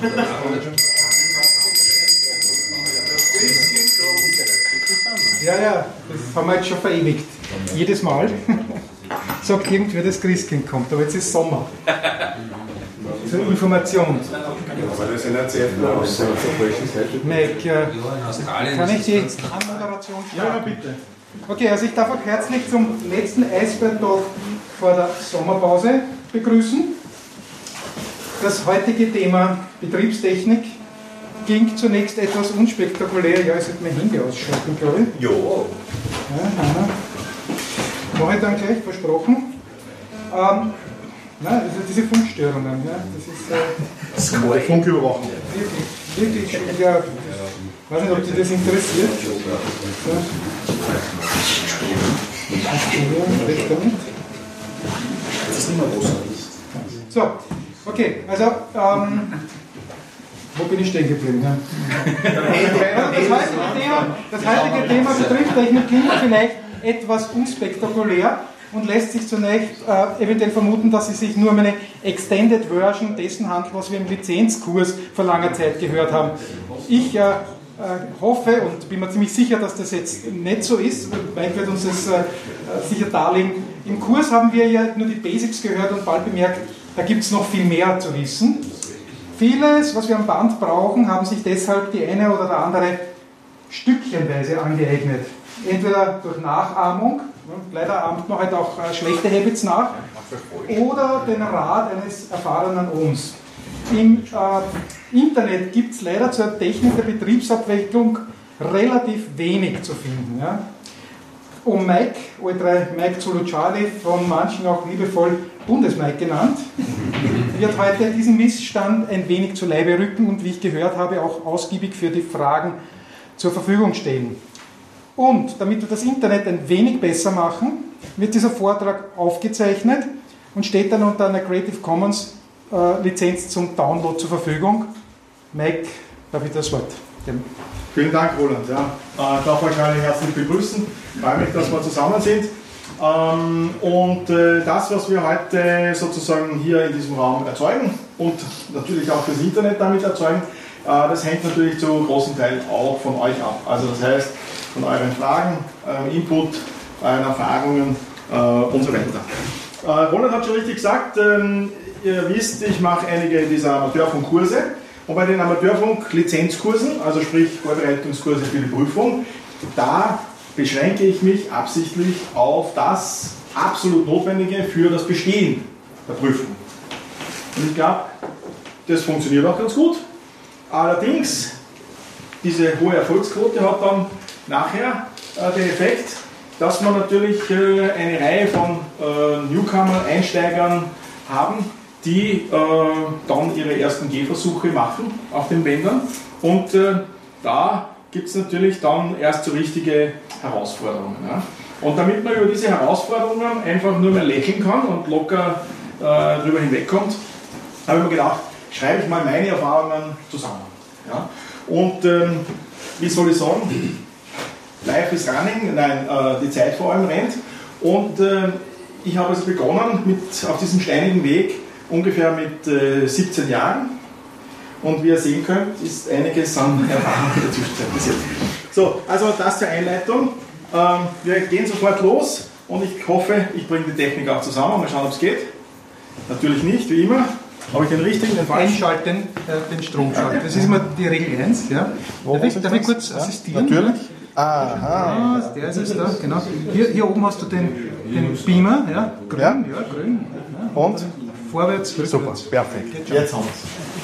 Ja, ja, das haben wir jetzt schon verewigt. Jedes Mal sagt irgendwer, das Christkind kommt, aber jetzt ist Sommer. Zur Information. Aber das sind ja sehr viele Aussagen zur falschen Seite. Mike, kann ich die Anmoderation starten? Ja, bitte. Okay, also ich darf euch herzlich zum letzten Eisberg-Talk vor der Sommerpause begrüßen. Das heutige Thema Betriebstechnik ging zunächst etwas unspektakulär. Ja, ich sollte mein Handy ausschalten, glaube ich. Ja. Mache ich dann gleich, versprochen. Nein, also diese Funkstörungen, ja, das ist Funküberwachung. wirklich, ja, ich weiß nicht, ob dich das interessiert. Das ist nicht mehr rosa. So, okay, also, wo bin ich stehen geblieben? Ja? Das heutige Thema Betriebstechnik klingt vielleicht etwas unspektakulär und lässt sich zunächst eventuell vermuten, dass es sich nur um eine Extended Version dessen handelt, was wir im Lizenzkurs vor langer Zeit gehört haben. Ich hoffe und bin mir ziemlich sicher, dass das jetzt nicht so ist. Mike wird uns das sicher darlegen. Im Kurs haben wir ja nur die Basics gehört und bald bemerkt, da gibt es noch viel mehr zu wissen. Vieles, was wir am Band brauchen, haben sich deshalb die eine oder der andere stückchenweise angeeignet. Entweder durch Nachahmung, leider ahmt man halt auch schlechte Habits nach, oder den Rat eines erfahrenen Ohms. Im Internet gibt es leider zur Technik der Betriebsabwicklung relativ wenig zu finden. Ja. Um Mike, Mike Zulucciali, von manchen auch liebevoll Bundesmike genannt, wird heute diesen Missstand ein wenig zu Leibe rücken und, wie ich gehört habe, auch ausgiebig für die Fragen zur Verfügung stehen. Und damit wir das Internet ein wenig besser machen, wird dieser Vortrag aufgezeichnet und steht dann unter einer Creative Commons Lizenz zum Download zur Verfügung. Mike, darf ich das Wort? Vielen Dank, Roland. Ja, ich darf euch alle herzlich begrüßen. Freue mich, dass wir zusammen sind. Das, was wir heute sozusagen hier in diesem Raum erzeugen und natürlich auch fürs Internet damit erzeugen, das hängt natürlich zu großen Teil auch von euch ab. Also das heißt, von euren Fragen, eurem Input, euren Erfahrungen und so weiter. Roland hat schon richtig gesagt, ihr wisst, ich mache einige dieser Amateurfunkkurse und bei den Amateurfunk-Lizenzkursen, also sprich Vorbereitungskurse für die Prüfung, da beschränke ich mich absichtlich auf das absolut Notwendige für das Bestehen der Prüfung. Und ich glaube, das funktioniert auch ganz gut. Allerdings, diese hohe Erfolgsquote hat dann nachher den Effekt, dass wir natürlich eine Reihe von Newcomer, Einsteigern haben, die dann ihre ersten Gehversuche machen auf den Bändern. Und da gibt es natürlich dann erst so richtige Herausforderungen. Ja. Und damit man über diese Herausforderungen einfach nur mehr lächeln kann und locker drüber hinwegkommt, habe ich mir gedacht, schreibe ich mal meine Erfahrungen zusammen. Ja. Und wie soll ich sagen, Life is running, nein, die Zeit vor allem rennt. Und ich habe also begonnen auf diesem steinigen Weg ungefähr mit 17 Jahren. Und wie ihr sehen könnt, ist einiges an Erfahrung in der Zwischenzeit passiert. So, also das zur Einleitung. Wir gehen sofort los und ich hoffe, ich bringe die Technik auch zusammen. Mal schauen, ob es geht. Natürlich nicht, wie immer. Habe ich den richtigen, den falschen? Einschalten, den Strom schalten. Das ist immer die Regel 1. Ja. Darf ich kurz assistieren? Natürlich. Aha. Ja, der ist es da, genau. Hier oben hast du den Beamer, ja, grün, ja, grün. Ja. Und? Vorwärts, rückwärts. Super, perfekt. Jetzt haben wir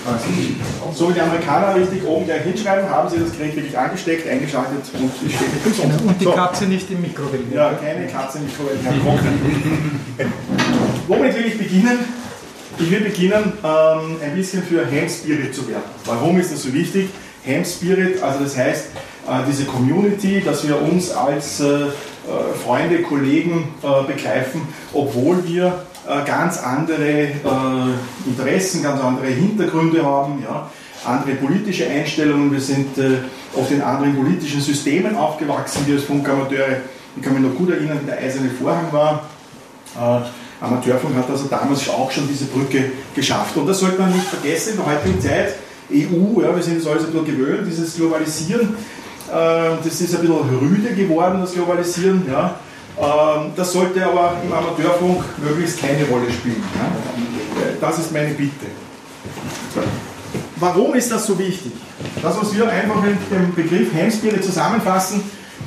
es. So wie die Amerikaner richtig oben gleich hinschreiben, haben sie das Gerät wirklich angesteckt, eingeschaltet und ich stehe mit dem genau. Und die Katze nicht im Mikrowellen. Ja, keine Katze im Mikrowellen, kein Trocknen. Womit will ich beginnen? Ich will beginnen, ein bisschen für Ham Spirit zu werden. Warum ist das so wichtig? Ham Spirit, also das heißt, diese Community, dass wir uns als Freunde, Kollegen begreifen, obwohl wir ganz andere Interessen, ganz andere Hintergründe haben, ja, andere politische Einstellungen. Wir sind oft in anderen politischen Systemen aufgewachsen, wir als Funkamateure. Ich kann mich noch gut erinnern, wie der Eiserne Vorhang war. Amateurfunk hat also damals auch schon diese Brücke geschafft. Und das sollte man nicht vergessen in der heutigen Zeit. EU, ja, wir sind jetzt alles ein bisschen gewöhnt, dieses Globalisieren, das ist ein bisschen rüde geworden, das Globalisieren. Ja. Das sollte aber im Amateurfunk möglichst keine Rolle spielen. Ja. Das ist meine Bitte. Warum ist das so wichtig? Das, was wir einfach mit dem Begriff Ham-Spirit zusammenfassen,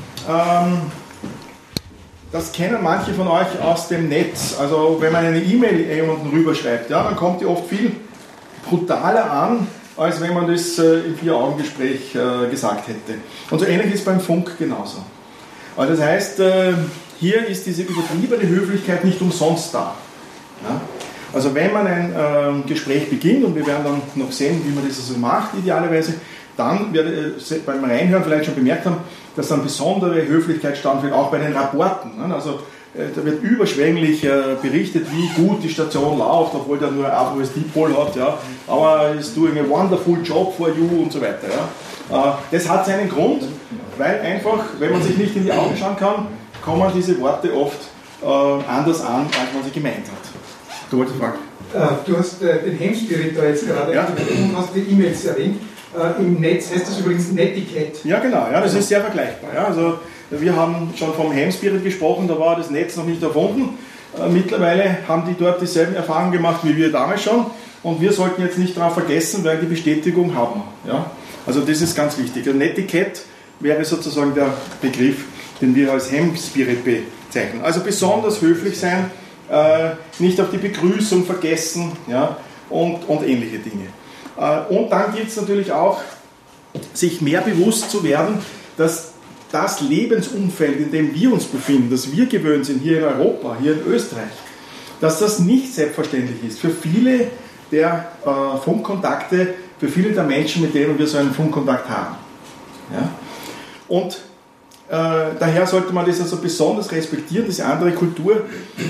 das kennen manche von euch aus dem Netz. Also wenn man eine E-Mail jemanden rüberschreibt, ja, dann kommt die oft viel brutaler an, als wenn man das im 4-Augen-Gespräch gesagt hätte. Und so ähnlich ist beim Funk genauso. Also das heißt, hier ist diese übertriebene Höflichkeit nicht umsonst da. Ja? Also wenn man ein Gespräch beginnt, und wir werden dann noch sehen, wie man das also macht, idealerweise, dann wird beim Reinhören vielleicht schon bemerkt haben, dass dann besondere Höflichkeit stattfindet, auch bei den Rapporten. Also da wird überschwänglich berichtet, wie gut die Station läuft, obwohl der nur ein AWS Dipol hat, ja. Aber is doing a wonderful job for you und so weiter. Ja. Das hat seinen Grund, weil einfach, wenn man sich nicht in die Augen schauen kann, kommen diese Worte oft anders an, als man sie gemeint hat. Du wolltest fragen? Du hast den Ham-Spirit da jetzt gerade und hast die E-Mails erwähnt. Im Netz heißt das übrigens Netiquette. Ja, genau, ja, das ist sehr vergleichbar. Ja. Also, wir haben schon vom Ham-Spirit gesprochen, da war das Netz noch nicht erfunden. Mittlerweile haben die dort dieselben Erfahrungen gemacht wie wir damals schon, und wir sollten jetzt nicht darauf vergessen, weil die Bestätigung haben wir. Ja. Also das ist ganz wichtig. Und Netiquette wäre sozusagen der Begriff, den wir als Ham-Spirit bezeichnen. Also besonders höflich sein, nicht auf die Begrüßung vergessen, ja, und ähnliche Dinge. Und dann gilt es natürlich auch, sich mehr bewusst zu werden, dass das Lebensumfeld, in dem wir uns befinden, das wir gewöhnt sind, hier in Europa, hier in Österreich, dass das nicht selbstverständlich ist für viele der Funkkontakte, für viele der Menschen, mit denen wir so einen Funkkontakt haben. Ja? Und daher sollte man das also besonders respektieren, diese andere Kultur.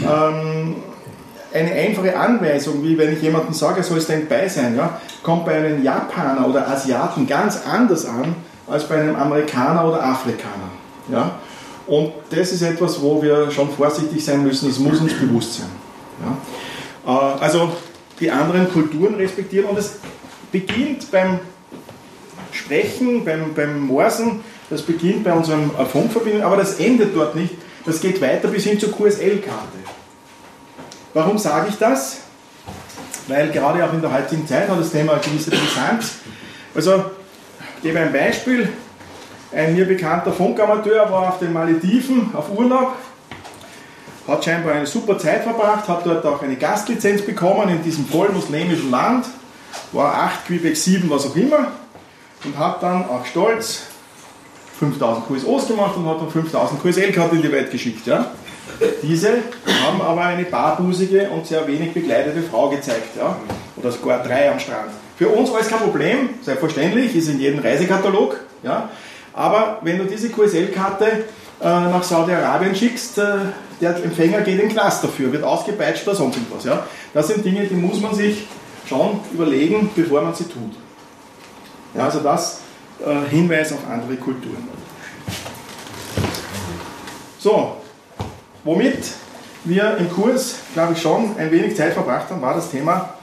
Eine einfache Anweisung, wie wenn ich jemandem sage, er soll Standby sein, ja, kommt bei einem Japaner oder Asiaten ganz anders an, als bei einem Amerikaner oder Afrikaner. Ja? Und das ist etwas, wo wir schon vorsichtig sein müssen, das muss uns bewusst sein. Ja? Also die anderen Kulturen respektieren, und es beginnt beim Sprechen, beim Morsen, das beginnt bei unserem Funkverbindung, aber das endet dort nicht, das geht weiter bis hin zur QSL-Karte. Warum sage ich das? Weil gerade auch in der heutigen Zeit hat das Thema eine gewisse Brisanz. Also, ich gebe ein Beispiel. Ein mir bekannter Funkamateur war auf den Malediven auf Urlaub, hat scheinbar eine super Zeit verbracht, hat dort auch eine Gastlizenz bekommen in diesem voll muslimischen Land, war 8, Quebec 7, was auch immer, und hat dann auch stolz 5000 QSOs gemacht und hat dann 5000 QSL-Karten in die Welt geschickt. Ja? Diese haben aber eine barbusige und sehr wenig bekleidete Frau gezeigt, ja? Oder sogar 3 am Strand. Für uns alles kein Problem, selbstverständlich, ist in jedem Reisekatalog. Ja? Aber wenn du diese QSL-Karte nach Saudi-Arabien schickst, der Empfänger geht in den Knast dafür, wird ausgepeitscht oder sonst irgendwas. Ja? Das sind Dinge, die muss man sich schon überlegen, bevor man sie tut. Ja, also das Hinweis auf andere Kulturen. So, womit wir im Kurs, glaube ich, schon ein wenig Zeit verbracht haben, war das Thema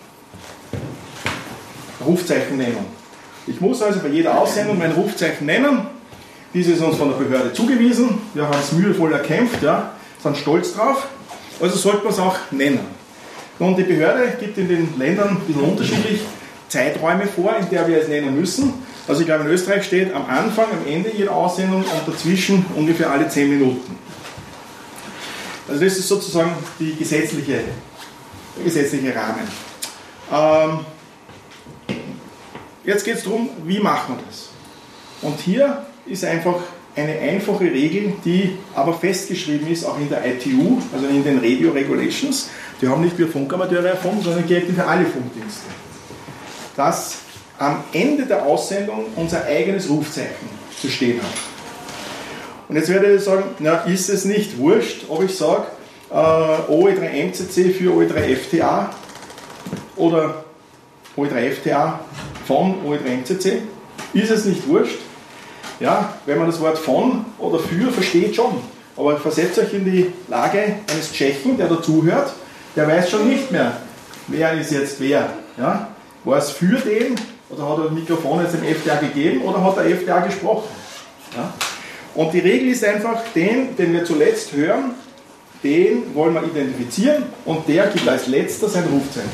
Rufzeichennennung. Ich muss also bei jeder Aussendung mein Rufzeichen nennen. Dieses ist uns von der Behörde zugewiesen. Wir haben es mühevoll erkämpft, ja, sind stolz drauf. Also sollte man es auch nennen. Und die Behörde gibt in den Ländern ein bisschen unterschiedlich Zeiträume vor, in der wir es nennen müssen. Also ich glaube, in Österreich steht am Anfang, am Ende jeder Aussendung und dazwischen ungefähr alle 10 Minuten. Also das ist sozusagen der gesetzliche Rahmen. Jetzt geht es darum, wie machen wir das? Und hier ist einfach eine einfache Regel, die aber festgeschrieben ist, auch in der ITU, also in den Radio Regulations. Die haben nicht wir Funkamateure erfunden, sondern gelten für alle Funkdienste. Dass am Ende der Aussendung unser eigenes Rufzeichen zu stehen hat. Und jetzt werde ich sagen, na, ist es nicht wurscht, ob ich sage OE3MCC für OE3FTA oder OE3FTA von OE3MCC? Ist es nicht wurscht? Ja, wenn man das Wort von oder für versteht schon. Aber versetzt euch in die Lage eines Tschechen, der dazuhört, der weiß schon nicht mehr, wer ist jetzt wer. Ja? War es für den, oder hat er das Mikrofon jetzt dem FDA gegeben, oder hat der FDA gesprochen? Ja? Und die Regel ist einfach, den wir zuletzt hören, den wollen wir identifizieren und der gibt als letzter sein Rufzeichen.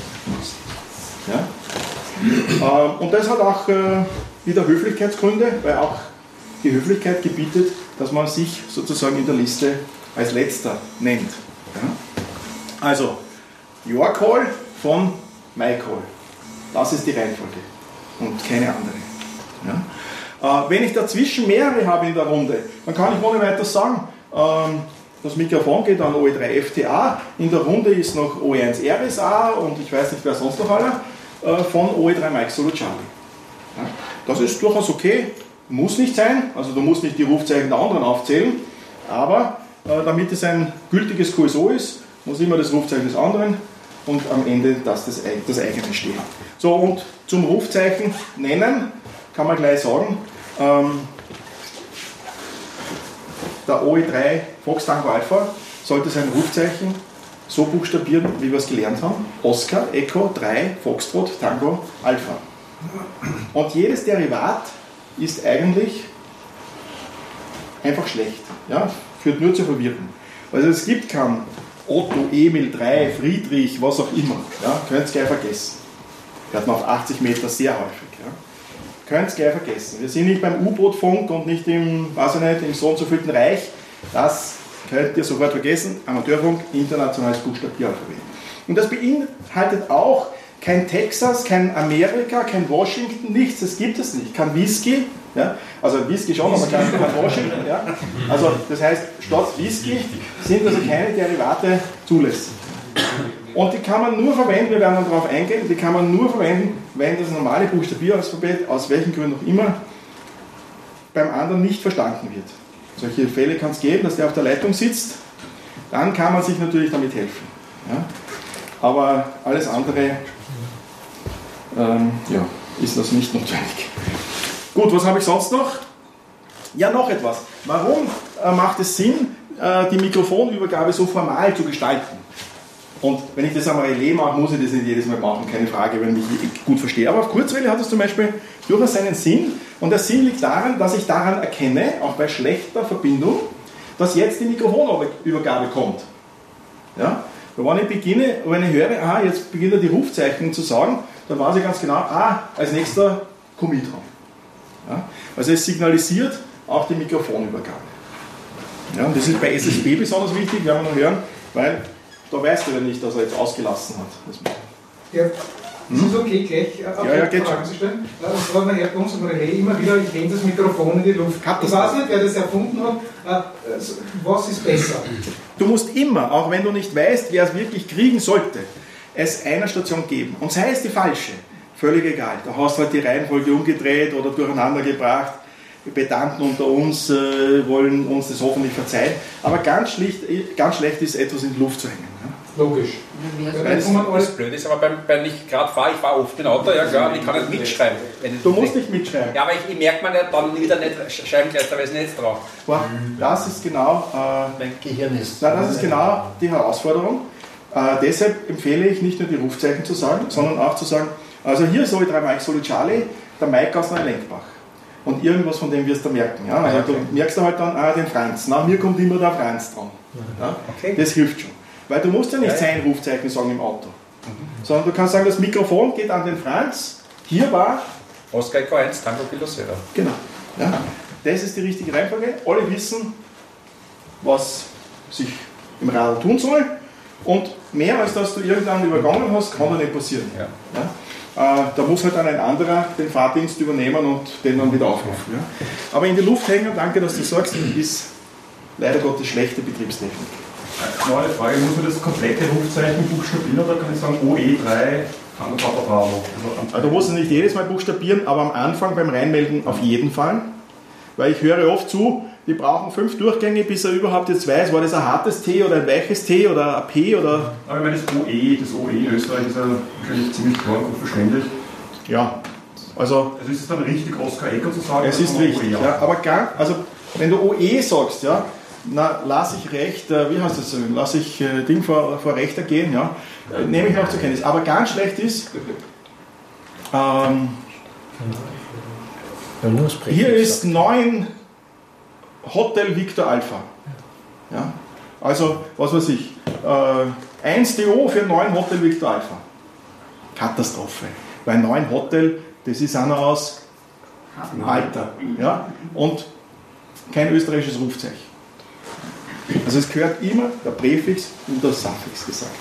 Ja? Und das hat auch wieder Höflichkeitsgründe, weil auch die Höflichkeit gebietet, dass man sich sozusagen in der Liste als letzter nennt. Ja? Also, Your Call von My Call. Das ist die Reihenfolge und keine andere. Ja? Wenn ich dazwischen mehrere habe in der Runde, dann kann ich ohne weiteres sagen, das Mikrofon geht an OE3 FTA, in der Runde ist noch OE1 RSA und ich weiß nicht, wer sonst noch aller, von OE3 Mike Solo Charlie. Ja? Das ist durchaus okay, muss nicht sein, also du musst nicht die Rufzeichen der anderen aufzählen, aber damit es ein gültiges QSO ist, muss immer das Rufzeichen des anderen und am Ende das eigene stehen. So, und zum Rufzeichen nennen kann man gleich sagen, der OE3 Fox Tango Alpha sollte sein Rufzeichen so buchstabieren, wie wir es gelernt haben. Oscar, Echo, 3, Foxtrot, Tango, Alpha. Und jedes Derivat ist eigentlich einfach schlecht. Ja? Führt nur zur Verwirrung. Also es gibt kein Otto, Emil, 3, Friedrich, was auch immer. Ja? Könnt ihr gleich vergessen. Hört man auf 80 Meter sehr häufig. Ja? Könnt ihr gleich vergessen. Wir sind nicht beim U-Boot-Funk und nicht im, weiß ich nicht, im so und so vielten Reich. Das könnt ihr sofort vergessen. Amateurfunk, internationales Buchstabieralphabet. Und das beinhaltet auch kein Texas, kein Amerika, kein Washington, nichts. Das gibt es nicht. Kein Whisky. Ja? Also Whisky schon, aber kein Washington. Ja? Also das heißt, statt Whisky sind also keine Derivate zulässig. Und die kann man nur verwenden, wir werden dann darauf eingehen, die kann man nur verwenden, wenn das normale Buchstabieralphabet, aus welchen Gründen auch immer, beim anderen nicht verstanden wird. Solche Fälle kann es geben, dass der auf der Leitung sitzt, dann kann man sich natürlich damit helfen. Ja? Aber alles andere ist das nicht notwendig. Gut, was habe ich sonst noch? Ja, noch etwas. Warum macht es Sinn, die Mikrofonübergabe so formal zu gestalten? Und wenn ich das am Relais mache, muss ich das nicht jedes Mal machen, keine Frage, wenn ich gut verstehe. Aber auf Kurzwelle hat es zum Beispiel durchaus seinen Sinn. Und der Sinn liegt darin, dass ich daran erkenne, auch bei schlechter Verbindung, dass jetzt die Mikrofonübergabe kommt. Ja? Wenn ich beginne, wenn ich höre, jetzt beginnt er die Rufzeichen zu sagen, dann weiß ich ganz genau, als nächster komme ich dran. Ja? Also es signalisiert auch die Mikrofonübergabe. Ja, und das ist bei SSB besonders wichtig, werden wir noch hören, weil da weißt du ja nicht, dass er jetzt ausgelassen hat. Ja, es ist okay, gleich Fragen zu stellen. Das war man bei uns im Relais immer wieder, ich hänge das Mikrofon in die Luft. Ich weiß nicht, wer das erfunden hat, was ist besser? Du musst immer, auch wenn du nicht weißt, wer es wirklich kriegen sollte, es einer Station geben. Und sei es die falsche, völlig egal. Da hast du halt die Reihenfolge umgedreht oder durcheinander gebracht. Die Pedanten unter uns wollen uns das hoffentlich verzeihen. Aber ganz schlecht ist, etwas in die Luft zu hängen. Ja? Logisch. Das Blöde ist aber, wenn ich gerade fahre, ich fahre oft in Auto, ja klar, ich kann nicht mitschreiben. Du musst nicht mitschreiben. Ja, aber ich merke mir ja dann wieder nicht scheibengleicherweise nicht drauf. Das ist genau mein Gehirn ist. Nein, das ist genau die Herausforderung. Deshalb empfehle ich nicht nur die Rufzeichen zu sagen, sondern auch zu sagen, also hier ist OE3 Mike Solo Charlie, der Mike aus Neulenkbach. Und irgendwas von dem wirst du merken. Ja? Also du merkst du halt dann, den Franz. Nach mir kommt immer der Franz dran. Ja? Okay. Das hilft schon. Weil du musst ja nicht sein Rufzeichen sagen im Auto. Sondern du kannst sagen, das Mikrofon geht an den Franz. Hier war Oscar Echo 1, Tango Kilo Sierra. Genau. Ja? Das ist die richtige Reihenfolge. Alle wissen, was sich im Radl tun soll. Und mehr als dass du irgendwann übergangen hast, kann da nicht passieren. Ja? Ja? Da muss halt dann ein anderer den Fahrdienst übernehmen und den dann wieder aufrufen. Ja? Aber in die Luft hängen, danke, dass du sagst, ist leider Gottes schlechte Betriebstechnik. Noch eine Frage, muss man das komplette Rufzeichen buchstabieren oder kann ich sagen OE3 Tango Papa Bravo? Also du musst es nicht jedes Mal buchstabieren, aber am Anfang beim Reinmelden auf jeden Fall. Weil ich höre oft zu, die brauchen 5 Durchgänge, bis er überhaupt jetzt weiß, war das ein hartes T oder ein weiches T oder ein P oder... Aber ich meine, das OE in Österreich ist ja wahrscheinlich ziemlich klar und gut verständlich. Ja, also ist es dann richtig, Oscar Echo zu sagen? Es ist richtig, ja, aber wenn du OE sagst, ja, na, lass ich Recht, wie heißt das, lass ich Ding vor Rechter gehen, ja, nehme ich noch zur Kenntnis. Aber ganz schlecht ist, Hier ist 9 Hotel Victor Alpha. Ja? Also, was weiß ich, 1 DO für 9 Hotel Victor Alpha. Katastrophe. Weil 9 Hotel, das ist einer aus Alter. Ja? Und kein österreichisches Rufzeichen. Also es gehört immer der Präfix und der Suffix gesagt.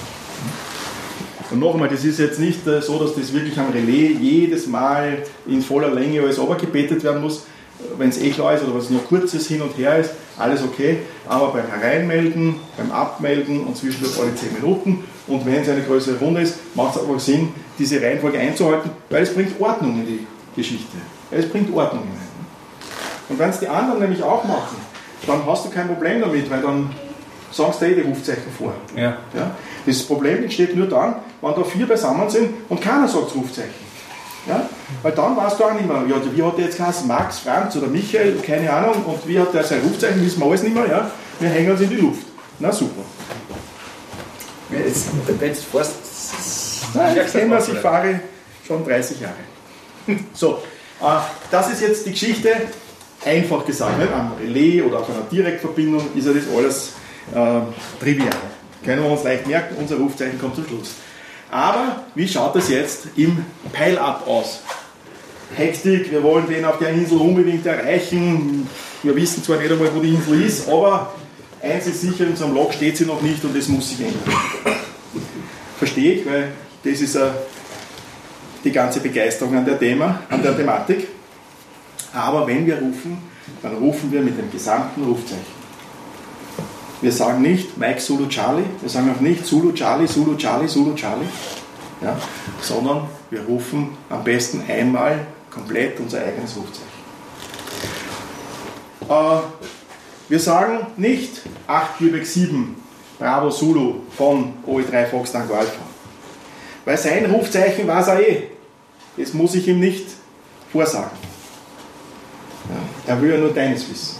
Und nochmal, das ist jetzt nicht so, dass das wirklich am Relais jedes Mal in voller Länge alles runtergebetet werden muss, wenn es klar ist oder wenn es nur kurzes Hin und Her ist, alles okay. Aber beim Hereinmelden, beim Abmelden und zwischendurch alle 10 Minuten und wenn es eine größere Runde ist, macht es einfach Sinn, diese Reihenfolge einzuhalten, weil es bringt Ordnung in die Geschichte. Es bringt Ordnung hinein. Und wenn es die anderen nämlich auch machen, dann hast du kein Problem damit, weil dann sagst du die Rufzeichen vor. Ja. Ja? Das Problem entsteht nur dann, wenn da 4 beisammen sind und keiner sagt Rufzeichen. Ja? Weil dann weißt du auch nicht mehr, ja, wie hat der jetzt geheißen, Max, Franz oder Michael, keine Ahnung, und wie hat der sein Rufzeichen, wissen wir alles nicht mehr. Ja? Wir hängen uns in die Luft. Na super. Wenn du fährst, Ich kenne das, ich fahre schon 30 Jahre. So, das ist jetzt die Geschichte, einfach gesagt. Nicht? Am Relais oder auf einer Direktverbindung ist ja das alles trivial. Können wir uns leicht merken, unser Rufzeichen kommt zum Schluss. Aber wie schaut das jetzt im Pile-Up aus? Hektik, wir wollen den auf der Insel unbedingt erreichen. Wir wissen zwar nicht einmal, wo die Insel ist, aber eins ist sicher, in unserem Log steht sie noch nicht und das muss sich ändern. Verstehe ich, weil das ist die ganze Begeisterung an der Thematik. Aber wenn wir rufen, dann rufen wir mit dem gesamten Rufzeichen. Wir sagen nicht Mike Zulu Charlie, wir sagen auch nicht Zulu Charlie, Zulu Charlie, Zulu Charlie, ja, sondern wir rufen am besten einmal komplett unser eigenes Rufzeichen. Wir sagen nicht 8 Quebec 7 Bravo Zulu von OE3 Fox Tango Alpha, weil sein Rufzeichen weiß er eh. Das muss ich ihm nicht vorsagen. Ja, er will ja nur deines wissen.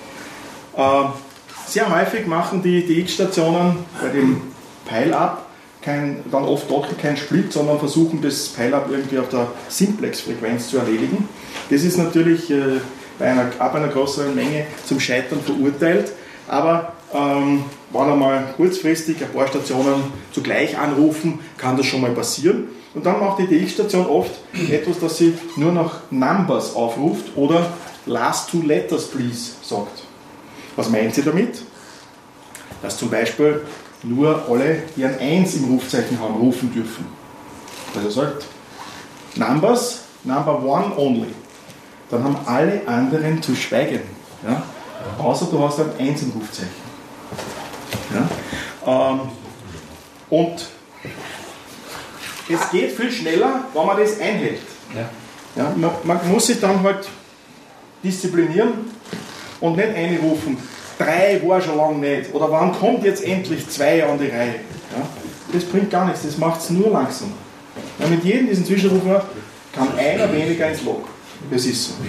Sehr häufig machen die DX-Stationen bei dem Pile-Up dann oft doch keinen Split, sondern versuchen das Pile-Up irgendwie auf der Simplex-Frequenz zu erledigen. Das ist natürlich ab einer größeren Menge zum Scheitern verurteilt, aber wenn einmal kurzfristig ein paar Stationen zugleich anrufen, kann das schon mal passieren. Und dann macht die DX-Station oft etwas, dass sie nur nach Numbers aufruft oder Last 2 Letters please sagt. Was meint sie damit? Dass zum Beispiel nur alle, die ein 1 im Rufzeichen haben, rufen dürfen. Also sagt Numbers, Number 1 only. Dann haben alle anderen zu schweigen. Ja? Außer du hast ein 1 im Rufzeichen. Ja? Und es geht viel schneller, wenn man das einhält. Ja? Ja, man muss sich dann halt disziplinieren und nicht einrufen, 3 war schon lange nicht. Oder wann kommt jetzt endlich 2 an die Reihe? Ja? Das bringt gar nichts, das macht es nur langsam. Ja, mit jedem diesen Zwischenrufen kann einer weniger ins Log. Das ist so.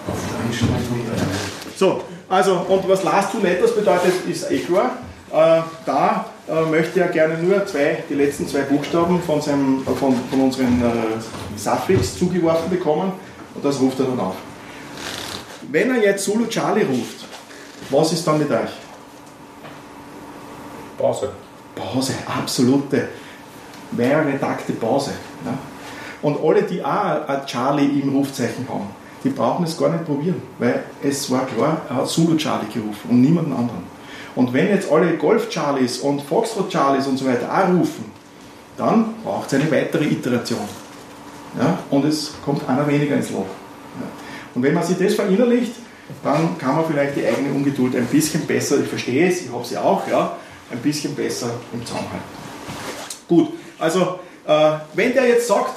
So, also, und was Last 2 Letters bedeutet, ist eh klar. Da möchte er gerne nur die letzten 2 Buchstaben von unserem Suffix zugeworfen bekommen und das ruft er dann auf. Wenn er jetzt Zulu Charlie ruft, was ist dann mit euch? Pause. Pause, absolute. Wäre redakte Pause. Ja? Und alle, die auch ein Charlie im Rufzeichen haben, die brauchen es gar nicht probieren, weil es war klar, er hat Zulu Charlie gerufen und niemanden anderen. Und wenn jetzt alle Golf Charlies und Foxtrot Charlies und so weiter auch rufen, dann braucht es eine weitere Iteration. Ja? Und es kommt einer weniger ins Log. Ja? Und wenn man sich das verinnerlicht, dann kann man vielleicht die eigene Ungeduld ein bisschen besser, ich verstehe es, ich habe sie auch, ja, ein bisschen besser im Zaum halten. Gut, also wenn der jetzt sagt,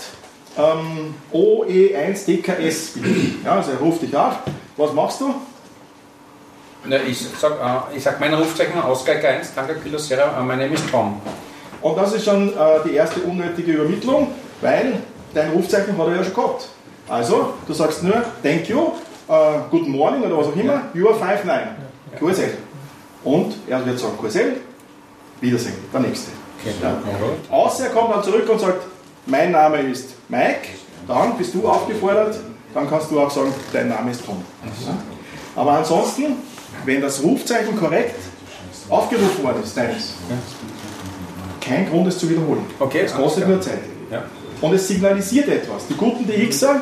OE1 DKS, ja, also er ruft dich auf, was machst du? Na, ich sag mein Rufzeichen, Ausgleich 1, Tango Kilo Sierra, my name is Tom. Und das ist schon die erste unnötige Übermittlung, weil dein Rufzeichen hat er ja schon gehabt. Also, du sagst nur, thank you, good morning oder was auch immer, you are 5'9", QSL. Und er wird sagen, QSL, Wiedersehen, der nächste. Ja. Außer er kommt dann zurück und sagt, mein Name ist Mike dann bist du aufgefordert, dann kannst du auch sagen, dein Name ist Tom. Ja? Aber ansonsten, wenn das Rufzeichen korrekt aufgerufen worden ist, deines, kein Grund, es zu wiederholen. Okay, es kostet nur Zeit. Ja. Und es signalisiert etwas. Die guten DXer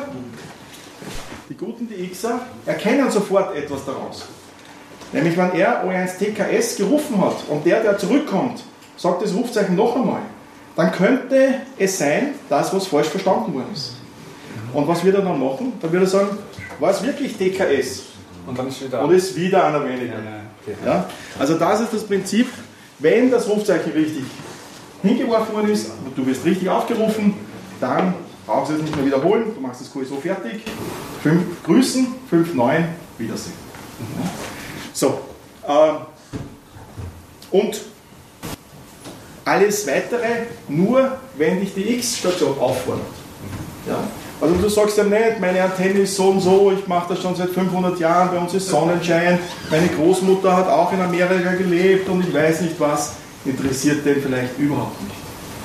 erkennen sofort etwas daraus. Nämlich, wenn er O1 TKS gerufen hat und der zurückkommt, sagt das Rufzeichen noch einmal, dann könnte es sein, dass was falsch verstanden worden ist. Und was wird er dann machen? Dann wird er sagen, war es wirklich TKS? Und dann ist wieder, und ist wieder einer weniger. Ja? Also das ist das Prinzip, wenn das Rufzeichen richtig hingeworfen worden ist, du wirst richtig aufgerufen, dann brauchst du es nicht mehr wiederholen, du machst das QSO fertig, 5 grüßen, 5, 9, Wiedersehen. Ja? So, und alles Weitere nur, wenn dich die X-Station auffordert. Ja? Also du sagst ja nicht, meine Antenne ist so und so, ich mache das schon seit 500 Jahren, bei uns ist Sonnenschein, meine Großmutter hat auch in Amerika gelebt und ich weiß nicht was, interessiert den vielleicht überhaupt nicht.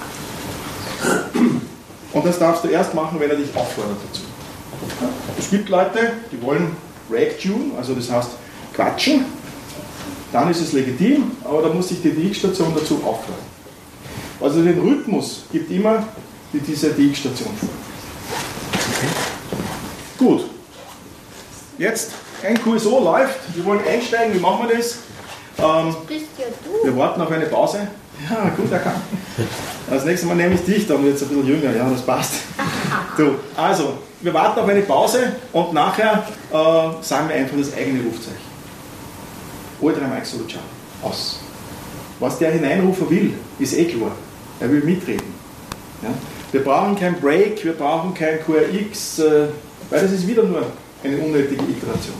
Und das darfst du erst machen, wenn er dich auffordert dazu. Ja? Es gibt Leute, die wollen Rag-Tune, also das heißt quatschen, dann ist es legitim, aber da muss sich die DX-Station dazu auffordern. Also den Rhythmus gibt immer diese DX-Station vor. Gut, jetzt ein QSO läuft, wir wollen einsteigen, wie machen wir das? Bist ja du. Wir warten auf eine Pause. Ja, gut erkannt. Das nächste Mal nehme ich dich, dann wird es ein bisschen jünger, ja, das passt. So, also, wir warten auf eine Pause und nachher sagen wir einfach das eigene Rufzeichen. O3 Mike Solo Charlie. Aus. Was der Hineinrufer will, ist eh klar. Er will mitreden. Ja? Wir brauchen kein Break, wir brauchen kein QRX, weil das ist wieder nur eine unnötige Iteration.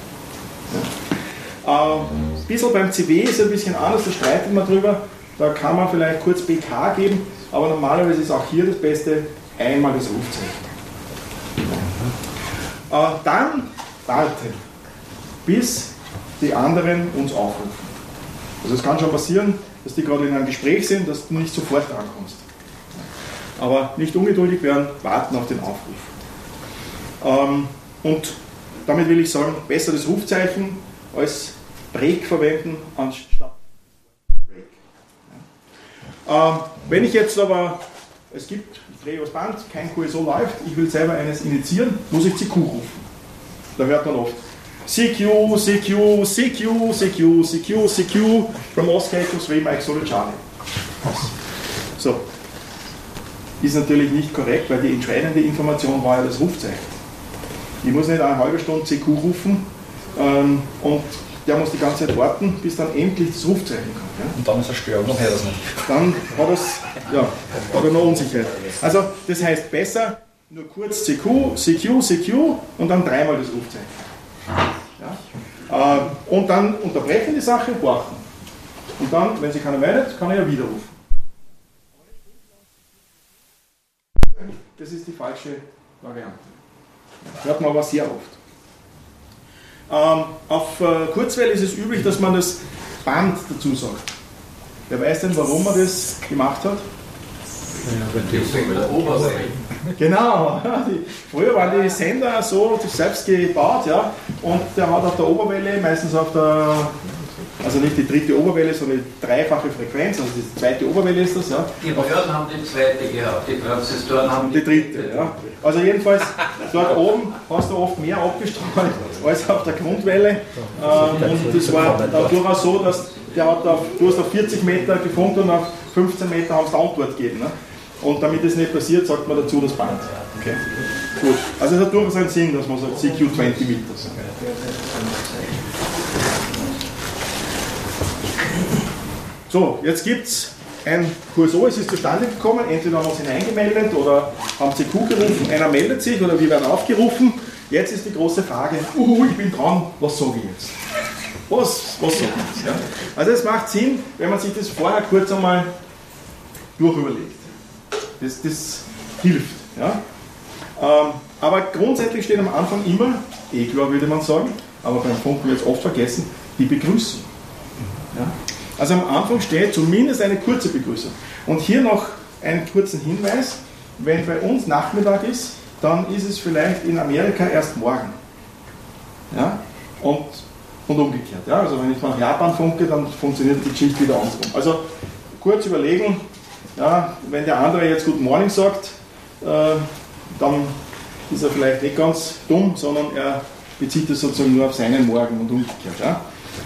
Ja? Ein bisschen beim CW ist ein bisschen anders, da streitet man drüber. Da kann man vielleicht kurz BK geben, aber normalerweise ist auch hier das Beste, einmal das Rufzeichen. Dann warten, bis die anderen uns aufrufen. Also es kann schon passieren, dass die gerade in einem Gespräch sind, dass du nicht sofort drankommst. Aber nicht ungeduldig werden, warten auf den Aufruf. Und damit will ich sagen, besser das Rufzeichen als Break verwenden anstatt Break. Wenn ich jetzt aber, ich drehe das Band, kein QSO läuft, ich will selber eines initiieren, muss ich CQ rufen. Da hört man oft CQ, CQ, CQ, CQ, CQ, CQ, from Oscar to 3 Mike Solo Charlie. So. Ist natürlich nicht korrekt, weil die entscheidende Information war ja das Rufzeichen. Ich muss nicht eine halbe Stunde CQ rufen und der muss die ganze Zeit warten, bis dann endlich das Rufzeichen kommt. Ja? Und dann ist er Störung, dann hört er es nicht. Dann hat er noch Unsicherheit. Also das heißt besser nur kurz CQ, CQ, CQ und dann dreimal das Rufzeichen. Ja? Und dann unterbrechen die Sache, warten. Und dann, wenn sich keiner meldet, kann er ja wieder rufen. Das ist die falsche Variante. Hört man aber sehr oft. Auf Kurzwelle ist es üblich, dass man das Band dazu sagt. Wer weiß denn, warum man das gemacht hat? Genau, früher waren die Sender so selbst gebaut, ja, und der hat auf der Oberwelle, meistens auf der, also nicht die dritte Oberwelle, sondern die dreifache Frequenz, also die zweite Oberwelle ist das, ja. Die Röhren haben die zweite gehabt, die Transistoren haben die dritte, ja. Also jedenfalls, dort oben hast du oft mehr abgestrahlt als auf der Grundwelle, und das war dann durchaus so, dass du hast auf 40 Meter gefunkt und auf 15 Meter haben sie die Antwort gegeben. Ne? Und damit das nicht passiert, sagt man dazu das Band. Okay? Gut. Also es hat durchaus einen Sinn, dass man sagt CQ 20 Meters. So, jetzt gibt es ein QSO, es ist zustande gekommen, entweder haben wir uns hineingemeldet oder haben CQ gerufen, einer meldet sich oder wir werden aufgerufen. Jetzt ist die große Frage, ich bin dran, was sage ich jetzt? Was sage ich jetzt? Ja? Also es macht Sinn, wenn man sich das vorher kurz einmal durchüberlegt. Das hilft. Ja? Aber grundsätzlich steht am Anfang immer, klar würde man sagen, aber beim Funken wird es oft vergessen, die Begrüßung. Ja? Also am Anfang steht zumindest eine kurze Begrüßung. Und hier noch einen kurzen Hinweis, wenn bei uns Nachmittag ist, dann ist es vielleicht in Amerika erst morgen. Ja? Und umgekehrt. Ja? Also wenn ich nach Japan funke, dann funktioniert die Geschichte wieder andersrum. Also kurz überlegen, ja, wenn der andere jetzt Good Morning sagt, dann ist er vielleicht nicht ganz dumm, sondern er bezieht es sozusagen nur auf seinen Morgen und umgekehrt. Ja?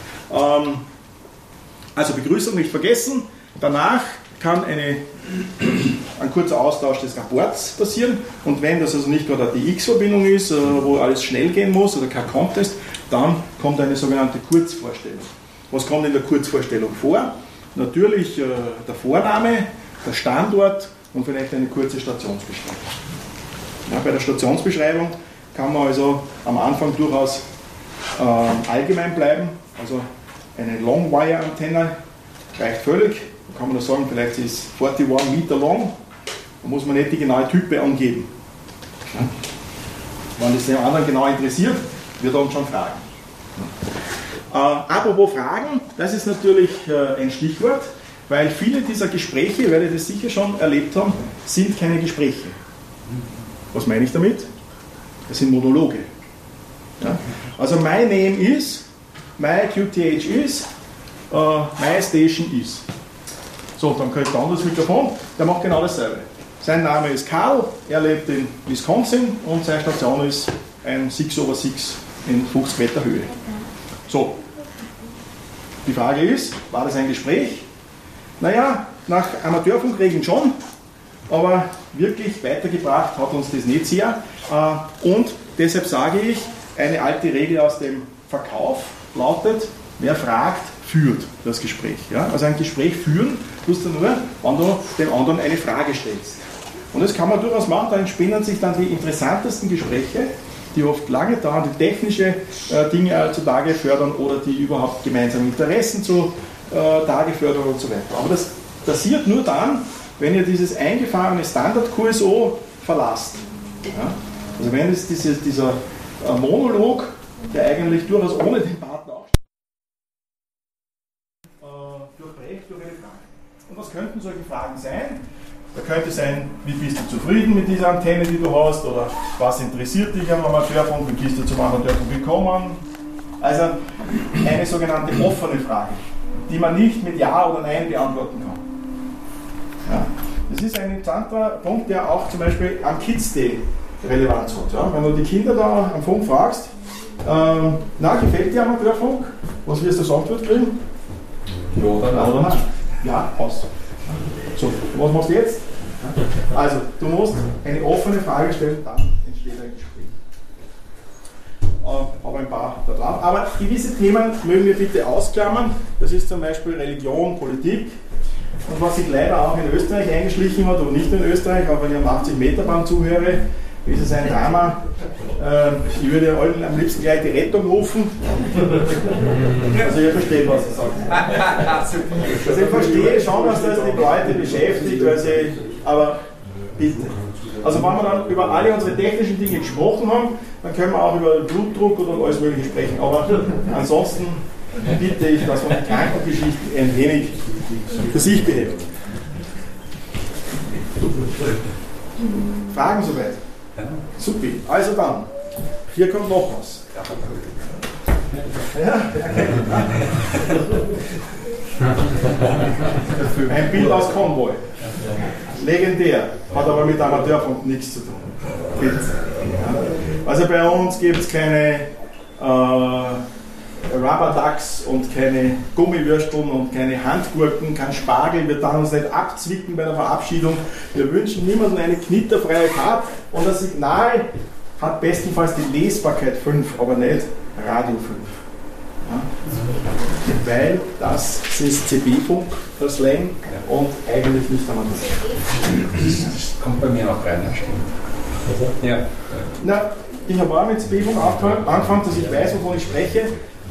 Also Begrüßung nicht vergessen. Danach kann ein kurzer Austausch des Rapports passieren, und wenn das also nicht gerade eine DX-Verbindung ist, wo alles schnell gehen muss oder kein Contest, dann kommt eine sogenannte Kurzvorstellung. Was kommt in der Kurzvorstellung vor? Natürlich der Vorname, der Standort und vielleicht eine kurze Stationsbeschreibung. Ja, bei der Stationsbeschreibung kann man also am Anfang durchaus allgemein bleiben, also eine Long-Wire-Antenne reicht völlig. Da kann man nur sagen, vielleicht ist 41 Meter lang, da muss man nicht die genaue Type angeben. Ja. Wenn das den anderen genau interessiert, wird er uns schon fragen. Apropos Fragen, das ist natürlich ein Stichwort, weil viele dieser Gespräche, ihr werdet es sicher schon erlebt haben, sind keine Gespräche. Was meine ich damit? Das sind Monologe. Ja. Also my name is, my QTH is, my station is. So, dann kriegt der andere das Mikrofon, der macht genau dasselbe. Sein Name ist Karl, er lebt in Wisconsin und seine Station ist ein 6/6 in 50 Meter Höhe. So, die Frage ist, war das ein Gespräch? Naja, nach Amateurfunkregeln schon, aber wirklich weitergebracht hat uns das nicht sehr. Und deshalb sage ich, eine alte Regel aus dem Verkauf lautet, wer fragt, führt das Gespräch. Ja? Also ein Gespräch führen tust du nur, wenn du dem anderen eine Frage stellst. Und das kann man durchaus machen, da entspinnen sich dann die interessantesten Gespräche, die oft lange dauern, die technische Dinge zutage fördern oder die überhaupt gemeinsame Interessen zutage fördern und so weiter. Aber das passiert nur dann, wenn ihr dieses eingefahrene Standard-QSO verlasst. Ja? Also wenn es dieser Monolog, der eigentlich durchaus ohne den Partner auch durchbrecht durch eine Frage. Und was könnten solche Fragen sein? Da könnte sein, wie bist du zufrieden mit dieser Antenne, die du hast, oder was interessiert dich am Amateurfunk, wie bist du zum Amateurfunk gekommen? Also eine sogenannte offene Frage, die man nicht mit Ja oder Nein beantworten kann. Ja? Das ist ein interessanter Punkt, der auch zum Beispiel am Kids Day Relevanz hat. Ja? Wenn du die Kinder da am Funk fragst, na, gefällt dir Amateurfunk? Was wirst du als Antwort kriegen? Ja oder nein? Ja, aus. So, was machst du jetzt? Also, du musst eine offene Frage stellen, dann entsteht ein Gespräch. Aber ein paar da drauf. Aber gewisse Themen mögen wir bitte ausklammern. Das ist zum Beispiel Religion, Politik. Und was sich leider auch in Österreich eingeschlichen hat, oder nicht nur in Österreich, aber wenn ich am 80-Meter-Bahn zuhöre, ist es ein Drama. Ich würde allen am liebsten gleich die Rettung rufen. Also ihr versteht, was ich sage. Also ich verstehe schon, dass das die Leute beschäftigt, aber bitte. Also wenn wir dann über alle unsere technischen Dinge gesprochen haben, dann können wir auch über Blutdruck oder alles Mögliche sprechen. Aber ansonsten bitte ich, dass man die Krankengeschichten ein wenig für sich behält. Fragen soweit? Super. Also dann, hier kommt noch was. Ja, ein Bild aus Konvoi. Legendär. Hat aber mit Amateurfunk nichts zu tun. Also bei uns gibt es keine Rubber Ducks und keine Gummiwürsteln und keine Handgurken, kein Spargel. Wir dürfen uns nicht abzwicken bei der Verabschiedung. Wir wünschen niemandem eine knitterfreie Fahrt, und das Signal hat bestenfalls die Lesbarkeit 5, aber nicht Radio 5. Ja? Weil das ist CB-Funk, der Slang, und eigentlich nicht einmal Das kommt bei mir auch rein, ja, stimmt. Ja. Na, ich habe auch mit CB-Funk angefangen, dass ich weiß, wovon ich spreche.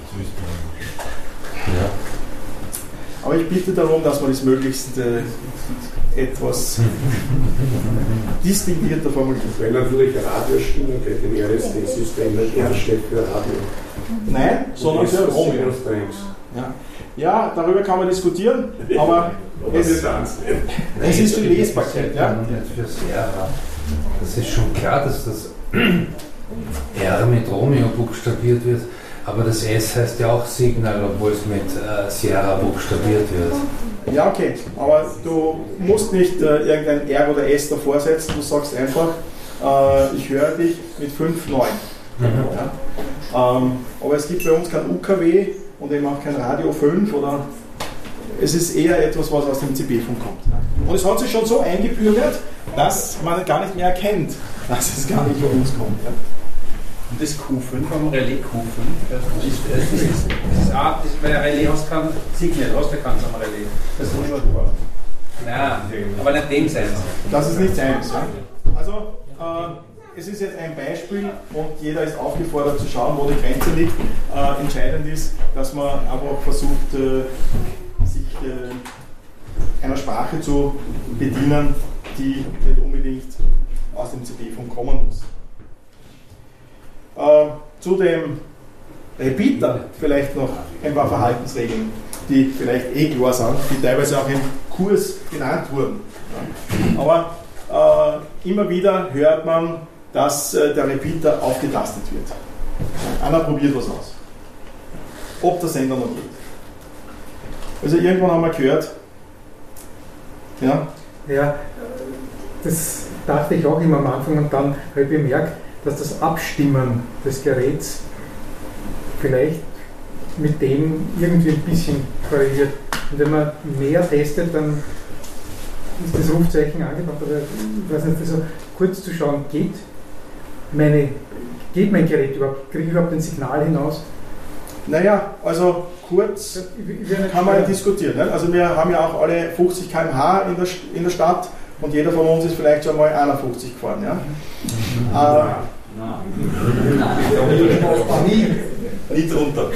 Aber ich bitte darum, dass man das möglichst etwas distinguierter formuliert. Weil natürlich Radiostimmen bei dem RST-System nicht R steht für Radio. Nein, sondern für Romeo. Ja, darüber kann man diskutieren, aber es ist die Lesbarkeit. Ja? Das ist schon klar, dass das R mit Romeo buchstabiert wird, aber das S heißt ja auch Signal, obwohl es mit Sierra buchstabiert wird. Ja, okay, aber du musst nicht irgendein R oder S davor setzen, du sagst einfach, ich höre dich mit 5,9. Ja? Aber es gibt bei uns kein UKW und eben auch kein Radio 5 oder es ist eher etwas, was aus dem CB-Funk kommt. Und es hat sich schon so eingebürgert, dass man gar nicht mehr erkennt, dass es gar nicht von uns kommt. Ja? Und das Q5 am Relais Q5, das ist weil ein Relais hast kein Signal, hast du keins am Relais. Das ist nicht wahr. Nein, aber nicht dem sein. Das ist nicht seins. Ja? Also, es ist jetzt ein Beispiel und jeder ist aufgefordert zu schauen, wo die Grenze liegt. Entscheidend ist, dass man einfach versucht, sich einer Sprache zu bedienen, die nicht unbedingt aus dem CB-Funk kommen muss. Zu dem Repeater vielleicht noch ein paar Verhaltensregeln, die vielleicht klar sind, die teilweise auch im Kurs genannt wurden. Aber immer wieder hört man, dass der Repeater aufgetastet wird. Einer probiert was aus. Ob der Sender noch geht. Also irgendwann haben wir gehört, ja, das dachte ich auch immer am Anfang und dann habe ich bemerkt, dass das Abstimmen des Geräts vielleicht mit dem irgendwie ein bisschen korreliert. Und wenn man mehr testet, dann ist das Rufzeichen angebracht. Aber ich weiß nicht, also kurz zu schauen, geht mein Gerät überhaupt? Kriege ich überhaupt ein Signal hinaus? Naja, also kurz kann man ja diskutieren. Ne? Also wir haben ja auch alle 50 km/h in der Stadt und jeder von uns ist vielleicht schon mal 51 gefahren. Ja? Nie drunter.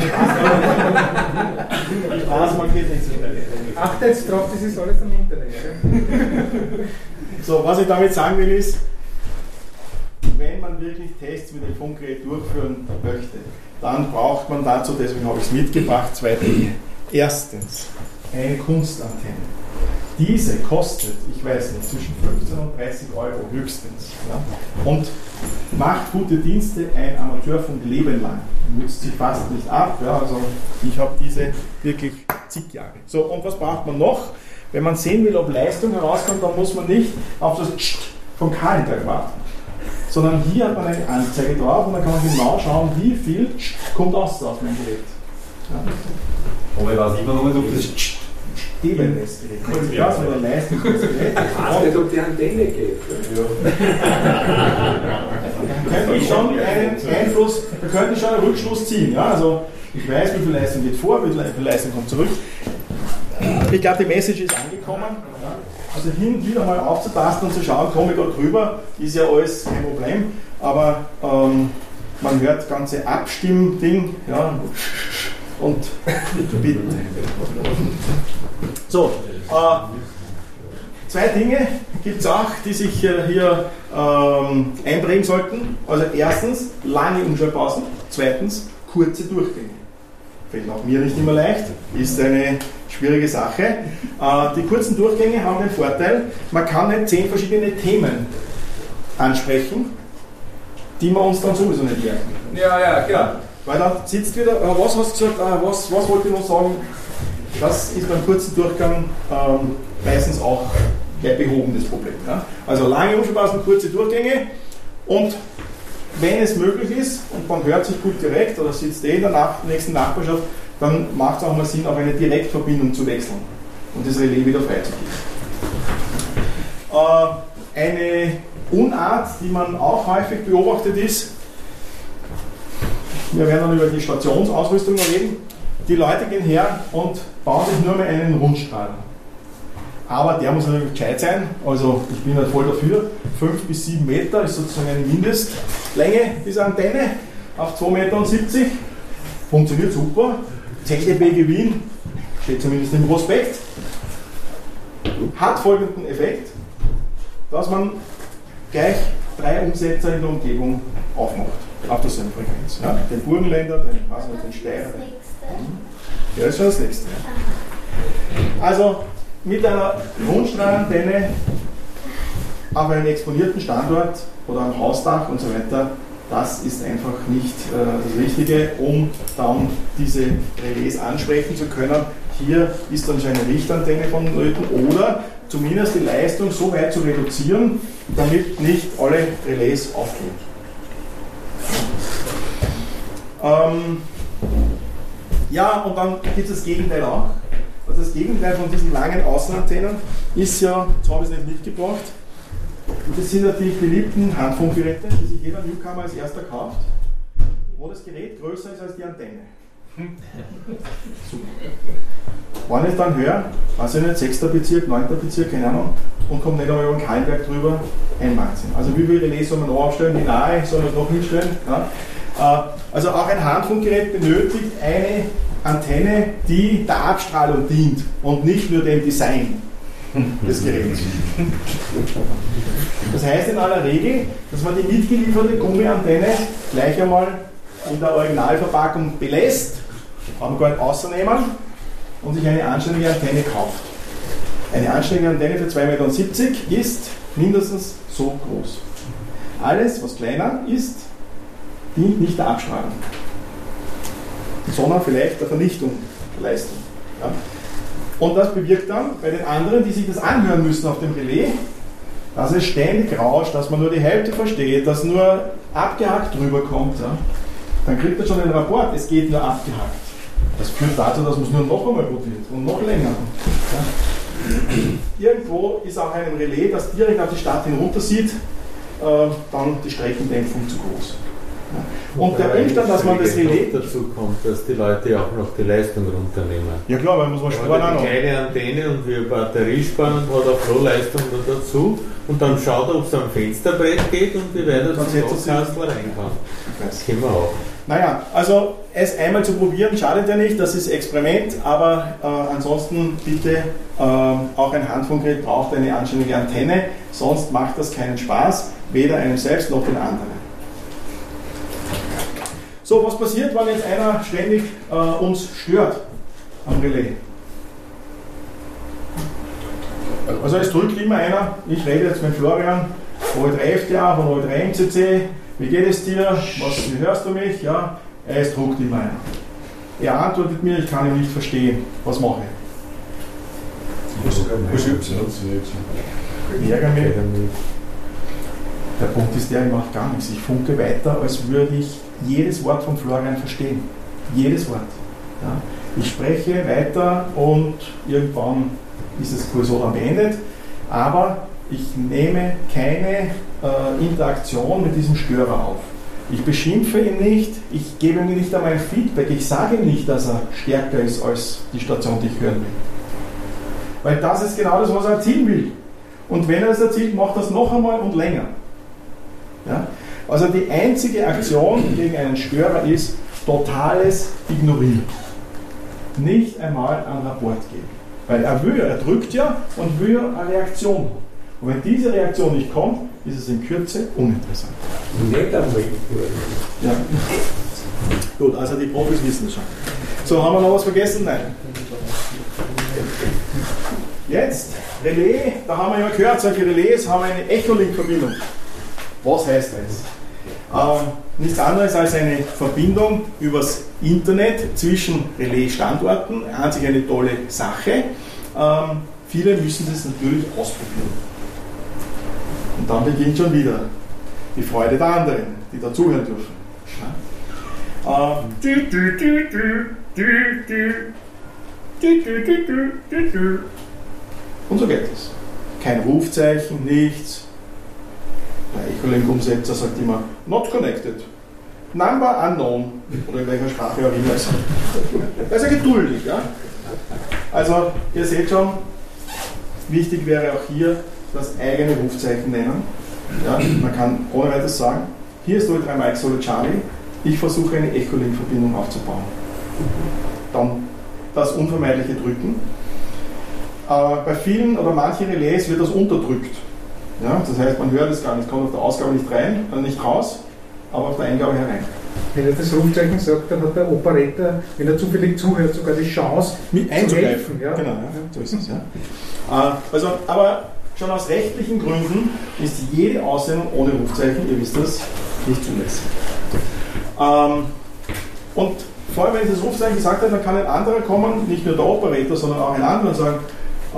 Achtet jetzt drauf, das ist alles am Internet. Ja? So, was ich damit sagen will ist, wenn man wirklich Tests mit dem Funkgerät durchführen möchte, dann braucht man dazu, deswegen habe ich es mitgebracht, zwei Dinge. Erstens, eine Kunstantenne. Diese kostet, ich weiß nicht, zwischen 15 und 30 Euro höchstens. Ja? Und macht gute Dienste, ein Amateurfunk Leben lang. Nutzt sich fast nicht ab. Ja? Also ich habe diese wirklich zig Jahre. So, und was braucht man noch? Wenn man sehen will, ob Leistung herauskommt, dann muss man nicht auf das vom K-Hintergrund warten. Sondern hier hat man eine Anzeige drauf und dann kann man genau schauen, wie viel kommt aus mein Gerät. Ja. Aber ich weiß immer noch nicht, ob das eben das Gerät. Das mit der Leistung des Geräts. Ich weiß nicht, ob die Antenne geht. Da könnte ich schon einen Einfluss, da könnte ich schon einen Rückschluss ziehen. Ja? Also ich weiß, wie viel Leistung geht vor, wie viel Leistung kommt zurück. Ich glaube, die Message ist angekommen. Also hin und wieder mal aufzutasten und zu schauen, komme ich da drüber, ist ja alles kein Problem. Aber man hört das ganze Abstimmding. Ja, und bitte. So, zwei Dinge gibt es auch, die sich hier einprägen sollten. Also erstens, lange Umschaltpausen. Zweitens, kurze Durchgänge. Fällt auch mir nicht immer leicht, ist eine schwierige Sache. Die kurzen Durchgänge haben den Vorteil, man kann nicht 10 verschiedene Themen ansprechen, die wir uns dann sowieso nicht merken. Ja, genau. Weil dann sitzt wieder, was hast du gesagt, was wollte ich noch sagen? Das ist beim kurzen Durchgang meistens auch gleich behoben, das Problem. Ja? Also lange Umschaltpausen, kurze Durchgänge und wenn es möglich ist und man hört sich gut direkt oder sitzt in der nächsten Nachbarschaft, dann macht es auch mal Sinn, auf eine Direktverbindung zu wechseln und das Relais wieder freizugeben. Eine Unart, die man auch häufig beobachtet ist, wir werden dann über die Stationsausrüstung reden, die Leute gehen her und bauen sich nur mehr einen Rundstrahl. Aber der muss natürlich gescheit sein, also ich bin halt voll dafür, 5 bis 7 Meter ist sozusagen eine Mindestlänge dieser Antenne, auf 2,70 Meter, funktioniert super, 10 dB Gewinn, steht zumindest im Prospekt, hat folgenden Effekt, dass man gleich 3 Umsetzer in der Umgebung aufmacht, auf derselben Frequenz. Ja? Den Burgenländer, den Steirer. Ja, das ist schon das nächste. Also mit einer Rundstrahlantenne auf einem exponierten Standort oder am Hausdach und so weiter, das ist einfach nicht das Richtige, um dann diese Relais ansprechen zu können. Hier ist dann schon eine Richtantenne vonnöten oder zumindest die Leistung so weit zu reduzieren, damit nicht alle Relais aufgehen. Ja, und dann gibt es das Gegenteil auch. Also das Gegenteil von diesen langen Außenantennen ist ja, jetzt habe ich es nicht mitgebracht, das sind ja die beliebten Handfunkgeräte, die sich jeder Newcomer als erster kauft, wo das Gerät größer ist als die Antenne. Super. Wenn ich dann höre, also nicht 6. Bezirk, 9. Bezirk, keine Ahnung, und kommt nicht einmal über den Kahlenberg drüber, ein Wahnsinn. Also wie viele Relais soll man noch aufstellen, wie nahe soll man es noch hinstellen? Ja? Also auch ein Handfunkgerät benötigt eine Antenne, die der Abstrahlung dient und nicht nur dem Design des Geräts. Das heißt in aller Regel, dass man die mitgelieferte Gummiantenne gleich einmal in der Originalverpackung belässt, kann man gar nicht rausnehmen und sich eine anständige Antenne kauft. Eine anständige Antenne für 2,70 Meter ist mindestens so groß. Alles, was kleiner ist, dient nicht der Abstrahlung, sondern vielleicht der Vernichtung der Leistung. Ja. Und das bewirkt dann bei den anderen, die sich das anhören müssen auf dem Relais, dass es ständig rauscht, dass man nur die Hälfte versteht, dass nur abgehackt drüber kommt. Ja. Dann kriegt er schon einen Rapport, es geht nur abgehackt. Das führt dazu, dass man es nur noch einmal gut wird und noch länger. Ja. Irgendwo ist auch ein Relais, das direkt auf die Stadt hinunter sieht, dann die Streckendämpfung zu groß. Ja. Und der Umstand, dass man das Relais dazu kommt, dass die Leute auch noch die Leistung runternehmen. Ja klar, weil muss man sparen auch noch. Eine kleine Antenne und wir Batterie sparen und hat auch Flowleistung dazu und dann schaut er, ob es am Fensterbrett geht und wie weit er zum Kastel rein kann. Das können wir auch. Naja, also es einmal zu probieren schadet ja nicht, das ist Experiment, aber ansonsten bitte auch ein Handfunkgerät braucht eine anständige Antenne, sonst macht das keinen Spaß, weder einem selbst noch den anderen. So, was passiert, wenn jetzt einer ständig uns stört am Relais? Also es drückt immer einer, ich rede jetzt mit Florian, O3FTA von O3MCC, wie geht es dir, wie hörst du mich? Ja, es druckt immer einer. Er antwortet mir, ich kann ihn nicht verstehen, was mache ich? Ich ärgere mich. Der Punkt ist der, ich mache gar nichts. Ich funke weiter, als würde ich jedes Wort von Florian verstehen. Jedes Wort. Ja. Ich spreche weiter und irgendwann ist das Kursor beendet, aber ich nehme keine Interaktion mit diesem Störer auf. Ich beschimpfe ihn nicht, ich gebe ihm nicht einmal Feedback, ich sage ihm nicht, dass er stärker ist als die Station, die ich hören will. Weil das ist genau das, was er erzielen will. Und wenn er es erzielt, macht er es noch einmal und länger. Ja? Also die einzige Aktion gegen einen Störer ist totales Ignorieren. Nicht einmal einen Rapport geben. Weil er drückt ja und will eine Reaktion. Und wenn diese Reaktion nicht kommt, ist es in Kürze uninteressant. Ja. Gut, also die Profis wissen es schon. So, haben wir noch was vergessen? Nein. Jetzt, Relais, da haben wir ja gehört, solche Relais haben eine Echolink-Verbindung. Was heißt das? Nichts anderes als eine Verbindung übers Internet zwischen Relais-Standorten. An sich eine tolle Sache. Viele müssen das natürlich ausprobieren. Und dann beginnt schon wieder die Freude der anderen, die dazuhören dürfen. Und so geht es. Kein Rufzeichen, nichts. Der Echolink-Umsetzer sagt immer, not connected. Number unknown. Oder in welcher Sprache auch immer. Er ist ja geduldig. Ja? Also, ihr seht schon, wichtig wäre auch hier das eigene Rufzeichen nennen. Ja? Man kann ohne weiteres sagen, hier ist O3 Mike Solo Charlie, ich versuche eine Echolink-Verbindung aufzubauen. Dann das Unvermeidliche drücken. Bei vielen oder manchen Relais wird das unterdrückt. Ja, das heißt, man hört es gar nicht, kommt auf der Ausgabe nicht rein, nicht raus, aber auf der Eingabe herein. Wenn er das Rufzeichen sagt, dann hat der Operator, wenn er zufällig zuhört, sogar die Chance, mit einzugreifen. Ja. Genau, ja, so ist es. Ja. Also, aber schon aus rechtlichen Gründen ist jede Aussendung ohne Rufzeichen, ihr wisst das, nicht zulässig. Und vor allem, wenn ich das Rufzeichen gesagt habe, dann kann ein anderer kommen, nicht nur der Operator, sondern auch ein anderer und sagen,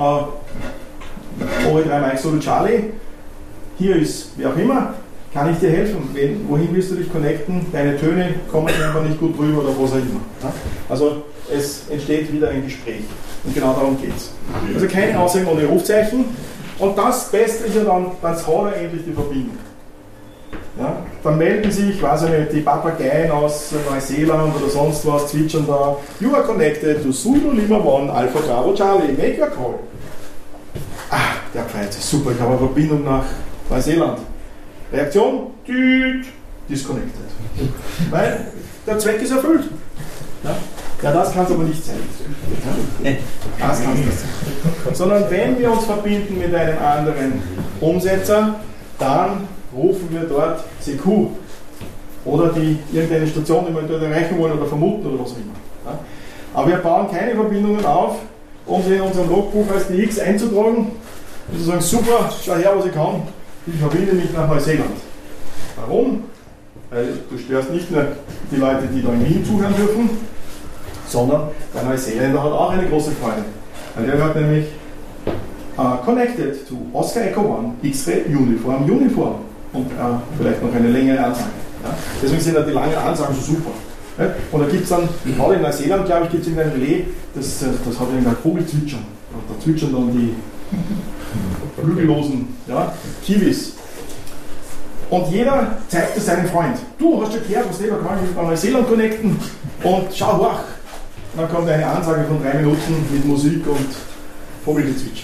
OE3 Mike Solo Charlie, hier ist wer auch immer, kann ich dir helfen? Wohin willst du dich connecten? Deine Töne kommen einfach nicht gut drüber oder was auch immer. Ja? Also es entsteht wieder ein Gespräch und genau darum geht es. Also keine Aussendung ohne Rufzeichen und das Beste ist ja dann hat er endlich die Verbindung. Ja? Dann melden sich, weiß ich nicht, die Papageien aus Neuseeland oder sonst was, zwitschern da, you are connected to Zulu Lima 1 Alpha Bravo Charlie, make your call. Ah, der Pfeiz ist super, ich habe eine Verbindung nach Neuseeland. Reaktion, disconnected. Weil der Zweck ist erfüllt. Ja, das kann es aber nicht sein. Ja? Das kann es nicht sein. Sondern wenn wir uns verbinden mit einem anderen Umsetzer, dann rufen wir dort CQ oder irgendeine Station, die wir dort erreichen wollen oder vermuten oder was auch immer. Ja? Aber wir bauen keine Verbindungen auf, um sie in unserem Logbuch als DX einzutragen und zu sagen, super, schau her, was ich kann. Ich verbinde mich nach Neuseeland. Warum? Weil du störst nicht nur die Leute, die da in Wien zuhören dürfen, sondern der Neuseeländer hat auch eine große Freude. Weil der hört nämlich Connected to Oscar Echo 1 X-Ray Uniform und vielleicht noch eine längere Ansage. Ja? Deswegen sind ja die langen Ansagen so super. Ja? Und da gibt es dann, gerade in Neuseeland, glaube ich, gibt es irgendein Relais, das hat irgendein Vogelzwitschern. Und da zwitschern dann die flügellosen Kiwis. Und jeder zeigt es seinem Freund. Du hast schon gehört, was der kann ich mit Neuseeland connecten und schau hoch. Und dann kommt eine Ansage von 3 Minuten mit Musik und Vogelgezwitscher.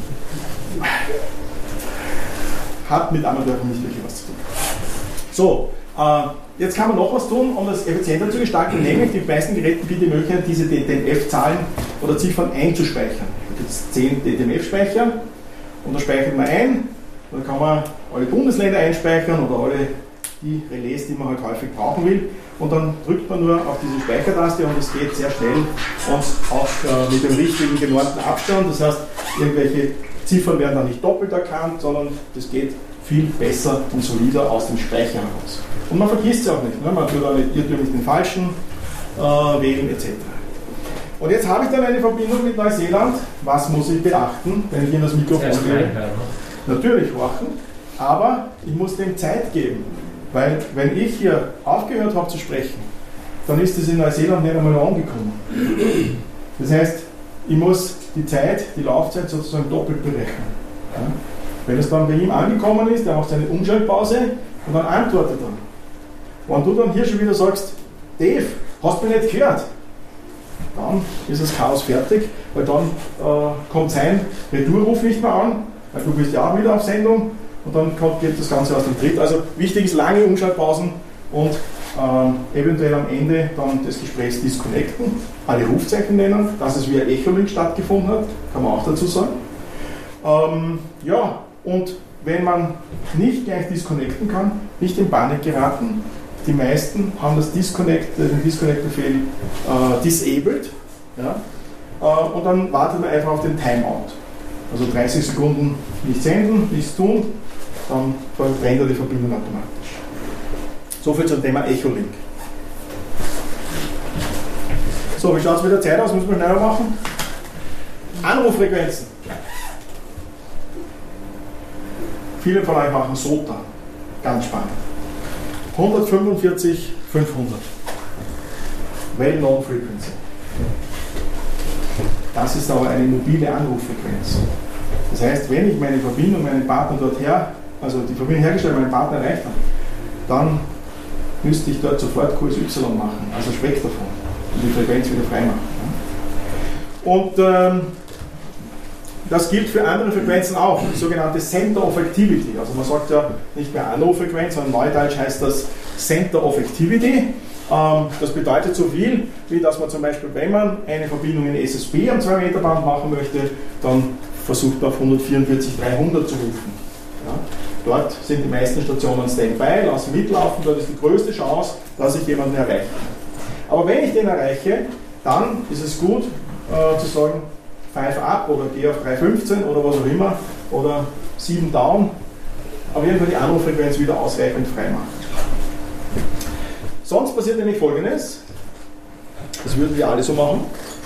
Hat mit Amateurfen nicht wirklich was zu tun. So, jetzt kann man noch was tun, um das effizienter zu gestalten, nämlich die meisten Geräte bieten die Möglichkeit, diese DTMF-Zahlen oder Ziffern einzuspeichern. Da gibt es 10 DTMF-Speicher und da speichert man ein, dann kann man alle Bundesländer einspeichern oder alle die Relais, die man halt häufig brauchen will und dann drückt man nur auf diese Speichertaste und es geht sehr schnell und auch mit dem richtigen genormten Abstand, das heißt, irgendwelche Ziffern werden dann nicht doppelt erkannt, sondern das geht viel besser und solider aus dem Speicher heraus. Und man vergisst es auch nicht, ne? Man tut auch nicht irrtümlich den falschen wählen etc. Und jetzt habe ich dann eine Verbindung mit Neuseeland. Was muss ich beachten, wenn ich in das Mikrofon gehe? Natürlich horchen, aber ich muss dem Zeit geben. Weil wenn ich hier aufgehört habe zu sprechen, dann ist es in Neuseeland nicht einmal angekommen. Das heißt, ich muss die Zeit, die Laufzeit sozusagen doppelt berechnen. Ja? Wenn es dann bei ihm angekommen ist, der macht seine Umschaltpause und dann antwortet er. Wenn du dann hier schon wieder sagst, Dave, hast du mich nicht gehört? Dann ist das Chaos fertig, weil dann kommt sein Retourruf nicht mehr an, weil du bist ja auch wieder auf Sendung und dann geht das Ganze aus dem Tritt. Also wichtig ist lange Umschaltpausen und eventuell am Ende dann des Gesprächs disconnecten, alle Rufzeichen nennen, dass es via Echolink stattgefunden hat, kann man auch dazu sagen. Ja, und wenn man nicht gleich disconnecten kann, nicht in Panik geraten. Die meisten haben den Disconnect-Befehl disabled, ja, und dann wartet man einfach auf den Timeout. Also 30 Sekunden nicht senden, nichts tun, dann brennt die Verbindung automatisch. Soviel zum Thema Echolink. So, wie schaut es mit der Zeit aus? Müssen wir schneller machen? Anruffrequenzen. Viele von euch machen SOTA. Ganz spannend. 145, 500. Well-known Frequency. Das ist aber eine mobile Anruffrequenz. Das heißt, wenn ich meine Verbindung, meinen Partner also die Verbindung hergestellt, meinen Partner erreicht habe, dann müsste ich dort sofort QSY machen, also weg davon und die Frequenz wieder freimachen. Und das gilt für andere Frequenzen auch, die sogenannte Center of Activity. Also man sagt ja nicht mehr Anruffrequenz, sondern neudeutsch heißt das Center of Activity. Das bedeutet so viel, wie dass man zum Beispiel, wenn man eine Verbindung in SSB am 2 Meter Band machen möchte, dann versucht man auf 144, 300 zu rufen. Ja? Dort sind die meisten Stationen Standby, lassen mitlaufen, dort ist die größte Chance, dass ich jemanden erreiche. Aber wenn ich den erreiche, dann ist es gut zu sagen, 5 up oder geh auf 315 oder was auch immer oder 7 down, aber irgendwann die Anruffrequenz wieder ausreichend frei machen. Sonst passiert nämlich Folgendes, das würden wir alle so machen.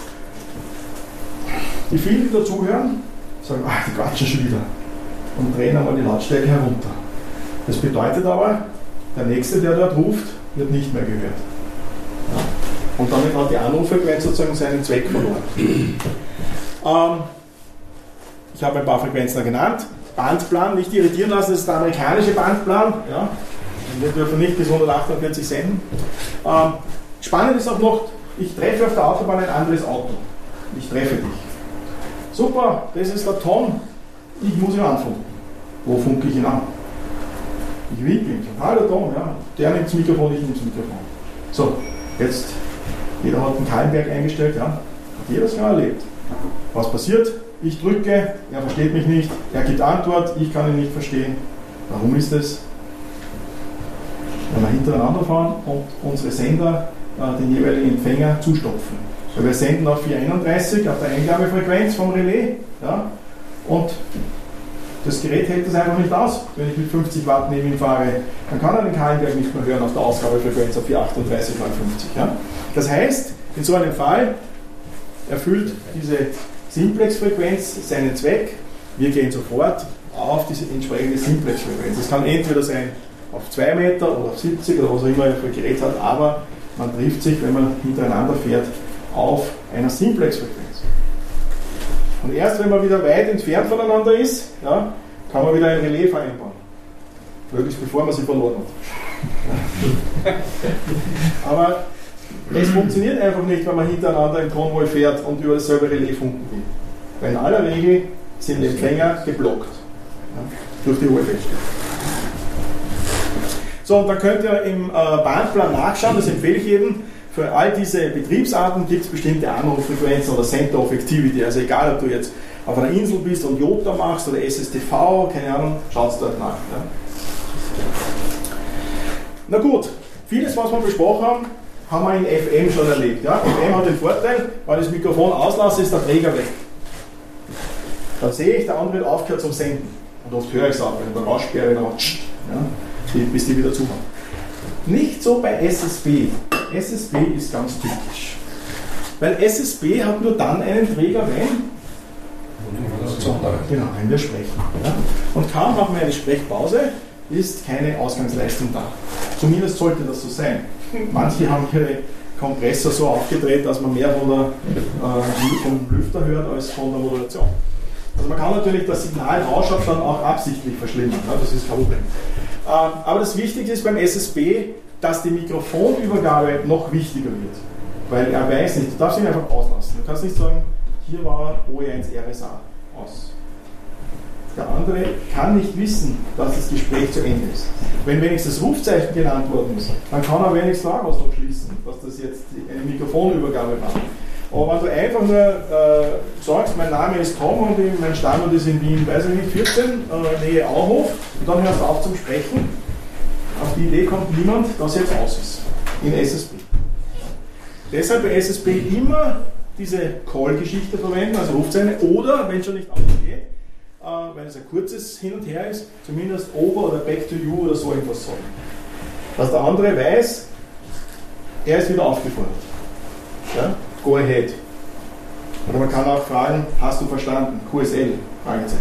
Die vielen, die dazuhören, sagen, ach, die quatschen schon wieder und drehen einmal die Lautstärke herunter. Das bedeutet aber, der Nächste, der dort ruft, wird nicht mehr gehört. Ja. Und damit hat die Anruffrequenz sozusagen seinen Zweck verloren. Ich habe ein paar Frequenzen genannt. Bandplan, nicht irritieren lassen, das ist der amerikanische Bandplan. Ja. Wir dürfen nicht bis 148 senden. Spannend ist auch noch, ich treffe auf der Autobahn ein anderes Auto. Ich treffe dich. Super, das ist der Tom. Ich muss ihn anfunken. Wo funke ich ihn an? Ich winke ihm. Hallo Tom, ja. Der nimmt das Mikrofon, ich nehme das Mikrofon. So, jetzt, jeder hat einen Kahlenberg eingestellt, ja. Hat jeder das schon erlebt. Was passiert? Ich drücke, er versteht mich nicht, er gibt Antwort, ich kann ihn nicht verstehen. Warum ist das? Wenn wir hintereinander fahren und unsere Sender den jeweiligen Empfänger zustopfen. Weil wir senden auf 431 auf der Eingabefrequenz vom Relais, ja, und das Gerät hält das einfach nicht aus. Wenn ich mit 50 Watt neben ihm fahre, dann kann er den Kahlenberg nicht mehr hören auf der Ausgabefrequenz auf 438 mal 50. Ja. Das heißt, in so einem Fall erfüllt diese Simplex-Frequenz seinen Zweck. Wir gehen sofort auf diese entsprechende Simplex-Frequenz. Das kann entweder sein auf 2 Meter oder auf 70 oder was auch immer er für ein Gerät hat, aber man trifft sich, wenn man hintereinander fährt, auf einer Simplex-Frequenz. Und erst wenn man wieder weit entfernt voneinander ist, ja, kann man wieder ein Relais vereinbaren. Möglichst bevor man sie verloren hat. Aber es funktioniert einfach nicht, wenn man hintereinander im Konvoi fährt und über dasselbe Relais funken will. Weil in aller Regel sind die Empfänger geblockt, ja, durch die hohe Feststellung. So, und dann könnt ihr im Bandplan nachschauen, das empfehle ich jedem. Für all diese Betriebsarten gibt es bestimmte Anruffrequenzen oder Center of Activity. Also egal, ob du jetzt auf einer Insel bist und Jota machst oder SSTV, keine Ahnung, schaut es dort nach. Ja. Na gut, vieles, was wir besprochen haben, haben wir in FM schon erlebt. Ja. FM hat den Vorteil, wenn ich das Mikrofon auslasse, ist der Träger weg. Dann sehe ich, der andere hat aufgehört zum Senden. Und oft höre ich es auch, wenn ich eine Raussperre noch, ja, bis die wieder zumachen. Nicht so bei SSB. SSB ist ganz typisch. Weil SSB hat nur dann einen Träger, wenn wir sprechen. Ja? Und kaum machen wir eine Sprechpause, ist keine Ausgangsleistung da. Zumindest sollte das so sein. Manche haben ihre Kompressor so aufgedreht, dass man mehr vom Lüfter hört als von der Modulation. Also man kann natürlich das Signalrauschabstand auch absichtlich verschlimmern, ja? Das ist kein Problem. Aber das Wichtigste ist beim SSB, dass die Mikrofonübergabe noch wichtiger wird. Weil er weiß nicht, du darfst ihn einfach auslassen. Du kannst nicht sagen, hier war OE1 RSA aus. Der andere kann nicht wissen, dass das Gespräch zu Ende ist. Wenn wenigstens das Rufzeichen genannt worden ist, dann kann er wenigstens daraus noch schließen, dass das jetzt eine Mikrofonübergabe war. Aber wenn du einfach nur sagst, mein Name ist Tom und mein Standort ist in Wien, weiß ich nicht, 14, Nähe Auhof, und dann hörst du auf zum Sprechen, auf die Idee kommt niemand, dass jetzt aus ist in SSB. Deshalb bei SSB immer diese Call-Geschichte verwenden, also Rufzeichen, oder wenn es schon nicht anders geht, weil es ein kurzes Hin und Her ist, zumindest over oder back to you oder so etwas sagen. Dass der andere weiß, er ist wieder aufgefordert. Ja? Go ahead. Oder man kann auch fragen, hast du verstanden? QSL? Fragezeichen.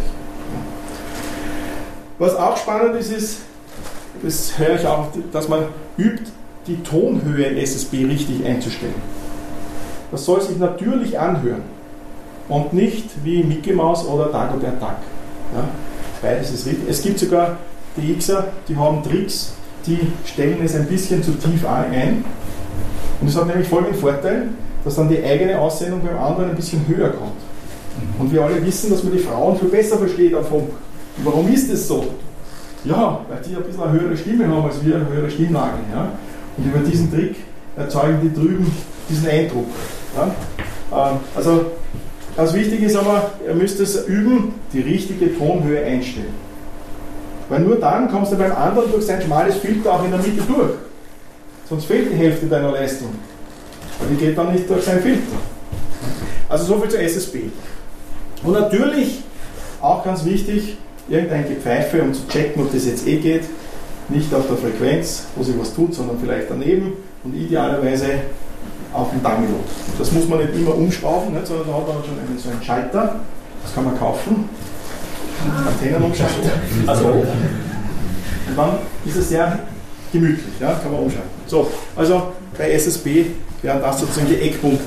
Was auch spannend ist, das höre ich auch, dass man übt, die Tonhöhe im SSB richtig einzustellen. Das soll sich natürlich anhören und nicht wie Mickey Mouse oder Dagobert Duck. Ja, beides ist richtig. Es gibt sogar die Xer, die haben Tricks, die stellen es ein bisschen zu tief ein. Und das hat nämlich folgenden Vorteil, dass dann die eigene Aussendung beim anderen ein bisschen höher kommt. Und wir alle wissen, dass man die Frauen viel besser versteht am Funk. Und warum ist das so? Ja, weil die ein bisschen eine höhere Stimme haben als wir, eine höhere Stimmlage. Ja? Und über diesen Trick erzeugen die drüben diesen Eindruck. Ja? Also ganz wichtig ist aber, ihr müsst es üben, die richtige Tonhöhe einstellen. Weil nur dann kommst du beim anderen durch sein schmales Filter auch in der Mitte durch. Sonst fehlt die Hälfte deiner Leistung. Und die geht dann nicht durch sein Filter. Also soviel zu SSB. Und natürlich auch ganz wichtig, irgendein Gepfeife, um zu checken, ob das jetzt geht, nicht auf der Frequenz, wo sich was tut, sondern vielleicht daneben und idealerweise auf dem Dangelot. Das muss man nicht immer umschrauben, nicht, sondern da hat man schon so einen Schalter, das kann man kaufen, Antennenumschalter. Also, und dann ist es sehr gemütlich, ja, kann man umschalten. So, also bei SSB wären das sozusagen die Eckpunkte.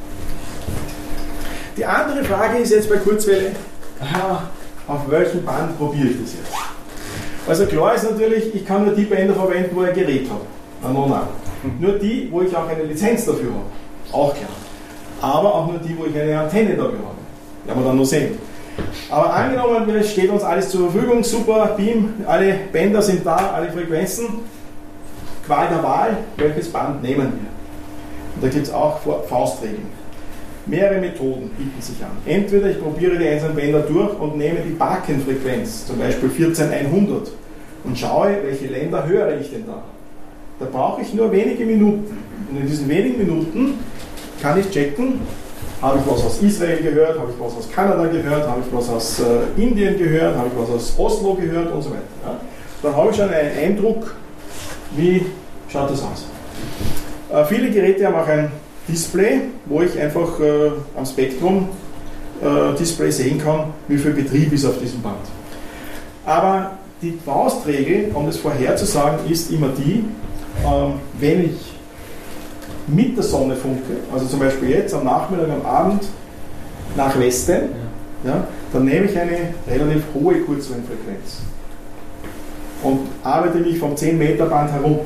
Die andere Frage ist jetzt bei Kurzwelle, auf welchem Band probiere ich das jetzt? Also klar ist natürlich, ich kann nur die Bänder verwenden, wo ich ein Gerät habe. Nein. Nur die, wo ich auch eine Lizenz dafür habe. Auch klar. Aber auch nur die, wo ich eine Antenne dafür habe. Werden wir dann noch sehen. Aber angenommen, es steht uns alles zur Verfügung, super, Beam, alle Bänder sind da, alle Frequenzen. Qual der Wahl, welches Band nehmen wir? Und da gibt es auch Faustregeln. Mehrere Methoden bieten sich an. Entweder ich probiere die einzelnen Bänder durch und nehme die Bakenfrequenz, zum Beispiel 14100, und schaue, welche Länder höre ich denn da. Da brauche ich nur wenige Minuten. Und in diesen wenigen Minuten kann ich checken, habe ich was aus Israel gehört, habe ich was aus Kanada gehört, habe ich was aus Indien gehört, habe ich was aus Oslo gehört und so weiter. Ja. Dann habe ich schon einen Eindruck, wie schaut das aus. Viele Geräte haben auch ein Display, wo ich einfach am Spektrum Display sehen kann, wie viel Betrieb ist auf diesem Band. Aber die Faustregel, um das vorherzusagen, ist immer die, wenn ich mit der Sonne funke, also zum Beispiel jetzt am Nachmittag, am Abend nach Westen, ja, dann nehme ich eine relativ hohe Kurzwellenfrequenz und arbeite mich vom 10 Meter Band herunter.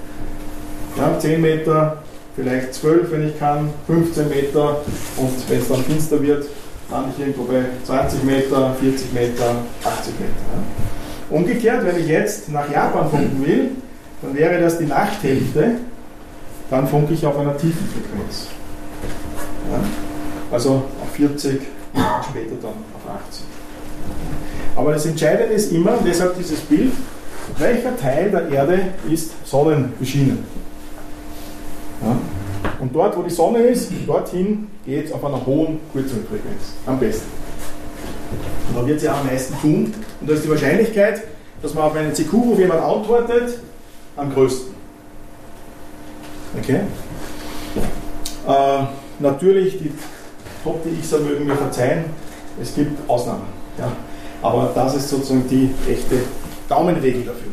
Ja, 10 Meter, vielleicht 12, wenn ich kann, 15 Meter und wenn es dann finster wird, lande ich irgendwo bei 20 Meter, 40 Meter, 80 Meter. Ja. Umgekehrt, wenn ich jetzt nach Japan funken will, dann wäre das die Nachthälfte, dann funke ich auf einer tiefen Frequenz. Ja. Also auf 40 und später dann auf 80. Aber das Entscheidende ist immer, und deshalb dieses Bild, welcher Teil der Erde ist sonnenbeschienen. Ja. Und dort, wo die Sonne ist, dorthin geht es auf einer hohen Kurzwellenfrequenz. Am besten. Und da wird sie auch am meisten tun. Und da ist die Wahrscheinlichkeit, dass man auf einen CQ-Ruf jemand antwortet, am größten. Okay? Natürlich, die Top-DXer mögen mir verzeihen, es gibt Ausnahmen. Ja. Aber das ist sozusagen die echte Daumenregel dafür.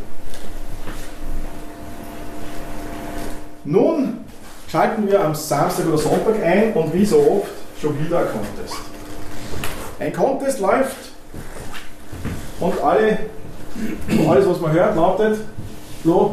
Nun schalten wir am Samstag oder Sonntag ein und wie so oft schon wieder ein Contest. Ein Contest läuft und alles was man hört, lautet so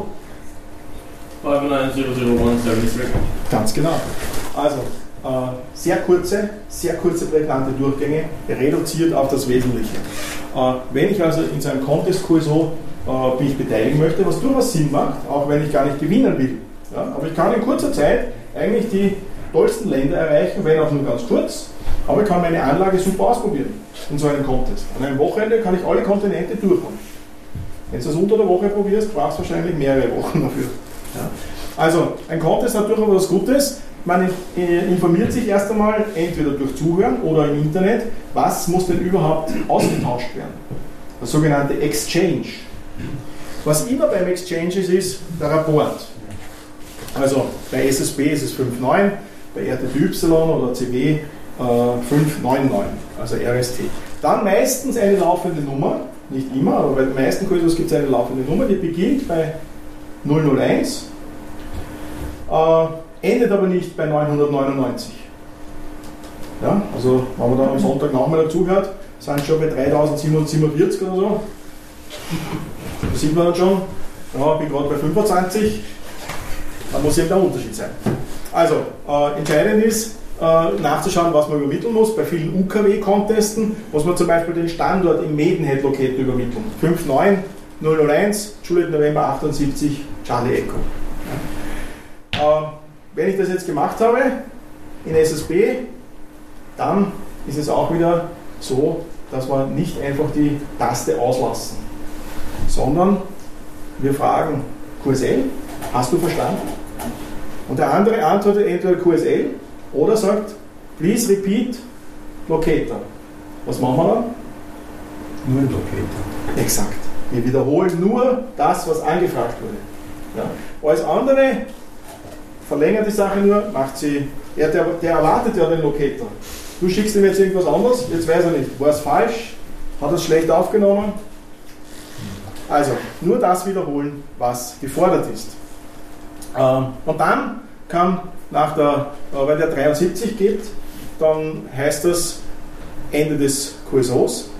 59001 Service Record. Ganz genau. Also sehr kurze, prägnante Durchgänge, reduziert auf das Wesentliche. Wenn ich also in so einem Contest-Kurs so mich beteiligen möchte, was durchaus Sinn macht, auch wenn ich gar nicht gewinnen will. Ja, aber ich kann in kurzer Zeit eigentlich die tollsten Länder erreichen, wenn auch nur ganz kurz, aber ich kann meine Anlage super ausprobieren in so einem Contest. An einem Wochenende kann ich alle Kontinente durchkommen. Wenn du das unter der Woche probierst, brauchst du wahrscheinlich mehrere Wochen dafür. Ja. Also, ein Contest hat durchaus was Gutes. Man informiert sich erst einmal entweder durch Zuhören oder im Internet, was muss denn überhaupt ausgetauscht werden. Das sogenannte Exchange. Was immer beim Exchange ist der Rapport. Also bei SSB ist es 5.9, bei RTTY oder CW 5.9.9, also RST. Dann meistens eine laufende Nummer, nicht immer, aber bei den meisten Kursen gibt es eine laufende Nummer, die beginnt bei 001, endet aber nicht bei 999. Ja, also wenn man dann am Sonntagnachmittag zuhört, sind schon bei 3747 oder so. Da sieht man dann schon, ja, ich bin gerade bei 25, da muss irgendein Unterschied sein. Also, entscheidend ist, nachzuschauen, was man übermitteln muss. Bei vielen UKW-Contesten muss man zum Beispiel den Standort im Maidenhead Locator übermitteln. 59001, Juliet November 78, Charlie Echo. Ja. Wenn ich das jetzt gemacht habe in SSB, dann ist es auch wieder so, dass wir nicht einfach die Taste auslassen, sondern wir fragen QSL, hast du verstanden? Und der andere antwortet entweder QSL oder sagt, please repeat locator. Was machen wir dann? Nur ein Locator. Exakt. Wir wiederholen nur das, was angefragt wurde. Ja. Alles andere verlängert die Sache nur, macht sie. Der erwartet ja den Locator. Du schickst ihm jetzt irgendwas anderes, jetzt weiß er nicht, war es falsch, hat er es schlecht aufgenommen. Also, nur das wiederholen, was gefordert ist. Und dann kann wenn der 73 gibt, dann heißt das Ende des QSOs.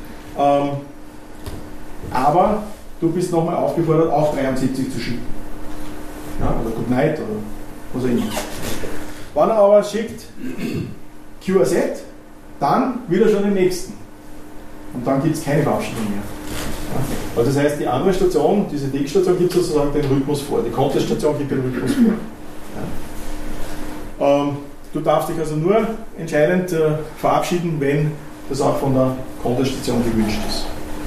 Aber du bist nochmal aufgefordert, auch 73 zu schicken. Ja, oder Good Night oder was auch immer. Wenn er aber schickt QRZ, dann wieder schon den nächsten. Und dann gibt es keine Verabschiedung mehr. Ja. Also das heißt, die andere Station, diese DX-Station, gibt sozusagen den Rhythmus vor. Die Contest-Station gibt den Rhythmus vor. Ja. Du darfst dich also nur entscheidend verabschieden, wenn das auch von der Contest-Station gewünscht ist.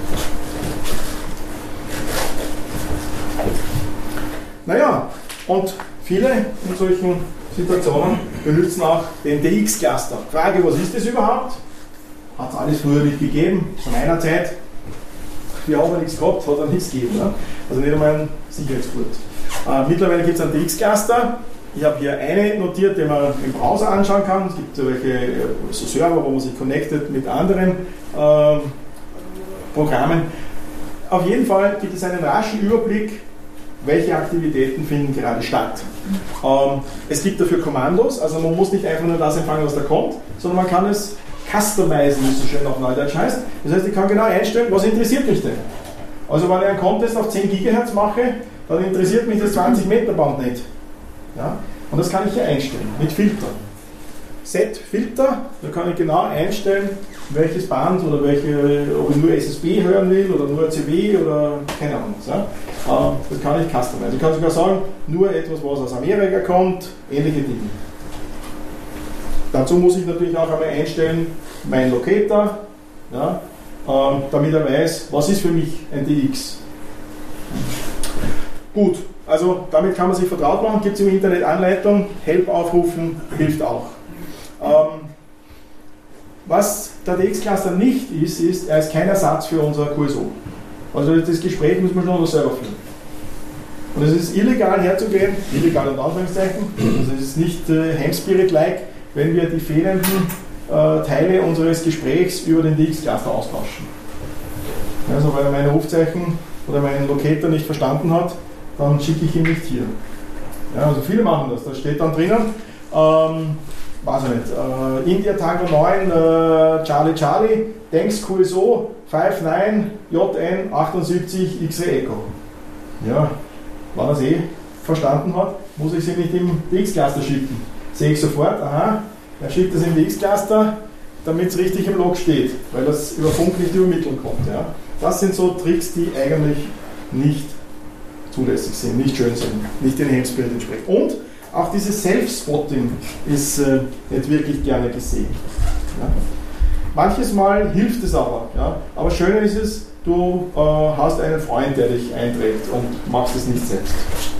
Naja, und viele in solchen Situationen benutzen auch den DX-Cluster. Frage, was ist das überhaupt? Hat es alles früher nicht gegeben, zu meiner Zeit. Wir haben nichts gehabt, hat er nichts gegeben. Ne? Also nicht einmal ein Sicherheitsgurt. Mittlerweile gibt es einen DX-Cluster. Ich habe hier eine notiert, die man im Browser anschauen kann. Es gibt so Server, wo man sich connectet mit anderen Programmen. Auf jeden Fall gibt es einen raschen Überblick, welche Aktivitäten finden gerade statt. Es gibt dafür Kommandos, also man muss nicht einfach nur das empfangen, was da kommt, sondern man kann es customizen, wie es so schön auf Neudeutsch heißt. Das heißt, ich kann genau einstellen, was interessiert mich denn. Also wenn ich einen Contest auf 10 GHz mache, dann interessiert mich das 20 Meter Band nicht. Ja? Und das kann ich hier einstellen, mit Filtern. Set Filter, da kann ich genau einstellen, welches Band oder ob ich nur SSB hören will oder nur CW oder keine Ahnung. Ja? Das kann ich customizen. Ich kann sogar sagen, nur etwas, was aus Amerika kommt, ähnliche Dinge. Dazu muss ich natürlich auch einmal einstellen, mein Locator, ja, damit er weiß, was ist für mich ein DX. Gut, also damit kann man sich vertraut machen, gibt es im Internet Anleitung, Help aufrufen, hilft auch. Was der DX-Cluster nicht ist, er ist kein Ersatz für unser QSO. Also das Gespräch müssen wir schon selber führen. Und es ist illegal herzugehen, illegal in Anführungszeichen, also es ist nicht Ham-Spirit-like, wenn wir die fehlenden Teile unseres Gesprächs über den DX-Cluster austauschen. Also weil er meine Rufzeichen oder meinen Locator nicht verstanden hat, dann schicke ich ihn nicht hier. Ja, also viele machen das, da steht dann drinnen, weiß ich nicht, India Tango 9, Charlie Charlie, Thanks QSO 59 JN 78 XE Echo. Ja, wenn er es verstanden hat, muss ich sie nicht im DX-Cluster schicken. Sehe ich sofort, aha, er schickt das im DX-Cluster, damit es richtig im Log steht, weil das über Funk nicht übermitteln kommt. Ja. Das sind so Tricks, die eigentlich nicht zulässig sind, nicht schön sind, nicht den Ham-Spirit entsprechen. Und auch dieses Self-Spotting ist nicht wirklich gerne gesehen. Ja. Manches Mal hilft es aber. Ja. Aber schöner ist es, du hast einen Freund, der dich einträgt und machst es nicht selbst.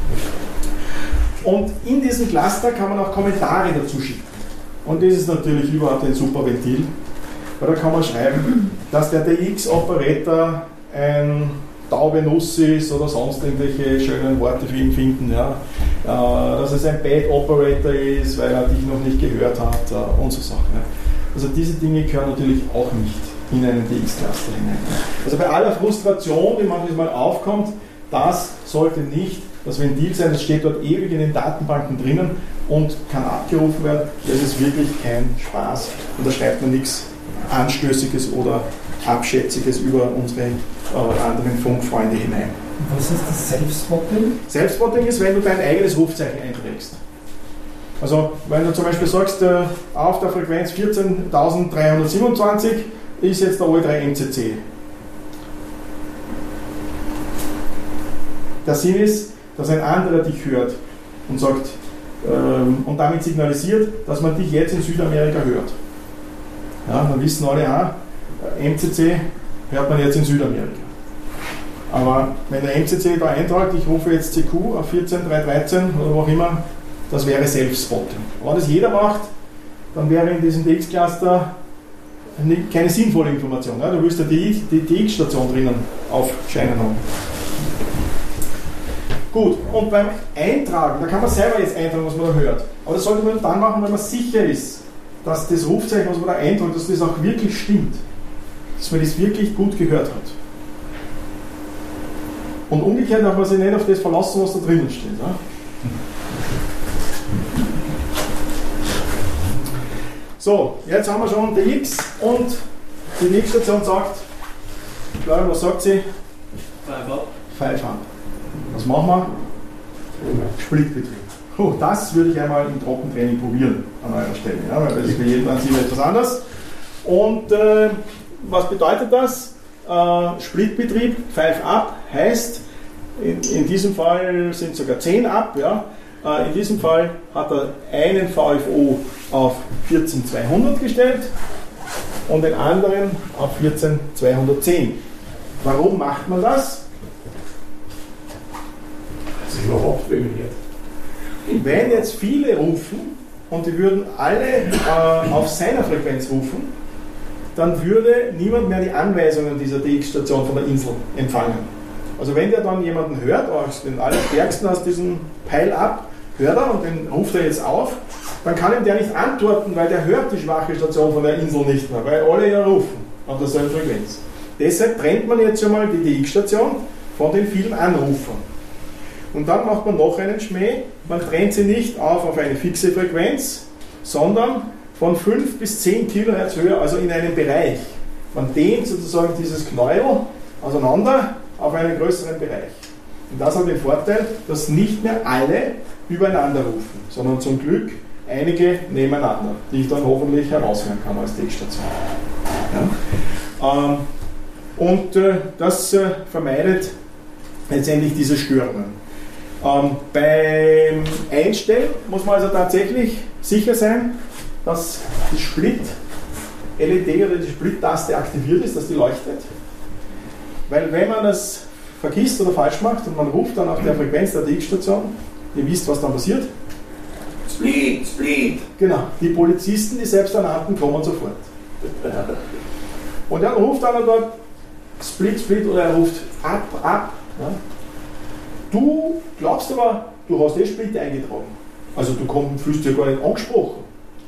Und in diesem Cluster kann man auch Kommentare dazu schicken. Und das ist natürlich überhaupt ein super Ventil, weil da kann man schreiben, dass der DX-Operator ein taube Nuss ist oder sonst irgendwelche schönen Worte für ihn finden. Ja. Dass es ein Bad Operator ist, weil er dich noch nicht gehört hat und so Sachen. Ja. Also diese Dinge gehören natürlich auch nicht in einen DX-Cluster hinein. Also bei aller Frustration, die manchmal aufkommt, das sollte nicht das Ventil sein, das steht dort ewig in den Datenbanken drinnen und kann abgerufen werden. Das ist wirklich kein Spaß und da schreibt man nichts Anstößiges oder Abschätziges über unsere anderen Funkfreunde hinein. Was ist das Self-Spotting? Self-Spotting ist, wenn du dein eigenes Rufzeichen einträgst. Also wenn du zum Beispiel sagst, auf der Frequenz 14.327 ist jetzt der O3 MCC. Der Sinn ist, dass ein anderer dich hört und sagt und damit signalisiert, dass man dich jetzt in Südamerika hört. Ja, dann wissen alle, MCC hört man jetzt in Südamerika. Aber wenn der MCC da eintragt, ich rufe jetzt CQ auf 14.313 oder wo auch immer, das wäre Self-Spotting. Wenn das jeder macht, dann wäre in diesem DX-Cluster keine sinnvolle Information. Ja? Du willst ja die TX-Station drinnen aufscheinen haben. Gut, und beim Eintragen, da kann man selber jetzt eintragen, was man da hört. Aber das sollte man dann machen, wenn man sicher ist, dass das Rufzeichen, was man da eintragt, dass das auch wirklich stimmt. Dass man das wirklich gut gehört hat. Und umgekehrt darf man sich nicht auf das verlassen, was da drinnen steht. Ja? So, jetzt haben wir schon die X und die TX-Station sagt, Florian, was sagt sie? 5 ab. Was machen wir? Splitbetrieb. Oh, das würde ich einmal im Trockentraining probieren an eurer Stelle, ja, weil das ist für jeden Ansicht etwas anders. Und was bedeutet das? Splitbetrieb, 5 up heißt, in diesem Fall sind sogar 10 up. Ja. In diesem Fall hat er einen VFO auf 14200 gestellt und den anderen auf 14210. Warum macht man das? Das ist überhaupt reguliert. Wenn jetzt viele rufen und die würden alle auf seiner Frequenz rufen, dann würde niemand mehr die Anweisungen dieser TX-Station von der Insel empfangen. Also wenn der dann jemanden hört, den allerstärksten aus diesem Pile-Up, hört er und den ruft er jetzt auf, dann kann ihm der nicht antworten, weil der hört die schwache Station von der Insel nicht mehr, weil alle ja rufen auf derselben Frequenz. Deshalb trennt man jetzt schon mal die TX-Station von den vielen Anrufern. Und dann macht man noch einen Schmäh, man trennt sie nicht auf eine fixe Frequenz, sondern von 5 bis 10 kHz höher, also in einem Bereich. Man dehnt sozusagen dieses Knäuel auseinander auf einen größeren Bereich. Und das hat den Vorteil, dass nicht mehr alle übereinander rufen, sondern zum Glück einige nebeneinander, die ich dann hoffentlich heraushören kann als TX-Station. Ja? Und das vermeidet letztendlich diese Störungen. Beim Einstellen muss man also tatsächlich sicher sein, dass die Split-LED oder die Split-Taste aktiviert ist, dass die leuchtet. Weil wenn man das vergisst oder falsch macht und man ruft dann auf der Frequenz der TX-Station, ihr wisst, was dann passiert. Split, Split! Genau, die Polizisten, die Selbsternannten, kommen sofort. Und er ruft dann dort Split, Split oder er ruft ab, ab. Ja. Du glaubst aber, du hast Split eingetragen. Also du fühlst dich ja gar nicht angesprochen.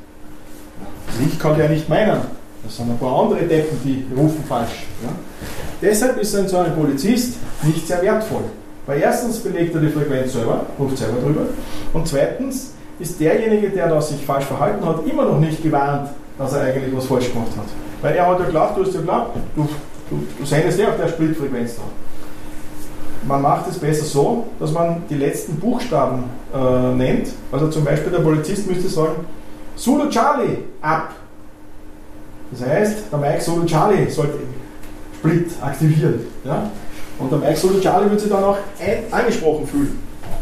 Ich kann ja nicht meinen. Das sind ein paar andere Deppen, die rufen falsch. Ja. Deshalb ist so ein Polizist nicht sehr wertvoll. Weil erstens belegt er die Frequenz selber, ruft selber drüber. Und zweitens ist derjenige, der da sich falsch verhalten hat, immer noch nicht gewarnt, dass er eigentlich was falsch gemacht hat. Weil er hat ja geglaubt, du hast ja geglaubt, du sendest ja auf der Splitfrequenz da. Man macht es besser so, dass man die letzten Buchstaben nennt. Also zum Beispiel der Polizist müsste sagen, Zulu Charlie ab. Das heißt, der Mike Zulu Charlie sollte Split aktivieren. Ja? Und der Mike Zulu Charlie wird sich dann auch angesprochen fühlen.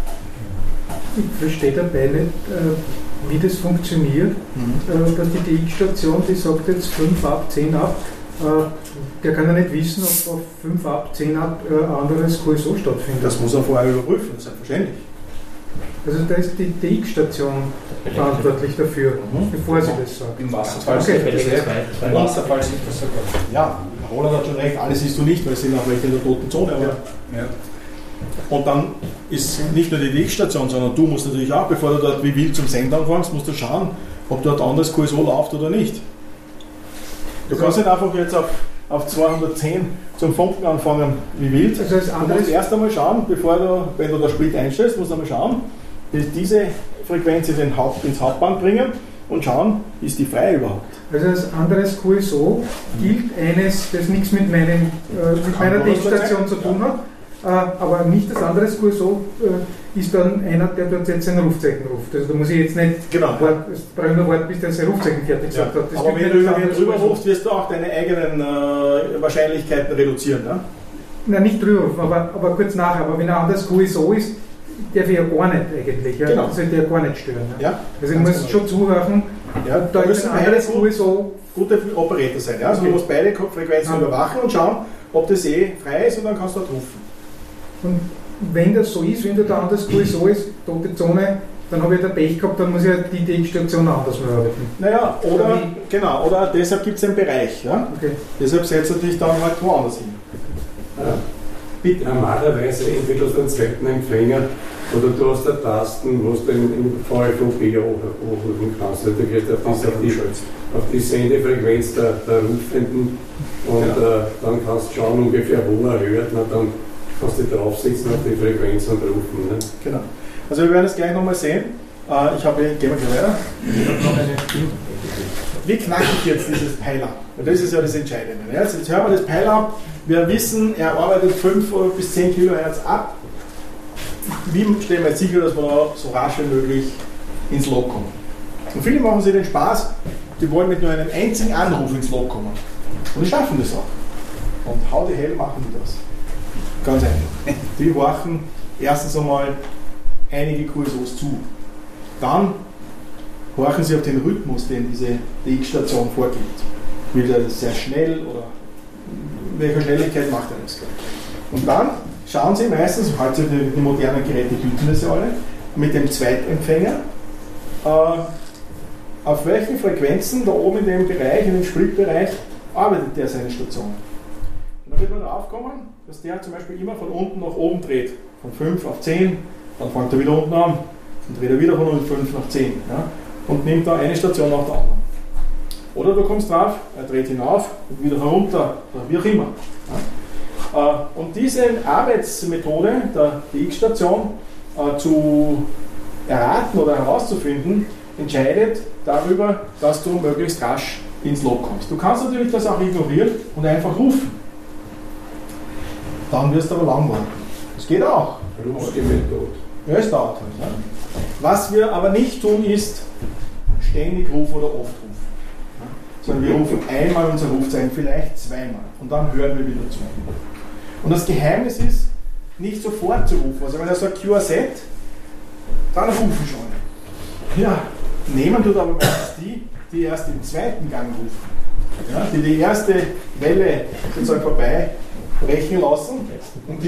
Ich verstehe dabei nicht, wie das funktioniert, dass die TX-Station, die sagt jetzt 5 ab, 10 ab, der kann ja nicht wissen, ob auf 5 ab, 10 ab anderes QSO stattfindet. Das muss er vorher überprüfen, selbstverständlich. Also da ist die TX-Station verantwortlich dafür, bevor sie das sagt. Im Wasserfall sieht das sogar. Ja, Roland hat schon recht, alles siehst du nicht, weil es sind auch welche in der toten Zone. Aber ja. Und dann ist nicht nur die TX-Station, sondern du musst natürlich auch, bevor du dort wie wild zum Sender anfängst, musst du schauen, ob dort anderes QSO läuft oder nicht. Du kannst nicht einfach jetzt auf 210 zum Funken anfangen wie wild. Also du musst erst einmal schauen, wenn du das Split einstellst, musst du einmal schauen, diese Frequenz ins Hauptband bringen und schauen, ist die frei überhaupt. Also als anderes QSO gilt eines, das nichts mit meiner TX-Station zu tun hat, aber nicht das anderes QSO ist dann einer, der dort jetzt sein Rufzeichen ruft. Also da muss ich jetzt nicht brauche nur warten, bis der sein Rufzeichen fertig gesagt hat. Aber wenn du drüber rufst, wirst du auch deine eigenen Wahrscheinlichkeiten reduzieren. Ne? Nein, nicht drüber rufen, aber kurz nachher. Aber wenn ein anderes QSO ist, darf ich ja gar nicht eigentlich. Ja? Genau. Das sollte ja gar nicht stören. Ja? Ja, also ich muss schon zuhören, da ist ein anderes QSO. Gute Operator sein. Ja? Also du musst beide Frequenzen überwachen und schauen, ob das frei ist und dann kannst du dort rufen. Und wenn das so ist, wenn da ein anderes QSO ist, tote Zone, dann habe ich da Pech gehabt, dann muss ich halt die DX-Station anders bearbeiten. Naja, oder deshalb gibt es einen Bereich. Ja? Okay. Deshalb setzt du dich dann halt woanders hin. Ja. Bitte. Normalerweise entweder aus dem zweiten Empfänger oder du hast da Tasten, wo du im VFOB hochrufen kannst. Du gehst auf die Sendefrequenz der Rufenden und dann kannst du schauen ungefähr, wo er hört. Na, dann kannst du draufsitzen auf die Frequenz und rufen. Ne? Genau. Also wir werden es gleich nochmal sehen. Gehen wir gleich weiter. Wie knacke ich jetzt dieses Pile-Up? Das ist ja das Entscheidende. Jetzt hören wir das Pile-Up. Wir wissen, er arbeitet 5 bis 10 kHz ab. Wie stellen wir jetzt sicher, dass wir da so rasch wie möglich ins Log kommen? Und viele machen sich den Spaß, die wollen mit nur einem einzigen Anruf ins Log kommen. Und die schaffen das auch. Und how the hell machen die das? Ganz einfach. Die horchen erstens einmal einige QSOs zu. Dann horchen sie auf den Rhythmus, den diese DX-Station vorgibt. Will er das sehr schnell oder welcher Schnelligkeit macht er das? Und dann schauen sie meistens, heute die modernen Geräte bieten das ja alle, mit dem Zweitempfänger, auf welchen Frequenzen da oben in dem Bereich, in dem Splitbereich, arbeitet der seine Station. Und dann wird man darauf kommen, dass der zum Beispiel immer von unten nach oben dreht. Von 5 auf 10, dann fängt er wieder unten an, dann dreht er wieder von 5 nach 10. Ja, und nimmt da eine Station nach der anderen. Oder du kommst drauf, er dreht hinauf und wieder herunter, oder wie auch immer. Ja. Und diese Arbeitsmethode der DX-Station zu erraten oder herauszufinden, entscheidet darüber, dass du möglichst rasch ins Log kommst. Du kannst natürlich das auch ignorieren und einfach rufen. Dann wirst du aber lang warten. Das geht auch. Ja, es dauert halt. Ja. Was wir aber nicht tun, ist ständig rufen oder oft rufen. Ja. Sondern wir rufen einmal unser Rufzeichen, vielleicht zweimal. Und dann hören wir wieder zu. Und das Geheimnis ist, nicht sofort zu rufen. Also wenn er sagt QRZ, dann rufen schon. Ja, nehmen tut aber meistens die erst im zweiten Gang rufen. Ja, die erste Welle sozusagen vorbei brechen lassen und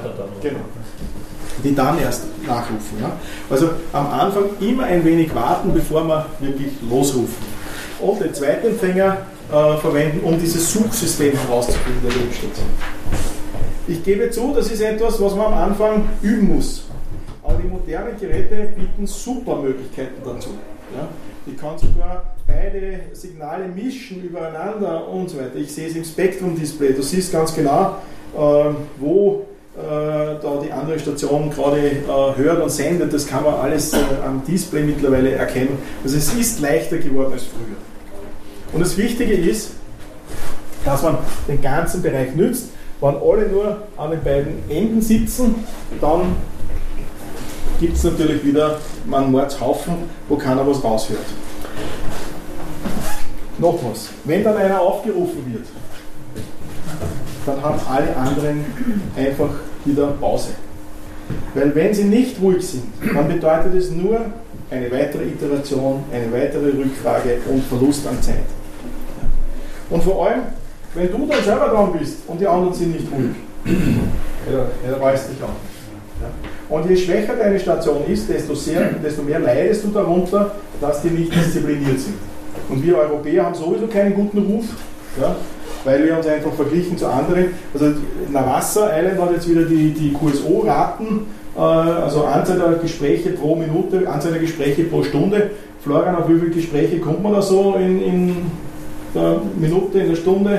die dann erst nachrufen. Ja? Also am Anfang immer ein wenig warten, bevor wir wirklich losrufen. Und den Zweitempfänger verwenden, um dieses Suchsystem herauszufinden der DX-Station. Ich gebe zu, das ist etwas, was man am Anfang üben muss. Aber die modernen Geräte bieten super Möglichkeiten dazu. Ja? Ich kann sogar beide Signale mischen übereinander und so weiter. Ich sehe es im Spektrum-Display. Du siehst ganz genau, wo da die andere Station gerade hört und sendet. Das kann man alles am Display mittlerweile erkennen. Also es ist leichter geworden als früher. Und das Wichtige ist, dass man den ganzen Bereich nützt. Wenn alle nur an den beiden Enden sitzen, dann gibt es natürlich wieder einen Mordshaufen, wo keiner was raushört. Noch was. Wenn dann einer aufgerufen wird, dann haben alle anderen einfach wieder Pause. Weil wenn sie nicht ruhig sind, dann bedeutet es nur eine weitere Iteration, eine weitere Rückfrage und Verlust an Zeit. Und vor allem, wenn du dann selber dran bist und die anderen sind nicht ruhig, er reißt dich an. Und je schwächer deine Station ist, desto mehr leidest du darunter, dass die nicht diszipliniert sind. Und wir Europäer haben sowieso keinen guten Ruf, ja, weil wir uns einfach verglichen zu anderen. Also Navassa Island hat jetzt wieder die QSO-Raten, also Anzahl der Gespräche pro Minute, Anzahl der Gespräche pro Stunde. Florian, auf wie viele Gespräche kommt man da so in der Minute, in der Stunde?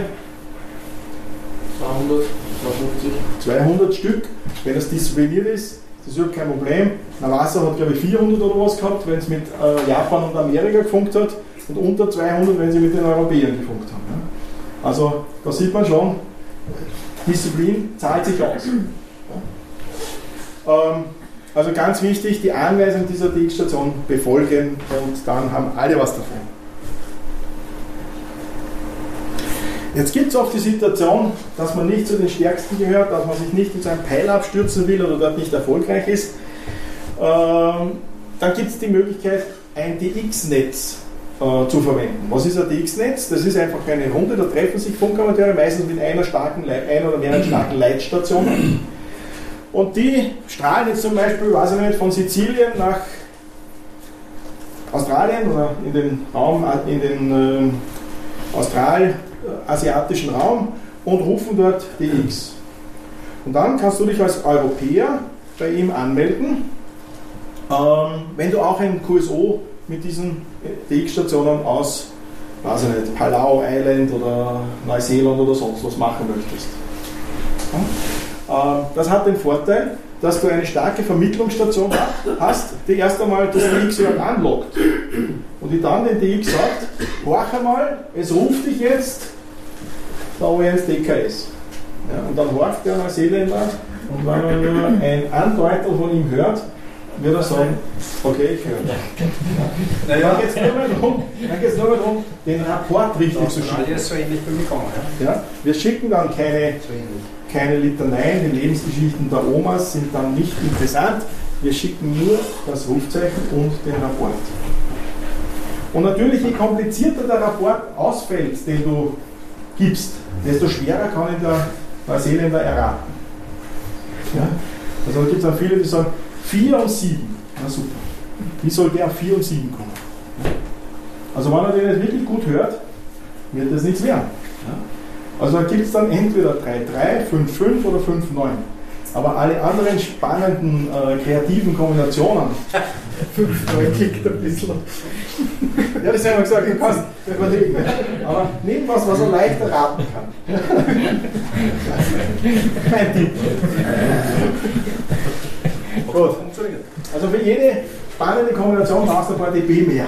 200, 250. 200 Stück. Wenn das diszipliniert ist, das ist überhaupt kein Problem. Navassa hat, glaube ich, 400 oder was gehabt, wenn es mit Japan und Amerika gefunkt hat, und unter 200, wenn sie mit den Europäern gefunkt haben. Ja. Also da sieht man schon, Disziplin zahlt sich aus. Ja. Also ganz wichtig, die Anweisung dieser DX-Station befolgen und dann haben alle was davon. Jetzt gibt es oft die Situation, dass man nicht zu den Stärksten gehört, dass man sich nicht in so einen Pfeil abstürzen will oder dort nicht erfolgreich ist. Dann gibt es die Möglichkeit, ein DX-Netz zu verwenden. Was ist ein DX-Netz? Das ist einfach eine Runde, da treffen sich Funkamateure, meistens mit einer oder mehreren starken Leitstationen. Und die strahlen jetzt zum Beispiel, weiß ich nicht, von Sizilien nach Australien oder in den Raum, in den australasiatischen Raum und rufen dort DX. Und dann kannst du dich als Europäer bei ihm anmelden, wenn du auch ein QSO mit diesen DX-Stationen aus, weiß ich nicht, Palau Island oder Neuseeland oder sonst was machen möchtest. Das hat den Vorteil, dass du eine starke Vermittlungsstation hast, die erst einmal das DX anlockt und die dann den DX sagt, horch einmal, es ruft dich jetzt der OENS DKS. Ja, und dann horcht der Neuseeländer und wenn man nur ein Andeutel von ihm hört, wird er sagen, okay, ich höre. Dann geht es nur mehr darum, den Rapport richtig zu schicken. So ähnlich bekommen, ja? Wir schicken dann keine Litaneien, die Lebensgeschichten der Omas sind dann nicht interessant. Wir schicken nur das Rufzeichen und den Rapport. Und natürlich, je komplizierter der Rapport ausfällt, den du gibst, desto schwerer kann ihn der Neuseeländer erraten. Ja? Also da gibt es auch viele, die sagen, 4 und 7. Na super. Wie soll der auf 4 und 7 kommen? Also wenn er den nicht wirklich gut hört, wird das nichts werden. Ja? Also da gibt es dann entweder 3-3, 5-5 oder 5-9. Aber alle anderen spannenden, kreativen Kombinationen, 5-9 kickt ein bisschen. Ja, das haben wir gesagt, du kannst überlegen. Aber nimm was er leicht erraten kann. Mein Tipp. Gut. Also für jede spannende Kombination brauchst du ein paar dB mehr.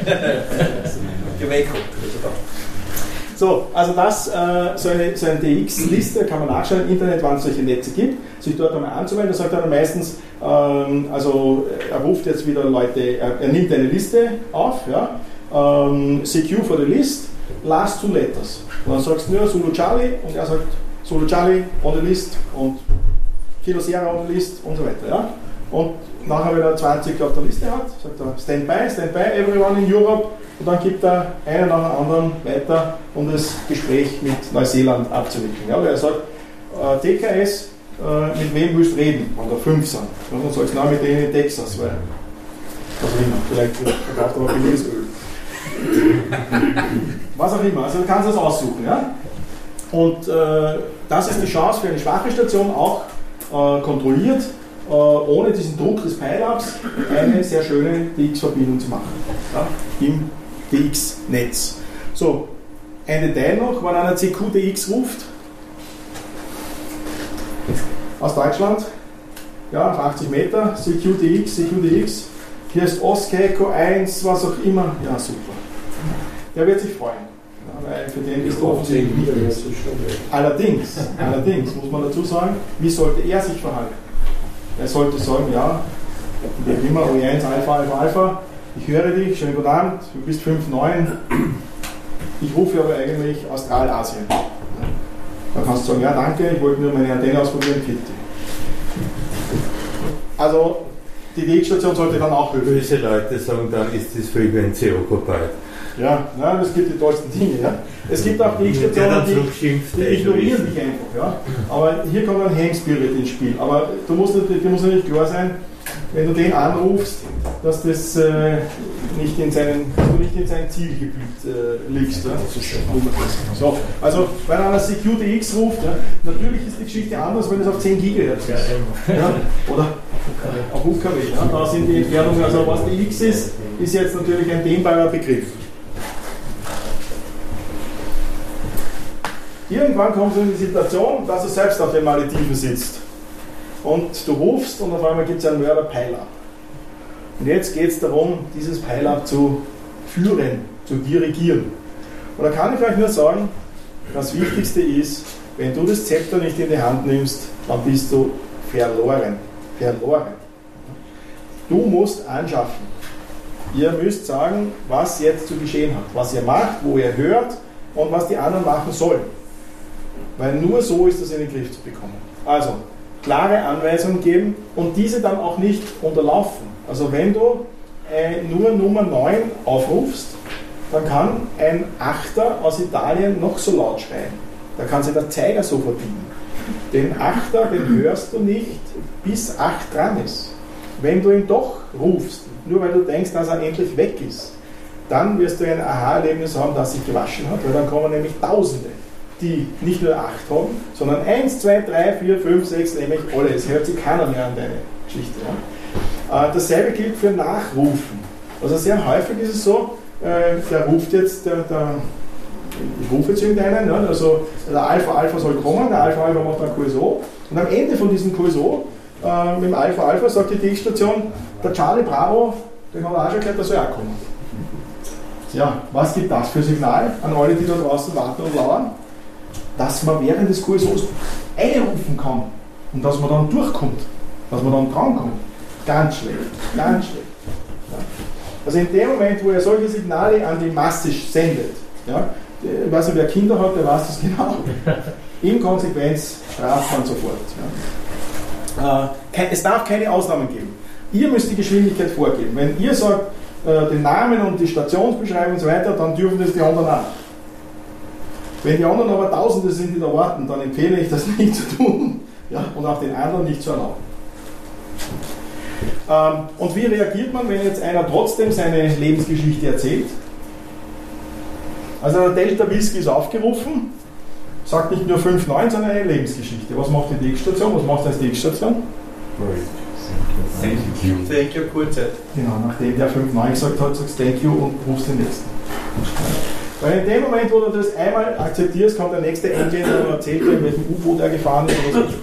So, also das, so eine DX-Liste kann man nachschauen im Internet, wann es solche Netze gibt, sich dort einmal anzumelden. Da sagt er dann meistens, also er ruft jetzt wieder Leute, er nimmt eine Liste auf, ja, CQ for the list, last 2 letters. Und dann sagst du nur Zulu Charlie und er sagt Zulu Charlie on the list und Kilo Sierra on the list und so weiter. Ja. Und nachher, wenn er 20 auf der Liste hat, sagt er stand by, everyone in Europe. Und dann gibt er einen nach dem anderen weiter, um das Gespräch mit Neuseeland abzuwickeln. Ja, weil er sagt, TKS, mit wem willst du reden? Wenn da 5 sind. Und dann sagst du, nein, mit denen in Texas, weil, was auch immer, vielleicht verkauft er aber billiges Öl. Was auch immer, also du kannst das aussuchen. Ja? Und das ist die Chance für eine schwache Station, auch kontrolliert, ohne diesen Druck des Pile-Ups, eine sehr schöne DX-Verbindung zu machen. Ja? Im DX-Netz. So, ein Detail noch, wenn einer CQDX ruft, aus Deutschland, ja, auf 80 Meter, CQDX, hier ist Oskeko 1, was auch immer, ja, super. Der wird sich freuen, ja, weil für den ist offensichtlich nicht. Allerdings muss man dazu sagen, wie sollte er sich verhalten? Er sollte sagen, ja, wie immer, OE1, Alpha, ich höre dich, schönen guten Abend, du bist 5-9, ich rufe aber eigentlich Australasien. Dann kannst du sagen, ja danke, ich wollte nur meine Antenne ausprobieren, bitte. Also die DX-Station sollte dann auch hören. Böse Leute sagen, dann ist das Frequency occupied. Ja, das gibt die tollsten Dinge. Ja. Es gibt auch DX-Stationen, die ignorieren dich einfach. Ja. Aber hier kommt ein Hang Spirit ins Spiel. Aber dir muss natürlich klar sein, wenn du den anrufst, dass das nicht in seinem Zielgebiet liegst. Ja. So, also wenn einer CQDX ruft, ja, natürlich ist die Geschichte anders, wenn es auf 10 GHz ist. Ja, oder auf UKW. Ja, da sind die Entfernungen, also was die X ist jetzt natürlich ein dehnbarer Begriff. Irgendwann kommst du in die Situation, dass du selbst auf den Malediven sitzt. Und du rufst und auf einmal gibt es einen Mörder-Pile-Up. Und jetzt geht es darum, dieses Pile-Up zu führen, zu dirigieren. Und da kann ich euch nur sagen, das Wichtigste ist, wenn du das Zepter nicht in die Hand nimmst, dann bist du verloren. Du musst anschaffen. Ihr müsst sagen, was jetzt zu geschehen hat, was ihr macht, wo ihr hört und was die anderen machen sollen. Weil nur so ist das in den Griff zu bekommen. Also, klare Anweisungen geben und diese dann auch nicht unterlaufen. Also wenn du nur Nummer 9 aufrufst, dann kann ein Achter aus Italien noch so laut schreien. Da kann sich der Zeiger so verbiegen. Den Achter, den hörst du nicht, bis 8 dran ist. Wenn du ihn doch rufst, nur weil du denkst, dass er endlich weg ist, dann wirst du ein Aha-Erlebnis haben, das sich gewaschen hat, weil dann kommen nämlich Tausende, die nicht nur 8 haben, sondern 1, 2, 3, 4, 5, 6, nämlich alle. Es hört sich keiner mehr an deine Geschichte. Ja. Dasselbe gilt für Nachrufen. Also sehr häufig ist es so, der ruft jetzt, ich rufe jetzt irgendeinen, ne? Also der Alpha soll kommen, der Alpha macht ein QSO und am Ende von diesem QSO mit dem Alpha sagt die DX-Station, der Charlie Bravo, den hat er auch schon gehört, der soll auch kommen. Ja, was gibt das für Signal an alle, die da draußen warten und lauern? Dass man während des QSOs einrufen kann und dass man dann durchkommt, dass man dann drankommt. Ganz schlecht, ganz schlecht. Ja. Also in dem Moment, wo er solche Signale an die Masse sendet, ja, ich weiß nicht, wer Kinder hat, der weiß das genau, in Konsequenz straft man sofort. Ja. Es darf keine Ausnahmen geben. Ihr müsst die Geschwindigkeit vorgeben. Wenn ihr sagt, den Namen und die Stationsbeschreibung und so weiter, dann dürfen das die anderen auch. Wenn die anderen aber Tausende sind, die da warten, dann empfehle ich das nicht zu tun, ja, und auch den anderen nicht zu erlauben. Und wie reagiert man, wenn jetzt einer trotzdem seine Lebensgeschichte erzählt? Also der Delta Whisky ist aufgerufen, sagt nicht nur 5,9, sondern eine Lebensgeschichte. Was macht die DX-Station? Was macht die DX-Station? Thank you, Kurzzeit. Genau, nachdem der 5,9 gesagt hat, sagst Thank you und rufst den nächsten. Weil in dem Moment, wo du das einmal akzeptierst, kommt der nächste Engine und erzählt dir, in welchem U-Boot er gefahren ist oder so.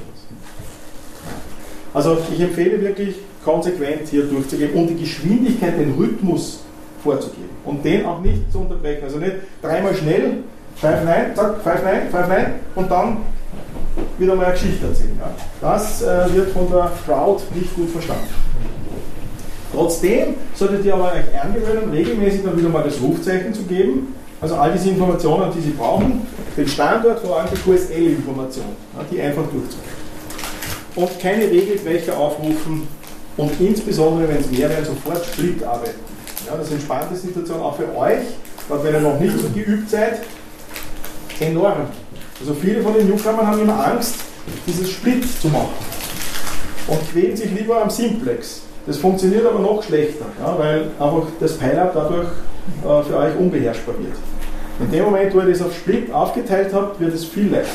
Also ich empfehle wirklich, konsequent hier durchzugehen und die Geschwindigkeit, den Rhythmus vorzugeben und den auch nicht zu unterbrechen. Also nicht dreimal schnell, 5 nein, zack, 5 nein, 5 nein und dann wieder mal eine Geschichte erzählen. Ja. Das wird von der Crowd nicht gut verstanden. Trotzdem solltet ihr aber euch angewöhnen, regelmäßig dann wieder mal das Rufzeichen zu geben. Also all diese Informationen, die Sie brauchen, den Standort, vor allem die QSL-Information, ja, die einfach durchzugeben. Und keine Regelbrecher aufrufen und insbesondere, wenn es mehr werden, sofort Split arbeiten. Ja, das entspannt die Situation auch für euch, weil wenn ihr noch nicht so geübt seid, enorm. Also viele von den Newcomern haben immer Angst, dieses Split zu machen und quälen sich lieber am Simplex. Das funktioniert aber noch schlechter, ja, weil einfach das Pile-Up dadurch für euch unbeherrschbar wird. In dem Moment, wo ihr das auf Split aufgeteilt habt, wird es viel leichter.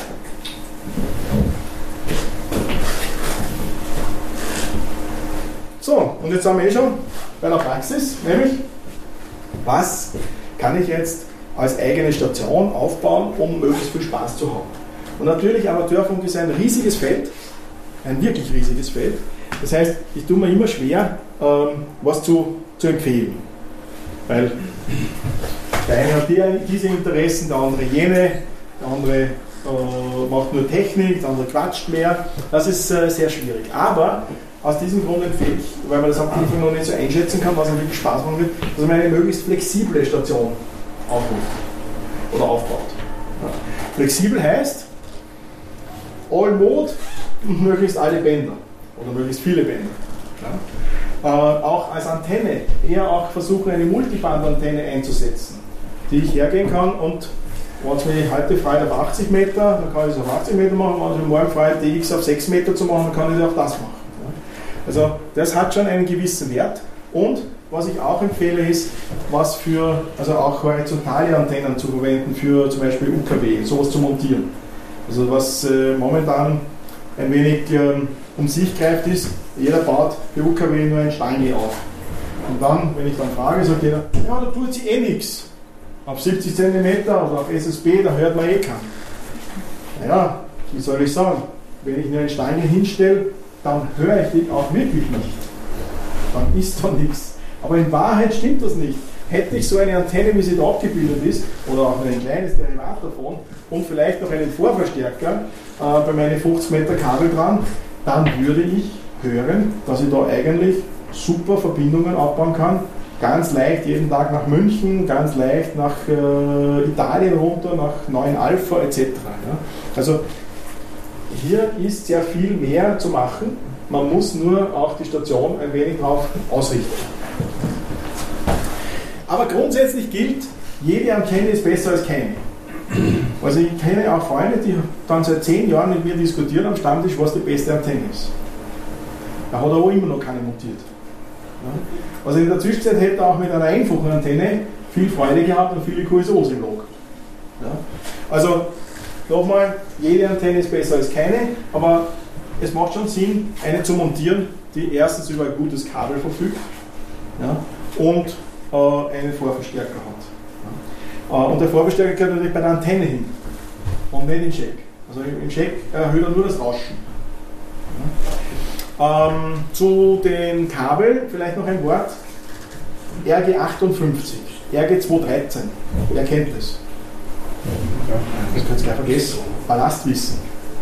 So, und jetzt sind wir schon bei der Praxis, nämlich, was kann ich jetzt als eigene Station aufbauen, um möglichst viel Spaß zu haben. Und natürlich, Amateurfunk ist ein riesiges Feld, ein wirklich riesiges Feld. Das heißt, ich tue mir immer schwer, was zu empfehlen. Weil der eine hat diese Interessen, der andere jene, der andere macht nur Technik, der andere quatscht mehr. Das ist sehr schwierig. Aber aus diesem Grund empfehle ich, weil man das am Anfang noch nicht so einschätzen kann, was einem wirklich Spaß machen wird, dass man eine möglichst flexible Station aufruft oder aufbaut. Ja. Flexibel heißt All Mode und möglichst alle Bänder oder möglichst viele Bänder. Ja. Auch als Antenne eher auch versuchen, eine Multiband-Antenne einzusetzen, die ich hergehen kann und wenn es mich heute freut auf 80 Meter, dann kann ich es auf 80 Meter machen, wenn es mich morgen freut, die X auf 6 Meter zu machen, dann kann ich auch das machen. Also das hat schon einen gewissen Wert und was ich auch empfehle ist, was für, also auch horizontale Antennen zu verwenden für zum Beispiel UKW, sowas zu montieren. Also was momentan ein wenig um sich greift ist, jeder baut für UKW nur ein Stange auf. Und dann, wenn ich dann frage, sagt jeder, ja, da tut sie eh nichts. Auf 70 cm oder auf SSB, da hört man eh keinen. Naja, wie soll ich sagen, wenn ich nur ein Stange hinstelle, dann höre ich die auch wirklich nicht. Dann ist da nichts. Aber in Wahrheit stimmt das nicht. Hätte ich so eine Antenne, wie sie da abgebildet ist, oder auch ein kleines Derivat davon und vielleicht noch einen Vorverstärker bei meinen 50 Meter Kabel dran, dann würde ich hören, dass ich da eigentlich super Verbindungen aufbauen kann. Ganz leicht jeden Tag nach München, ganz leicht nach Italien runter, nach 9 Alpha etc. Ja. Also hier ist sehr viel mehr zu machen. Man muss nur auch die Station ein wenig darauf ausrichten. Aber grundsätzlich gilt, jede Antenne ist besser als keine. Also ich kenne auch Freunde, die dann seit 10 Jahren mit mir diskutieren am Stammtisch, was die beste Antenne ist. Da hat er auch immer noch keine montiert. Also in der Zwischenzeit hätte er auch mit einer einfachen Antenne viel Freude gehabt und viele QSOs im Log. Ja. Also nochmal, jede Antenne ist besser als keine, aber es macht schon Sinn, eine zu montieren, die erstens über ein gutes Kabel verfügt, ja, und einen Vorverstärker hat. Und der Vorverstärker gehört natürlich bei der Antenne hin und nicht im Check. Also im Check erhöht er nur das Rauschen. Ja. Zu den Kabel vielleicht noch ein Wort. RG58, RG213, wer kennt das? Das könnt ihr gleich vergessen. Ballastwissen.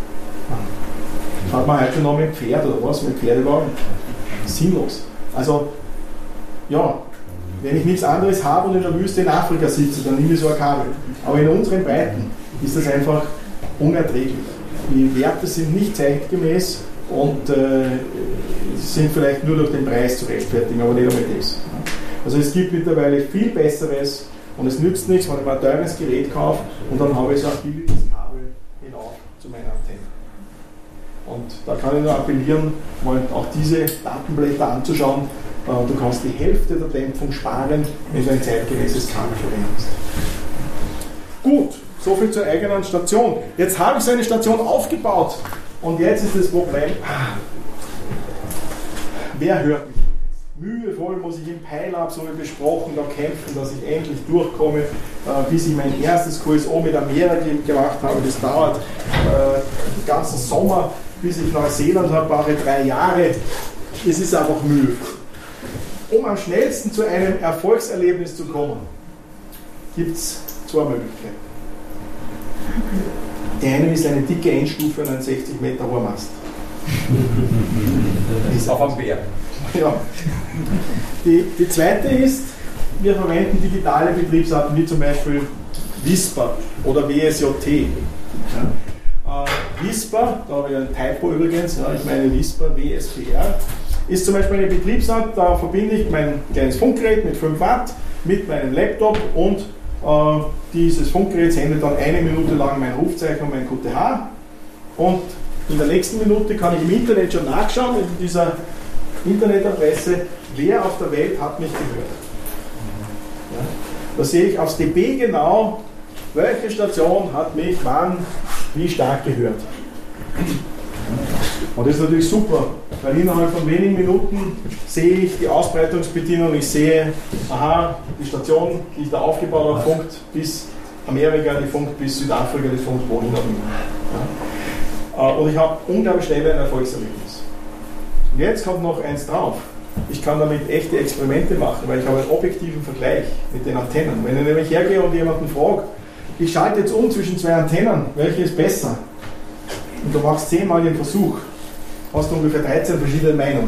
Hat man heute schon noch mit Pferd oder was? Mit Pferdewagen? Sinnlos. Also, ja, wenn ich nichts anderes habe und in der Wüste in Afrika sitze, dann nehme ich so ein Kabel. Aber in unseren Breiten ist das einfach unerträglich. Die Werte sind nicht zeitgemäß und sind vielleicht nur durch den Preis zu rechtfertigen, aber nicht einmal das. Also es gibt mittlerweile viel Besseres und es nützt nichts, wenn ich mal ein teures Gerät kaufe und dann habe ich so ein billiges Kabel hinauf zu meiner Antenne. Und da kann ich nur appellieren, mal auch diese Datenblätter anzuschauen. Du kannst die Hälfte der Dämpfung sparen, wenn du ein zeitgemäßes Kabel verwendest. Gut, soviel zur eigenen Station. Jetzt habe ich so eine Station aufgebaut und jetzt ist das Problem, wer hört mich? Mühevoll muss ich im Pile-Up, so wie besprochen, da kämpfen, dass ich endlich durchkomme, bis ich mein erstes QSO mit Amerika gemacht habe. Das dauert den ganzen Sommer, bis ich Neuseeland habe, brauche ich 3 Jahre. Es ist einfach mühevoll. Um am schnellsten zu einem Erfolgserlebnis zu kommen, gibt es 2 Möglichkeiten. Die eine ist eine dicke Endstufe und ein 60 Meter hoher Mast. Ist auf am Berg. Ja. Die zweite ist, wir verwenden digitale Betriebsarten wie zum Beispiel Whisper oder WSJT. Ja. Whisper, da habe ich ein Typo übrigens, ja, ich meine Whisper, WSPR, ist zum Beispiel eine Betriebsart, da verbinde ich mein kleines Funkgerät mit 5 Watt mit meinem Laptop und dieses Funkgerät sendet dann 1 Minute lang mein Rufzeichen und mein QTH und in der nächsten Minute kann ich im Internet schon nachschauen, in dieser Internetadresse, wer auf der Welt hat mich gehört. Ja. Da sehe ich aufs DB genau, welche Station hat mich wann, wie stark gehört. Und das ist natürlich super, weil innerhalb von wenigen Minuten sehe ich die Ausbreitungsbedingungen, ich sehe, aha, die Station, die ich da aufgebaut habe, funkt bis Amerika, die funkt bis Südafrika, die funkt wohin auch immer. Ja. Und ich habe unglaublich schnell ein Erfolgserlebnis. Und jetzt kommt noch eins drauf. Ich kann damit echte Experimente machen, weil ich habe einen objektiven Vergleich mit den Antennen. Wenn ich nämlich hergehe und jemanden frage, ich schalte jetzt um zwischen 2 Antennen, welche ist besser? Und du machst 10-mal den Versuch, hast du ungefähr 13 verschiedene Meinungen,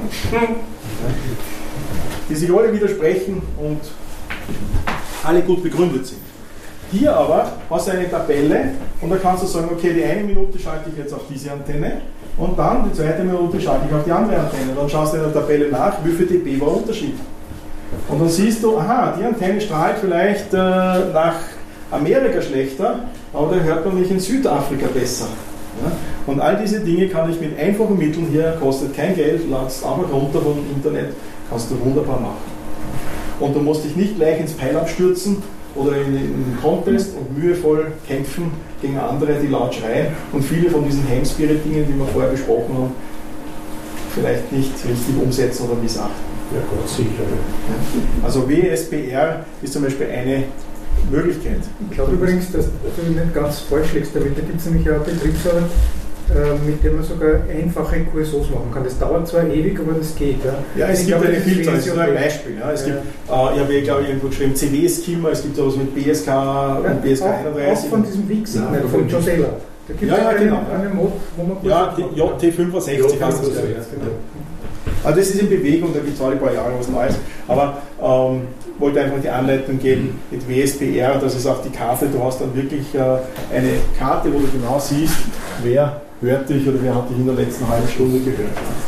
die sich alle widersprechen und alle gut begründet sind. Hier aber hast du eine Tabelle und da kannst du sagen, okay, die 1 Minute schalte ich jetzt auf diese Antenne und dann die 2. Minute schalte ich auf die andere Antenne. Dann schaust du in der Tabelle nach, wie viel dB war der Unterschied. Und dann siehst du, aha, die Antenne strahlt vielleicht nach Amerika schlechter, aber da hört man mich in Südafrika besser. Ja? Und all diese Dinge kann ich mit einfachen Mitteln hier, kostet kein Geld, ladst einfach runter vom Internet, kannst du wunderbar machen. Und du musst dich nicht gleich ins Pile-Up stürzen oder in einen Contest und mühevoll kämpfen gegen andere, die laut schreien und viele von diesen Ham-Spirit-Dingen, die wir vorher besprochen haben, vielleicht nicht richtig umsetzen oder missachten. Ja, Gott, sicher. Ja. Also WSPR ist zum Beispiel eine Möglichkeit. Ich glaube übrigens, dass du nicht ganz falsch liegst damit. Da gibt es nämlich auch Betriebsart, mit dem man sogar einfache QSOs machen kann. Das dauert zwar ewig, aber das geht. Ja, es gibt eine Vielzahl, das ist nur ein Beispiel. Ja. Es gibt, ich habe glaube ich irgendwo geschrieben, CW-Schema, es gibt sowas mit BSK und BSK 31. Auch von diesem Wix-Signal, von John Taylor. Da gibt es eine Mod, wo man... Ja, die JT65 heißt das. Also das ist in Bewegung, da gibt es alle paar Jahre was Neues. Aber wollte einfach die Anleitung geben mit WSPR, das ist auf die Karte, du hast dann wirklich eine Karte, wo du genau siehst, wer hört dich oder wer hat dich in der letzten halben Stunde gehört.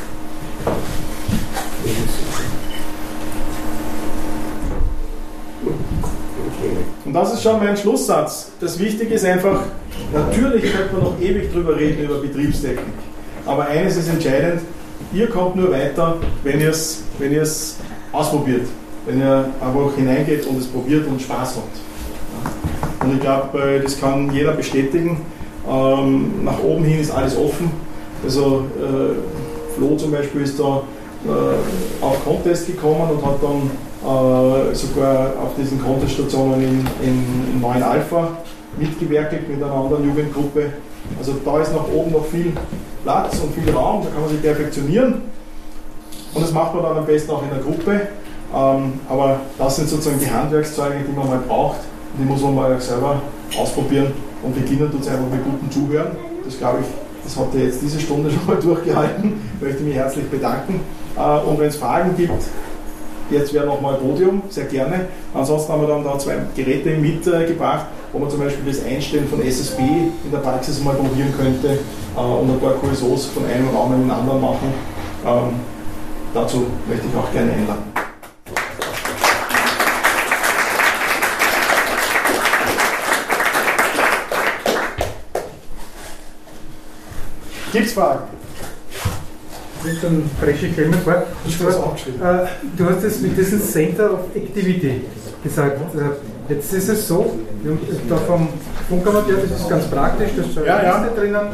Und das ist schon mein Schlusssatz. Das Wichtige ist einfach, natürlich könnte man noch ewig drüber reden über Betriebstechnik, aber eines ist entscheidend, ihr kommt nur weiter, wenn ihr es ausprobiert. Wenn ihr einfach hineingeht und es probiert und Spaß habt. Und ich glaube, das kann jeder bestätigen. Nach oben hin ist alles offen. Also Flo zum Beispiel ist da auf Contest gekommen und hat dann sogar auf diesen Conteststationen in 9 Alpha mitgewerkelt mit einer anderen Jugendgruppe. Also da ist nach oben noch viel Platz und viel Raum, da kann man sich perfektionieren. Und das macht man dann am besten auch in der Gruppe. Aber das sind sozusagen die Handwerkszeuge, die man mal braucht. Die muss man mal selber ausprobieren und beginnen tut es einfach mit gutem Zuhören. Das glaube ich, das habt ihr jetzt diese Stunde schon mal durchgehalten. Ich möchte mich herzlich bedanken. Und wenn es Fragen gibt, jetzt wäre nochmal Podium, sehr gerne. Ansonsten haben wir dann da 2 Geräte mitgebracht, wo man zum Beispiel das Einstellen von SSB in der Praxis mal probieren könnte und ein paar QSOs von einem Raum in den anderen machen. Dazu möchte ich auch gerne einladen. Gibt es Fragen? Dann breche ich gleich mal vor. Du hast es mit diesem Center of Activity gesagt. Jetzt ist es so, wir haben da vom Funkamateur, das ist ganz praktisch, da ist eine Liste drinnen.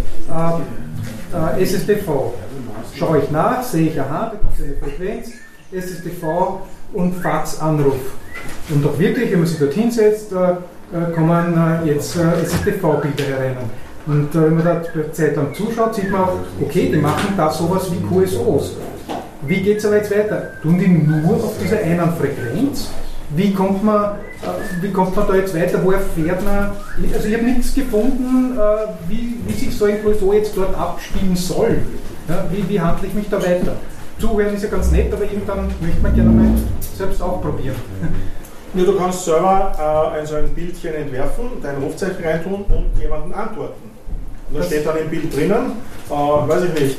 SSTV. Schaue ich nach, sehe ich, aha, da gibt es eine Frequenz, SSTV und Faxanruf. Und auch wirklich, wenn man sich dort hinsetzt, kommen jetzt SSTV-Bilder herein. Und wenn man da eine Zeit lang zuschaut, sieht man auch, okay, die machen da sowas wie QSOs. Wie geht es aber jetzt weiter? Tun die nur auf dieser einen Frequenz? Wie kommt man da jetzt weiter? Wo erfährt man? Also ich habe nichts gefunden, wie sich so ein QSO jetzt dort abspielen soll. Ja, wie handle ich mich da weiter? Zuhören ist ja ganz nett, aber irgendwann möchte man gerne mal selbst auch probieren. Ja, du kannst selber so ein Bildchen entwerfen, dein Rufzeichen reintun und jemanden antworten. Und da steht dann im Bild drinnen, weiß ich nicht,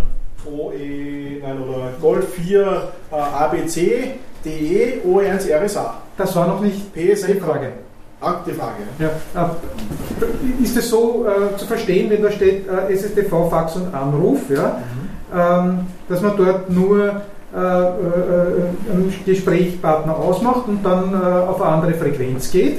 oder Golf 4 ABC, DE, OE1 RSA. Das war noch nicht PSA die Frage. Die Frage. Ja. Ist es so zu verstehen, wenn da steht SSTV, Fax und Anruf, ja, dass man dort nur einen Gesprächspartner ausmacht und dann auf eine andere Frequenz geht?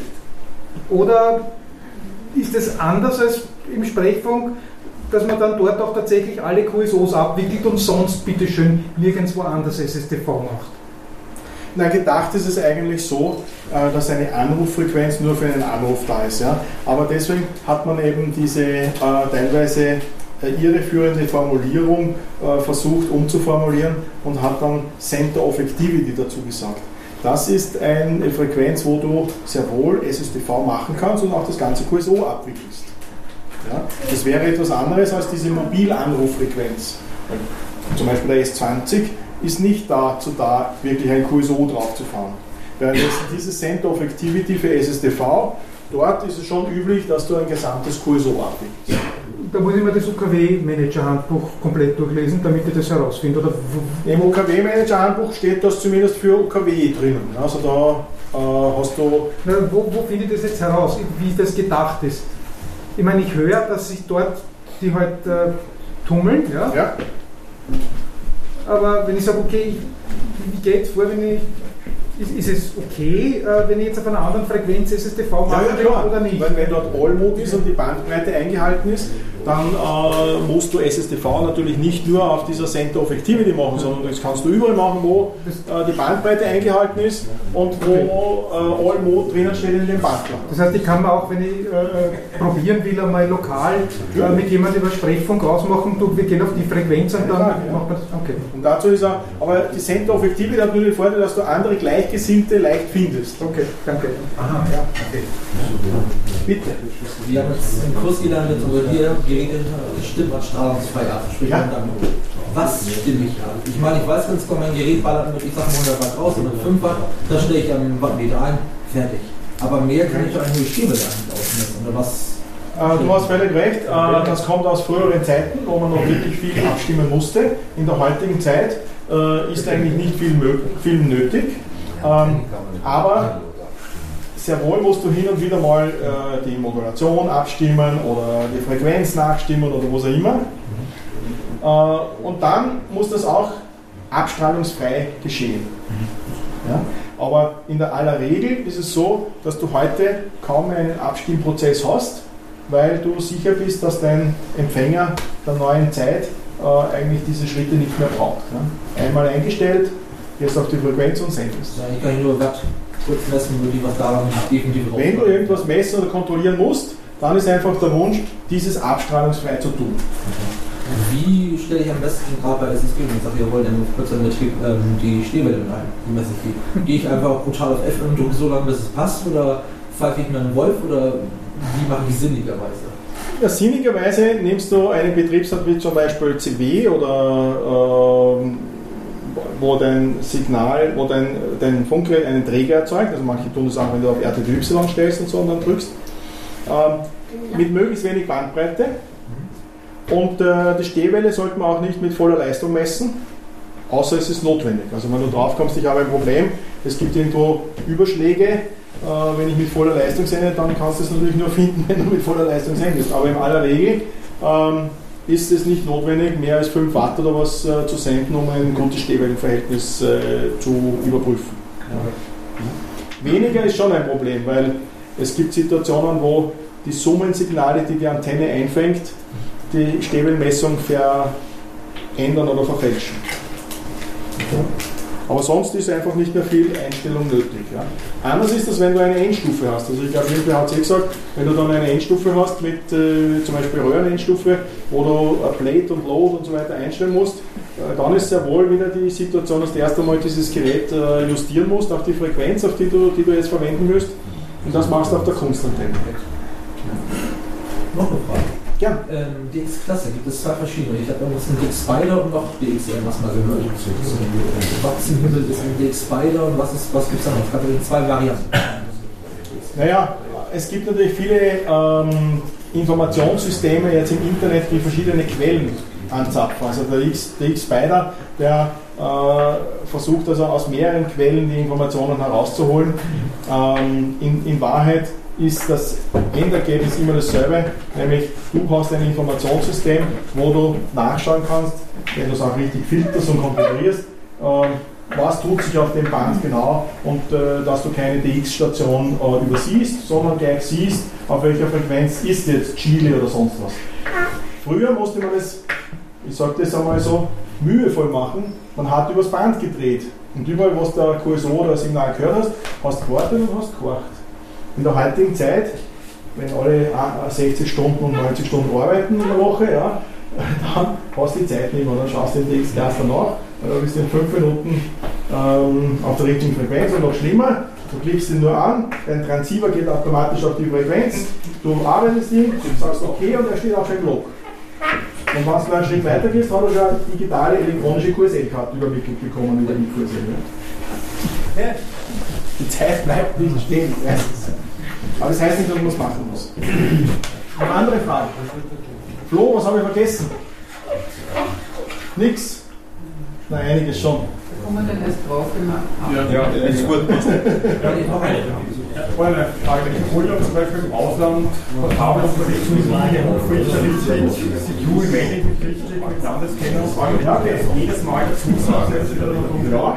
Oder ist es anders als im Sprechfunk, dass man dann dort auch tatsächlich alle QSOs abwickelt und sonst bitteschön nirgendwo anders SSTV macht? Na, gedacht ist es eigentlich so, dass eine Anruffrequenz nur für einen Anruf da ist. Ja? Aber deswegen hat man eben diese teilweise irreführende Formulierung versucht umzuformulieren und hat dann Center of Activity dazu gesagt. Das ist eine Frequenz, wo du sehr wohl SSTV machen kannst und auch das ganze QSO abwickelst. Ja? Das wäre etwas anderes als diese Mobilanruffrequenz. Zum Beispiel der S20 ist nicht dazu da, wirklich ein QSO drauf zu fahren. Während jetzt dieses Center of Activity für SSTV, dort ist es schon üblich, dass du ein gesamtes QSO abwickelst. Da muss ich mir das UKW-Manager-Handbuch komplett durchlesen, damit ich das herausfinde. Oder im UKW-Manager-Handbuch steht das zumindest für UKW drinnen. Also da hast du... Na, wo finde ich das jetzt heraus, wie das gedacht ist? Ich meine, ich höre, dass sich dort die halt tummeln, ja? Aber wenn ich sage, okay, wie geht es vor, wenn ich... Ist es okay, wenn ich jetzt auf einer anderen Frequenz SSTV mache oder nicht? Weil wenn dort All-Mode ist und die Bandbreite eingehalten ist, dann musst du SSTV natürlich nicht nur auf dieser Center of Activity machen, sondern das kannst du überall machen, wo die Bandbreite eingehalten ist und wo All-Mode drinnen steht in dem Bandplan. Das heißt, ich kann mir auch, wenn ich probieren will, einmal lokal mit jemandem über Sprechfunk ausmachen, wir gehen auf die Frequenz und dann macht man das. Okay. Und dazu ist auch, aber die Center of Activity hat natürlich den Vorteil, dass du andere Gleichgesinnte leicht findest. Okay, danke. Aha, ja, okay. Bitte. Wir haben jetzt einen Kurs gelernt über die stimmabstrahlungsfrei absprechen. Was stimme ich an? Ich meine, ich weiß, wenn es kommt, mein Gerät ballert mit, ich sag 100 Watt raus oder 5 Watt, da stelle ich einen Wattmeter ein, fertig. Aber mehr kann ich doch eigentlich nur Stimme ausmessen, oder was? Du hast völlig recht, das kommt aus früheren Zeiten, wo man noch wirklich viel abstimmen musste. In der heutigen Zeit ist eigentlich nicht viel nötig, aber sehr wohl musst du hin und wieder mal die Modulation abstimmen oder die Frequenz nachstimmen oder was auch immer. Und dann muss das auch abstrahlungsfrei geschehen. Ja? Aber in der aller Regel ist es so, dass du heute kaum einen Abstimmprozess hast, weil du sicher bist, dass dein Empfänger der neuen Zeit eigentlich diese Schritte nicht mehr braucht. Ja? Einmal eingestellt, gehst auf die Frequenz und sendest. Ja, ich kann nur Wert kurz messen, würde ich was daran definitiv raus. Wenn du irgendwas messen oder kontrollieren musst, dann ist einfach der Wunsch, dieses abstrahlungsfrei zu tun. Wie stelle ich am besten gerade bei SSG, wenn ich sage, wir wollen ja nur kurz in Betrieb die Stehwelle rein, die messe ich die. Gehe ich einfach brutal auf F und drücke so lange, bis es passt, oder pfeife ich mir einen Wolf, oder wie mache ich sinnigerweise? Ja, sinnigerweise nimmst du einen Betriebsart wie zum Beispiel CW oder wo dein Signal, wo dein Funkgerät einen Träger erzeugt, also manche tun das auch, wenn du auf RTY stellst und so und dann drückst, mit möglichst wenig Bandbreite. Und die Stehwelle sollte man auch nicht mit voller Leistung messen, außer es ist notwendig. Also wenn du drauf kommst, ich habe ein Problem, es gibt irgendwo Überschläge, wenn ich mit voller Leistung sende, dann kannst du es natürlich nur finden, wenn du mit voller Leistung sendest. Aber in aller Regel ist es nicht notwendig, mehr als 5 Watt oder was zu senden, um ein gutes Stehwellenverhältnis zu überprüfen. Ja. Weniger ist schon ein Problem, weil es gibt Situationen, wo die Summensignale, die die Antenne einfängt, die Stehwellenmessung verändern oder verfälschen. Okay. Aber sonst ist einfach nicht mehr viel Einstellung nötig. Ja. Anders ist das, wenn du eine Endstufe hast. Also ich glaube, irgendwer hat es gesagt, wenn du dann eine Endstufe hast mit zum Beispiel Röhrenendstufe, wo du Plate und Load und so weiter einstellen musst, dann ist sehr wohl wieder die Situation, dass du erst einmal dieses Gerät justieren musst auf die Frequenz, auf die du jetzt verwenden wirst. Und das machst du auf der Kunstantenne. Noch eine Frage. Ja. DX-Klasse, gibt es 2 verschiedene. Ich habe irgendwas ein DX-Spider und noch DX was mal gehört. Was im Himmel ist ein DX-Spider und was gibt es da noch? Es gab 2 Varianten. Naja, es gibt natürlich viele Informationssysteme jetzt im Internet, die verschiedene Quellen anzapfen. Also der X-Spider, der versucht also aus mehreren Quellen die Informationen herauszuholen. In Wahrheit ist das Endergebnis immer dasselbe, nämlich du hast ein Informationssystem, wo du nachschauen kannst, wenn du es auch richtig filterst und konfigurierst, was tut sich auf dem Band genau und dass du keine DX-Station übersiehst, sondern gleich siehst, auf welcher Frequenz ist jetzt Chile oder sonst was. Früher musste man das, ich sage das einmal so, mühevoll machen, man hat übers Band gedreht und überall, was der QSO oder Signal gehört hast, hast gewartet und hast gehorcht. In der heutigen Zeit, wenn alle 60 Stunden und 90 Stunden arbeiten in der Woche, ja, dann hast du die Zeit nicht mehr. Dann schaust du den DX-Cluster nach, dann bist du in 5 Minuten auf der richtigen Frequenz und noch schlimmer, du klickst ihn nur an, dein Transceiver geht automatisch auf die Frequenz, du arbeitest ihn, sagst okay und er steht auf dein Log. Und wenn du einen Schritt weiter gehst, hat er schon eine digitale elektronische QSL-Karte übermittelt bekommen über die QSL. Ja. Die Zeit bleibt nicht stehen, erstens. Aber das heißt nicht, dass man es machen muss. Eine andere Frage. Flo, was habe ich vergessen? Nix? Nein, einiges schon. Kann man denn erst drauf gemacht? Ja, ist gut. Eine Frage, ich hole zum Beispiel im Ausland portable unterwegs mit lange hochfilterlich, secure Mailing-Geschichte mit Landeskenner und sagen, ja, okay, jedes Mal dazu sagen, ja.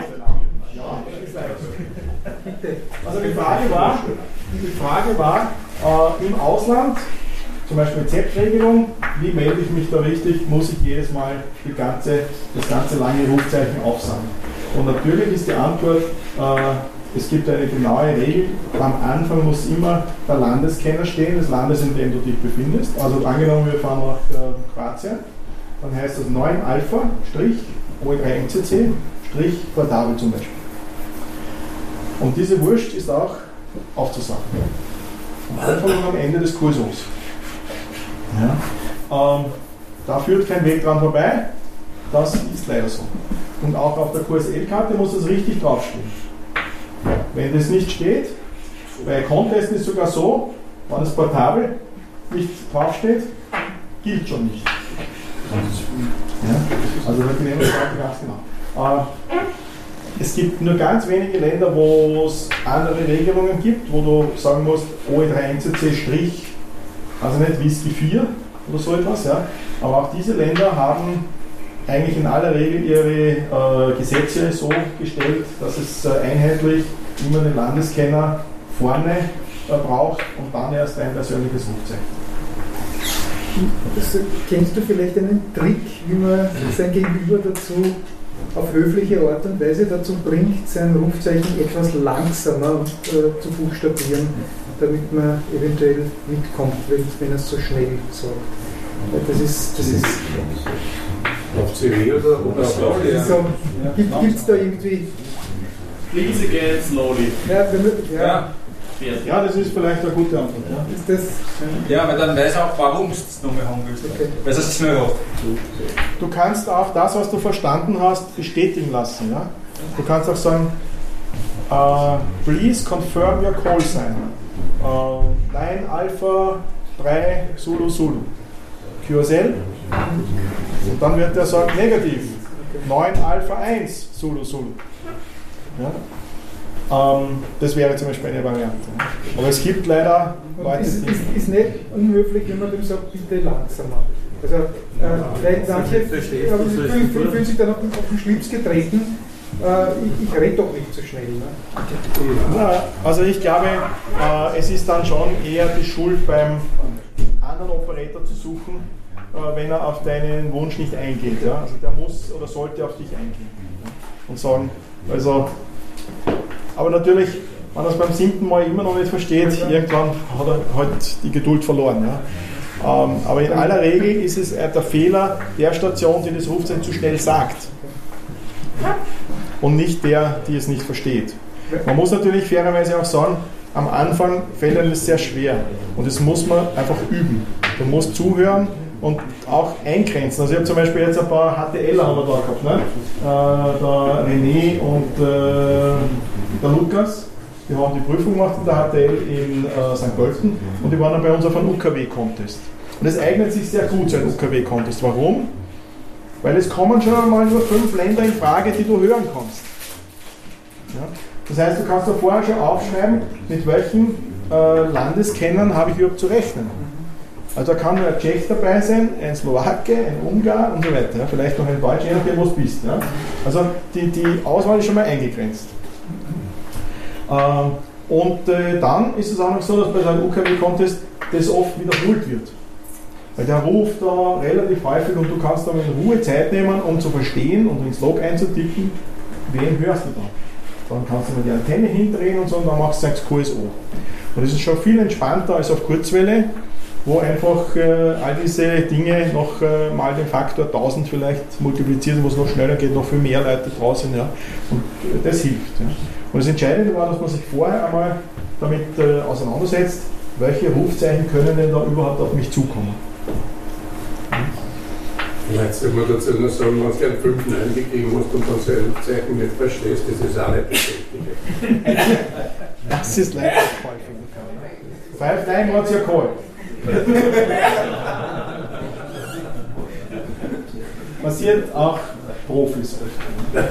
Also die Frage war im Ausland, zum Beispiel ZEP-Regelung, wie melde ich mich da richtig, muss ich jedes Mal das ganze lange Rufzeichen aufsammeln. Und natürlich ist die Antwort, es gibt eine genaue Regel, am Anfang muss immer der Landeskenner stehen, des Landes, in dem du dich befindest. Also angenommen, wir fahren nach Kroatien, dann heißt das 9 Alpha, Strich, O3MCC, Strich, portabel zum Beispiel. Und diese Wurst ist auch aufzusagen. Am Anfang und am Ende des Kursos. Ja. Da führt kein Weg dran vorbei, das ist leider so. Und auch auf der QSL-Karte muss das richtig draufstehen. Wenn das nicht steht, bei Contesten ist es sogar so, wenn das portabel nicht draufsteht, gilt schon nicht. Ja. Also da nehmen wir das ganz genau. Es gibt nur ganz wenige Länder, wo es andere Regelungen gibt, wo du sagen musst, OE3MCC Strich, also nicht Whisky 4 oder so etwas. Ja. Aber auch diese Länder haben eigentlich in aller Regel ihre Gesetze so gestellt, dass es einheitlich immer den Landeskenner vorne braucht und dann erst ein persönliches Rufzeichen. Kennst du vielleicht einen Trick, wie man sein Gegenüber dazu auf höfliche Art und Weise dazu bringt, sein Rufzeichen etwas langsamer zu buchstabieren, damit man eventuell mitkommt, wenn er es so schnell sagt? Das ist auf CV oder slowly? So, gibt es da irgendwie... Please again, slowly. Ja, das ist vielleicht eine gute Antwort. Ja, ist das, ja, weil dann weiß auch, warum du es nochmal haben willst. Okay. Weil es schnell hat. Du kannst auch das, was du verstanden hast, bestätigen lassen. Ja? Du kannst auch sagen, please confirm your call sign. 9 Alpha 3 Zulu Zulu. QSL. Und dann wird der sagen, negativ. 9 Alpha 1 Zulu Zulu. Ja? Das wäre zum Beispiel eine Variante. Aber es gibt leider Leute, die... Ist nicht unhöflich, wenn man dem sagt, bitte langsamer. Also, vielleicht manche fühlen sich dann auf den Schlips getreten, ich rede doch nicht so schnell. Ne? Ja, also ich glaube, es ist dann schon eher die Schuld beim anderen Operator zu suchen, wenn er auf deinen Wunsch nicht eingeht. Ja? Also der muss oder sollte auf dich eingehen. Ja? Und sagen, also... Aber natürlich, wenn er es beim 7. Mal immer noch nicht versteht, irgendwann hat er halt die Geduld verloren. Ja. Aber in aller Regel ist es der Fehler der Station, die das Rufzeichen zu schnell sagt. Und nicht der, die es nicht versteht. Man muss natürlich fairerweise auch sagen, am Anfang fällt einem das sehr schwer. Und das muss man einfach üben. Du musst zuhören und auch eingrenzen. Also ich habe zum Beispiel jetzt ein paar HTLer haben wir da gehabt. Ne? Der René und der Lukas, die haben die Prüfung gemacht in der HTL in St. Pölten und die waren dann bei uns auf einem UKW-Contest. Und es eignet sich sehr gut, so ein UKW-Contest. Warum? Weil es kommen schon einmal nur 5 Länder in Frage, die du hören kannst. Ja? Das heißt, du kannst da vorher schon aufschreiben, mit welchen Landeskennern habe ich überhaupt zu rechnen. Also da kann nur ein Tschech dabei sein, ein Slowake, ein Ungar und so weiter. Ja? Vielleicht noch ein Deutscher, je nachdem, wo du bist. Ja? Also die Auswahl ist schon mal eingegrenzt. Dann ist es auch noch so, dass bei so einem UKW-Contest das oft wiederholt wird. Weil der ruft da relativ häufig und du kannst dann in Ruhe Zeit nehmen, um zu verstehen und ins Log einzutippen, wen hörst du da. Dann kannst du mal die Antenne hindrehen und so und dann machst du ein QSO. Und das ist schon viel entspannter als auf Kurzwelle, wo einfach all diese Dinge noch mal den Faktor 1000 vielleicht multipliziert, wo es noch schneller geht, noch viel mehr Leute draußen sind. Ja. Und das hilft. Ja. Und das Entscheidende war, dass man sich vorher einmal damit auseinandersetzt, welche Rufzeichen können denn da überhaupt auf mich zukommen. Vielleicht soll man dazu nur sagen, wenn du einen 5 eingegeben hast und dann so ein Rufzeichen nicht verstehst, das ist auch nicht bestätigt. Das ist leider häufig. 5 Time what's your call? Passiert auch Profis oft.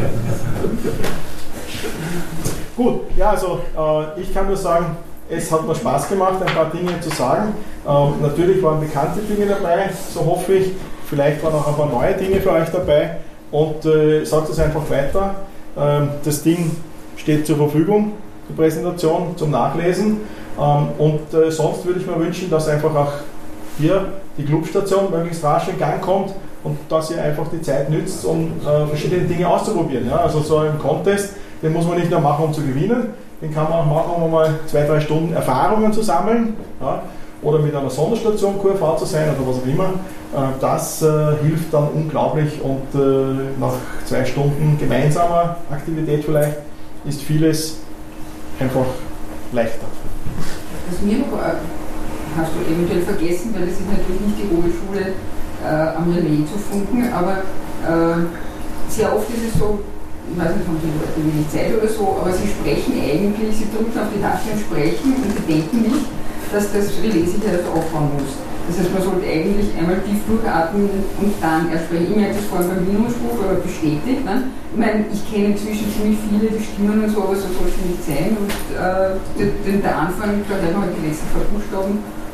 Gut, ja, also ich kann nur sagen, es hat mir Spaß gemacht, ein paar Dinge zu sagen. Natürlich waren bekannte Dinge dabei, so hoffe ich. Vielleicht waren auch ein paar neue Dinge für euch dabei. Und sagt es einfach weiter. Das Ding steht zur Verfügung, die Präsentation zum Nachlesen. Sonst würde ich mir wünschen, dass einfach auch hier die Clubstation möglichst rasch in Gang kommt und dass ihr einfach die Zeit nützt, um verschiedene Dinge auszuprobieren. Ja? Also so ein Contest, den muss man nicht nur machen, um zu gewinnen, den kann man auch machen, um mal 2-3 Stunden Erfahrungen zu sammeln, ja? Oder mit einer Sonderstation QRV zu sein oder was auch immer. Das hilft dann unglaublich und nach 2 Stunden gemeinsamer Aktivität vielleicht ist vieles einfach leichter. Was mir noch, hast du eventuell vergessen, weil es ist natürlich nicht die Oberschule am Relais zu funken, aber sehr oft ist es so, ich weiß nicht, haben die Leute wenig Zeit oder so, aber sie sprechen eigentlich, sie drücken auf die Taste und sprechen und bedenken nicht, dass das Relais sich halt aufbauen muss. Das heißt, man sollte eigentlich einmal tief durchatmen und dann erst sprechen. Ich merke das vor allem beim Minusspruch, aber bestätigt. Ne? Ich meine, ich kenne inzwischen ziemlich viele, die Stimmen und so, aber so soll es nicht sein. Und der Anfang, da hat man halt die letzten 2 Buchstaben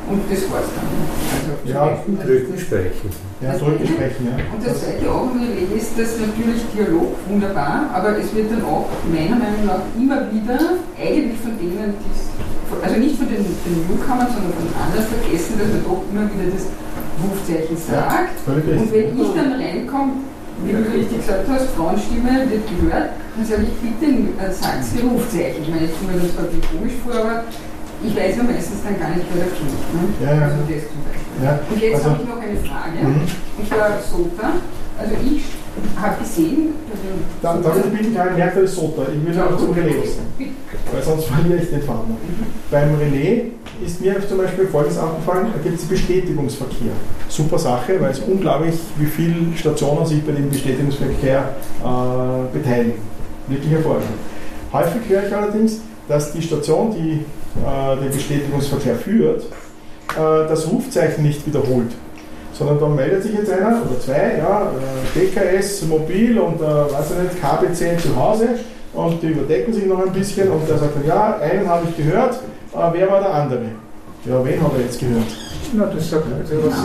Und das war's dann. Also, Ja, drücken sprechen. Ja, drücken sprechen, ja. Und das zweite auch im Relais ist das natürlich Dialog, wunderbar, aber es wird dann auch meiner Meinung nach immer wieder, eigentlich von denen, also nicht von den Newcomern, sondern von anderen vergessen, dass man doch immer wieder das Rufzeichen sagt. Ja, und wenn ich dann reinkomme, wie du richtig gesagt hast, Frauenstimme wird gehört, dann sage ich, bitte sagt die Rufzeichen. Ich meine, jetzt kommt mir das wirklich komisch vor, aber ich weiß ja meistens dann gar nicht, wer da kommt. Ne? Ja, ja. Also das zum Beispiel. Ja. Und jetzt habe ich noch eine Frage. Und zwar SOTA. Also ich habe gesehen... Darf ich bitte keinen Merker des SOTA? Ich will auch zum Relais lassen. Weil sonst verliere ich den Faden. Beim Relais ist mir zum Beispiel Folgendes aufgefallen, da gibt es Bestätigungsverkehr. Super Sache, weil es unglaublich, wie viele Stationen sich bei dem Bestätigungsverkehr beteiligen. Wirklich hervorragend. Häufig höre ich allerdings, dass die Station, die den Bestätigungsverkehr führt, das Rufzeichen nicht wiederholt. Sondern dann meldet sich jetzt einer oder zwei, ja, DKS mobil und weiß ich nicht, KBC zu Hause und die überdecken sich noch ein bisschen und der sagt dann, ja, einen habe ich gehört, wer war der andere? Ja, wen hat er jetzt gehört? Na, das sagt er, was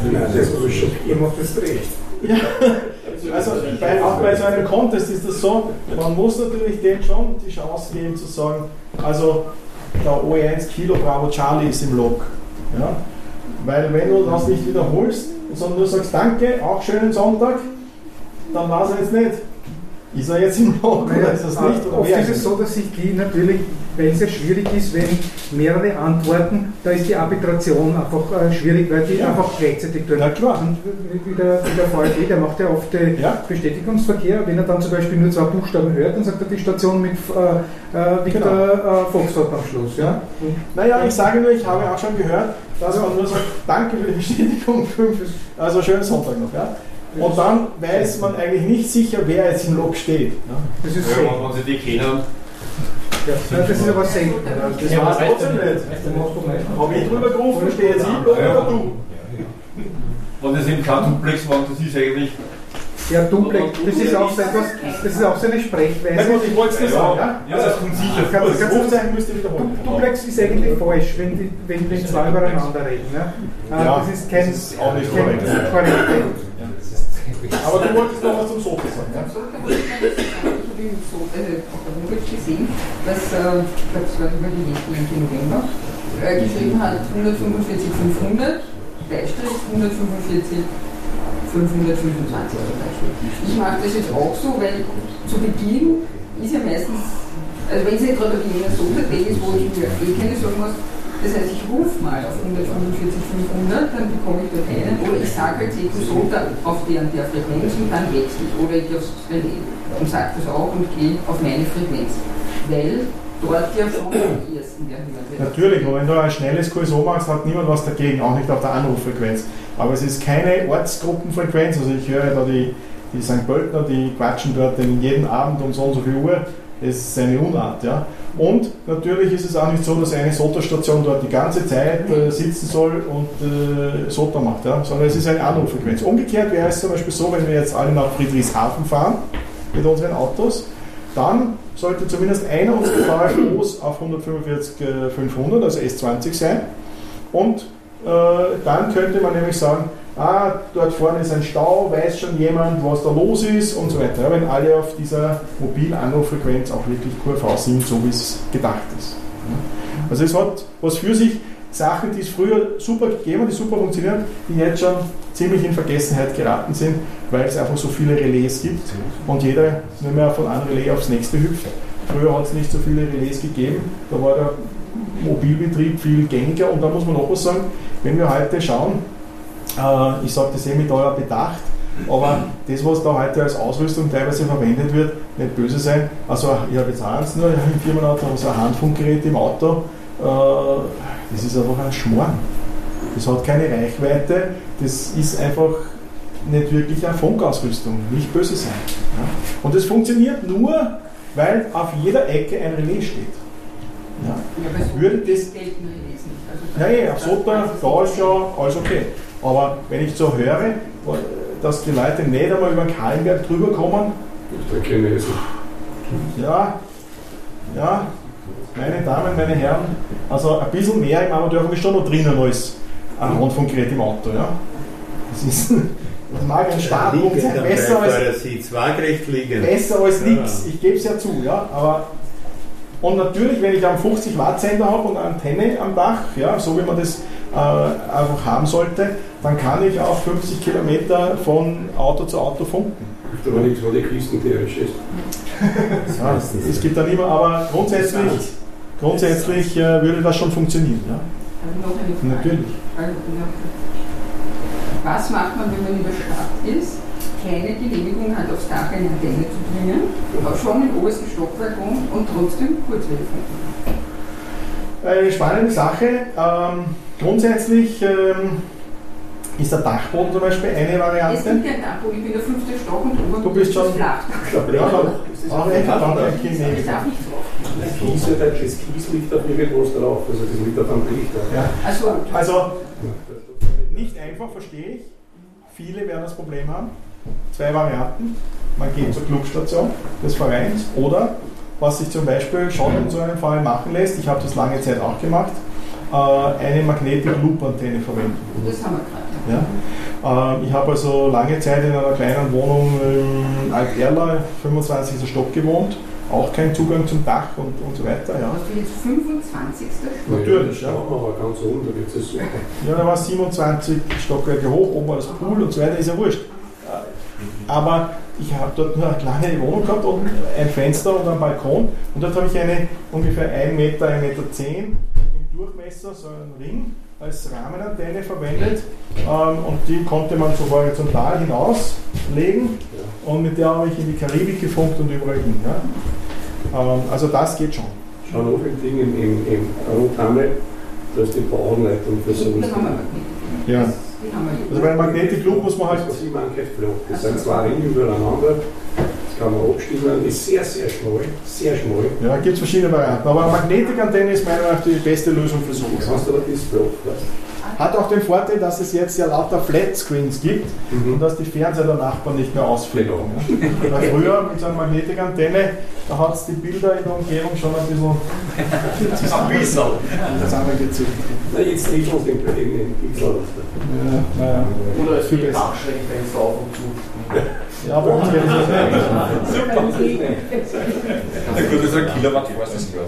ihr macht das recht. Ja, also auch bei so einem Contest ist das so, man muss natürlich denen schon die Chance geben zu sagen, also der OE1 Kilo Bravo Charlie ist im Log. Ja? Weil wenn du das nicht wiederholst, sondern du sagst Danke, auch schönen Sonntag, dann war es jetzt nicht. Ist er jetzt im Log oder ist es nicht? Oder oft ist es so, dass sich die natürlich, weil es ja schwierig ist, wenn mehrere antworten, da ist die Arbitration einfach schwierig, weil die einfach gleichzeitig tun. Ja, klar. Und wie der VfB, der macht ja oft Bestätigungsverkehr, wenn er dann zum Beispiel nur 2 Buchstaben hört, dann sagt er die Station mit Victor Foxtrot am Schluss. Ja? Naja, ich sage nur, ich habe auch schon gehört, dass man nur sagt, danke für die Bestätigung, also schönen Sonntag noch. Ja? Und dann weiß man eigentlich nicht sicher, wer jetzt im Log steht. Ja? Das ist so. Wenn Sie die kennen. Ja, das ist aber selten. Das war es trotzdem nicht. Habe ich drüber gerufen, stehe jetzt ich oder du? Und das sind kein Duplex, das ist eigentlich. Ja, Duplex, das ist auch so eine Sprechweise. Na gut, ich wollte es nicht sagen. Ja, das kommt sicher. Das Rufzeichen müsst ihr wiederholen. Duplex ist eigentlich falsch, wenn zwei übereinander reden. Ne? Ja, das ist auch nicht korrekt. Aber du wolltest noch was zum SOTA sagen, ja? Ich habe auf der Homepage gesehen, dass das war über die November geschrieben hat 145.500, Beistrich 145.525 zum Beispiel. Ich mache das jetzt auch so, weil zu Beginn ist ja meistens, also wenn es nicht gerade ein SOTA-Tag ist, wo ich mir keine Sorgen muss, das heißt, ich rufe mal auf 145.500, dann bekomme ich dort einen, oder ich sage halt SOTA auf der und der Frequenz und dann wechsle ich, oder ich gehe aufs Relais und sage das auch und gehe auf meine Frequenz, weil dort ja schon am ersten der Hörer wird. Natürlich, aber wenn du ein schnelles QSO machst, hat niemand was dagegen, auch nicht auf der Anruffrequenz. Aber es ist keine Ortsgruppenfrequenz, also ich höre da die St. Pöltner, die quatschen dort jeden Abend um so und so viel Uhr, das ist eine Unart, ja. Und natürlich ist es auch nicht so, dass eine SOTA-Station dort die ganze Zeit sitzen soll und SOTA macht, ja? Sondern es ist eine Anruffrequenz. Umgekehrt wäre es zum Beispiel so, wenn wir jetzt alle nach Friedrichshafen fahren mit unseren Autos, dann sollte zumindest einer unserer VFOs auf 145.500, also S20 sein. Und dann könnte man nämlich sagen, dort vorne ist ein Stau, weiß schon jemand, was da los ist und so weiter. Ja, wenn alle auf dieser mobilen Anruffrequenz auch wirklich QRV sind, so wie es gedacht ist. Ja. Also es hat was für sich, Sachen, die es früher super gegeben hat, die super funktionieren, die jetzt schon ziemlich in Vergessenheit geraten sind, weil es einfach so viele Relais gibt und jeder nicht mehr von einem Relais aufs nächste hüpft. Früher hat es nicht so viele Relais gegeben, da war der Mobilbetrieb viel gängiger und da muss man noch was sagen, wenn wir heute schauen, ich sage das mit eurer Bedacht, aber das, was da heute als Ausrüstung teilweise verwendet wird, nicht böse sein. Also ich habe jetzt eins nur, im Firmenauto so ein Handfunkgerät im Auto, das ist einfach ein Schmarrn. Das hat keine Reichweite, das ist einfach nicht wirklich eine Funkausrüstung, nicht böse sein. Ja? Und das funktioniert nur, weil auf jeder Ecke ein Relais steht. Ja. Würde das auf SOTA, da ist ja alles okay. Aber wenn ich so höre, dass die Leute nicht einmal über den Kahlenberg drüber kommen, ja, meine Damen, meine Herren, also ein bisschen mehr im Amateurfunk ist schon noch drinnen als ein Rundfunkgerät im Auto. Ja? Das mag ein Startpunkt sein, besser als nichts, ich gebe es ja zu. Ja? Aber, und natürlich, wenn ich einen 50 Watt Sender habe und eine Antenne am Dach, ja, so wie man das einfach haben sollte, dann kann ich auch 50 Kilometer von Auto zu Auto funken. Es gibt aber nichts, wo die Kisten theoretisch ist. Ja, es gibt dann immer, aber grundsätzlich würde das schon funktionieren. Ja? Also noch eine Frage. Natürlich. Was macht man, wenn man in der Stadt ist, keine Genehmigung hat, aufs Dach eine Antenne zu bringen, aber schon im obersten Stockwerk wohnt und trotzdem Kurzwellfunk? Eine spannende Sache. Grundsätzlich ist der Dachboden zum Beispiel eine Variante. Es gibt keinen Dachboden, ich bin der 5. Stock und oben du bist schon flach. Ja, auch eine Genehmigung. Ich darf nicht drauf. Das Kies liegt auf irgendwas drauf, also das liegt auf einem Licht. Ja. Also nicht einfach, verstehe ich. Viele werden das Problem haben. 2 Varianten. Man geht zur Clubstation des Vereins oder, was sich zum Beispiel schon in so einem Fall machen lässt, ich habe das lange Zeit auch gemacht, eine Magnetic Loop Antenne verwenden. Das haben wir gerade. Ja. Ich habe also lange Zeit in einer kleinen Wohnung in Alt-Erla, 25. Stock gewohnt, auch kein Zugang zum Dach und so weiter. Ja. Hast du jetzt 25. Natürlich, ja. Aber ganz oben, da gibt es super. Ja, da war 27 Stockwerke hoch, oben war das Pool und so weiter, ist ja wurscht. Aber ich habe dort nur eine kleine Wohnung gehabt und ein Fenster und einen Balkon und dort habe ich eine ungefähr 1 Meter, 1,10 Meter im Durchmesser, so einen Ring als Rahmenantenne verwendet und die konnte man so horizontal hinauslegen und mit der habe ich in die Karibik gefunkt und überall hin. Ja. Also das geht schon. Schau noch ein Ding im Rothammel, da ist die Bauanleitung für so was. Ja. Also bei einem Magnetic Loop muss man halt. Das sind 2 Ringe übereinander, das kann man abstimmen, ist sehr, sehr schmal, sehr schmal. Ja, gibt es verschiedene Varianten, aber eine Magnetikantenne ist meiner Meinung nach die beste Lösung für so etwas. Kannst du aber das flach. Hat auch den Vorteil, dass es jetzt ja lauter Flatscreens gibt und dass die Fernseher der Nachbarn nicht mehr ausfliegen. Ja. Früher mit so einer Magnetikantenne, da hat es die Bilder in der Umgebung schon ein bisschen zusammengezückt. Na, jetzt nicht schon den Pixel. Ja. Oder es gibt Dachschränkfenster auf und zu. Ja, bei uns wäre das super. Na gut, das ist ein Kilowatt, ich weiß das nicht.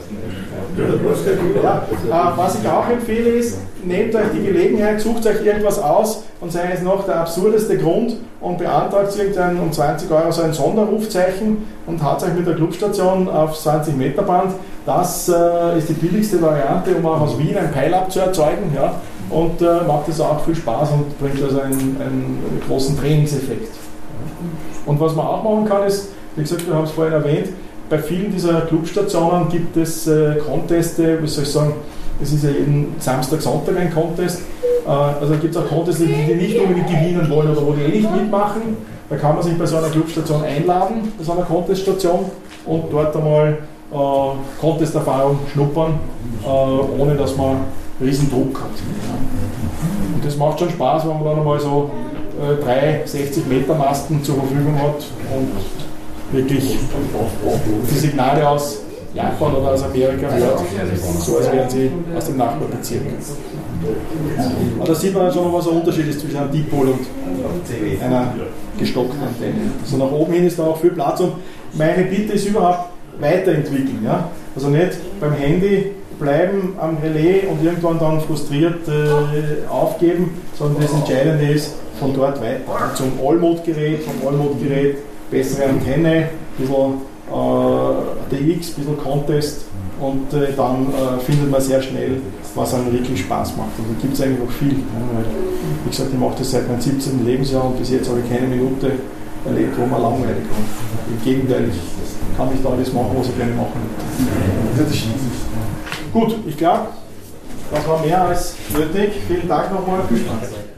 Ja, was ich auch empfehle ist, nehmt euch die Gelegenheit, sucht euch irgendwas aus und sei es noch der absurdeste Grund und beantragt irgendein um 20 € so ein Sonderrufzeichen und haut euch mit der Clubstation aufs 20 Meter Band. Das ist die billigste Variante, um auch aus Wien ein Pile-Up zu erzeugen, ja, und macht es auch viel Spaß und bringt also einen großen Trainingseffekt. Und was man auch machen kann ist, wie gesagt, wir haben es vorhin erwähnt, bei vielen dieser Clubstationen gibt es Conteste, wie soll ich sagen, es ist ja jeden Samstag, Sonntag ein Contest. Also gibt es auch Contests, die nicht unbedingt gewinnen wollen oder wo die nicht mitmachen. Da kann man sich bei so einer Clubstation einladen, bei so einer Conteststation und dort einmal Contesterfahrung schnuppern, ohne dass man riesen Druck hat. Und das macht schon Spaß, wenn man dann einmal so 3 60-Meter-Masten zur Verfügung hat und wirklich die Signale aus Japan oder aus Amerika hört, so als wären sie aus dem Nachbarbezirk. Aber da sieht man schon, was ein Unterschied ist zwischen einem Dipol und einer gestockten Antenne. Also nach oben hin ist da auch viel Platz und meine Bitte ist überhaupt weiterentwickeln. Ja? Also nicht beim Handy bleiben am Relais und irgendwann dann frustriert aufgeben, sondern das Entscheidende ist von dort weiter. Zum All-Mode-Gerät, vom All-Mode-Gerät bessere Antenne, ein bisschen DX, ein bisschen Contest und dann findet man sehr schnell, was einem wirklich Spaß macht. Und da gibt es eigentlich noch viel. Wie gesagt, ich mache das seit meinem 17. Lebensjahr und bis jetzt habe ich keine Minute erlebt, wo man langweilig war. Im Gegenteil, ich kann nicht alles machen, was ich gerne machen möchte. Gut, ich glaube, das war mehr als nötig. Vielen Dank nochmal. Viel Spaß.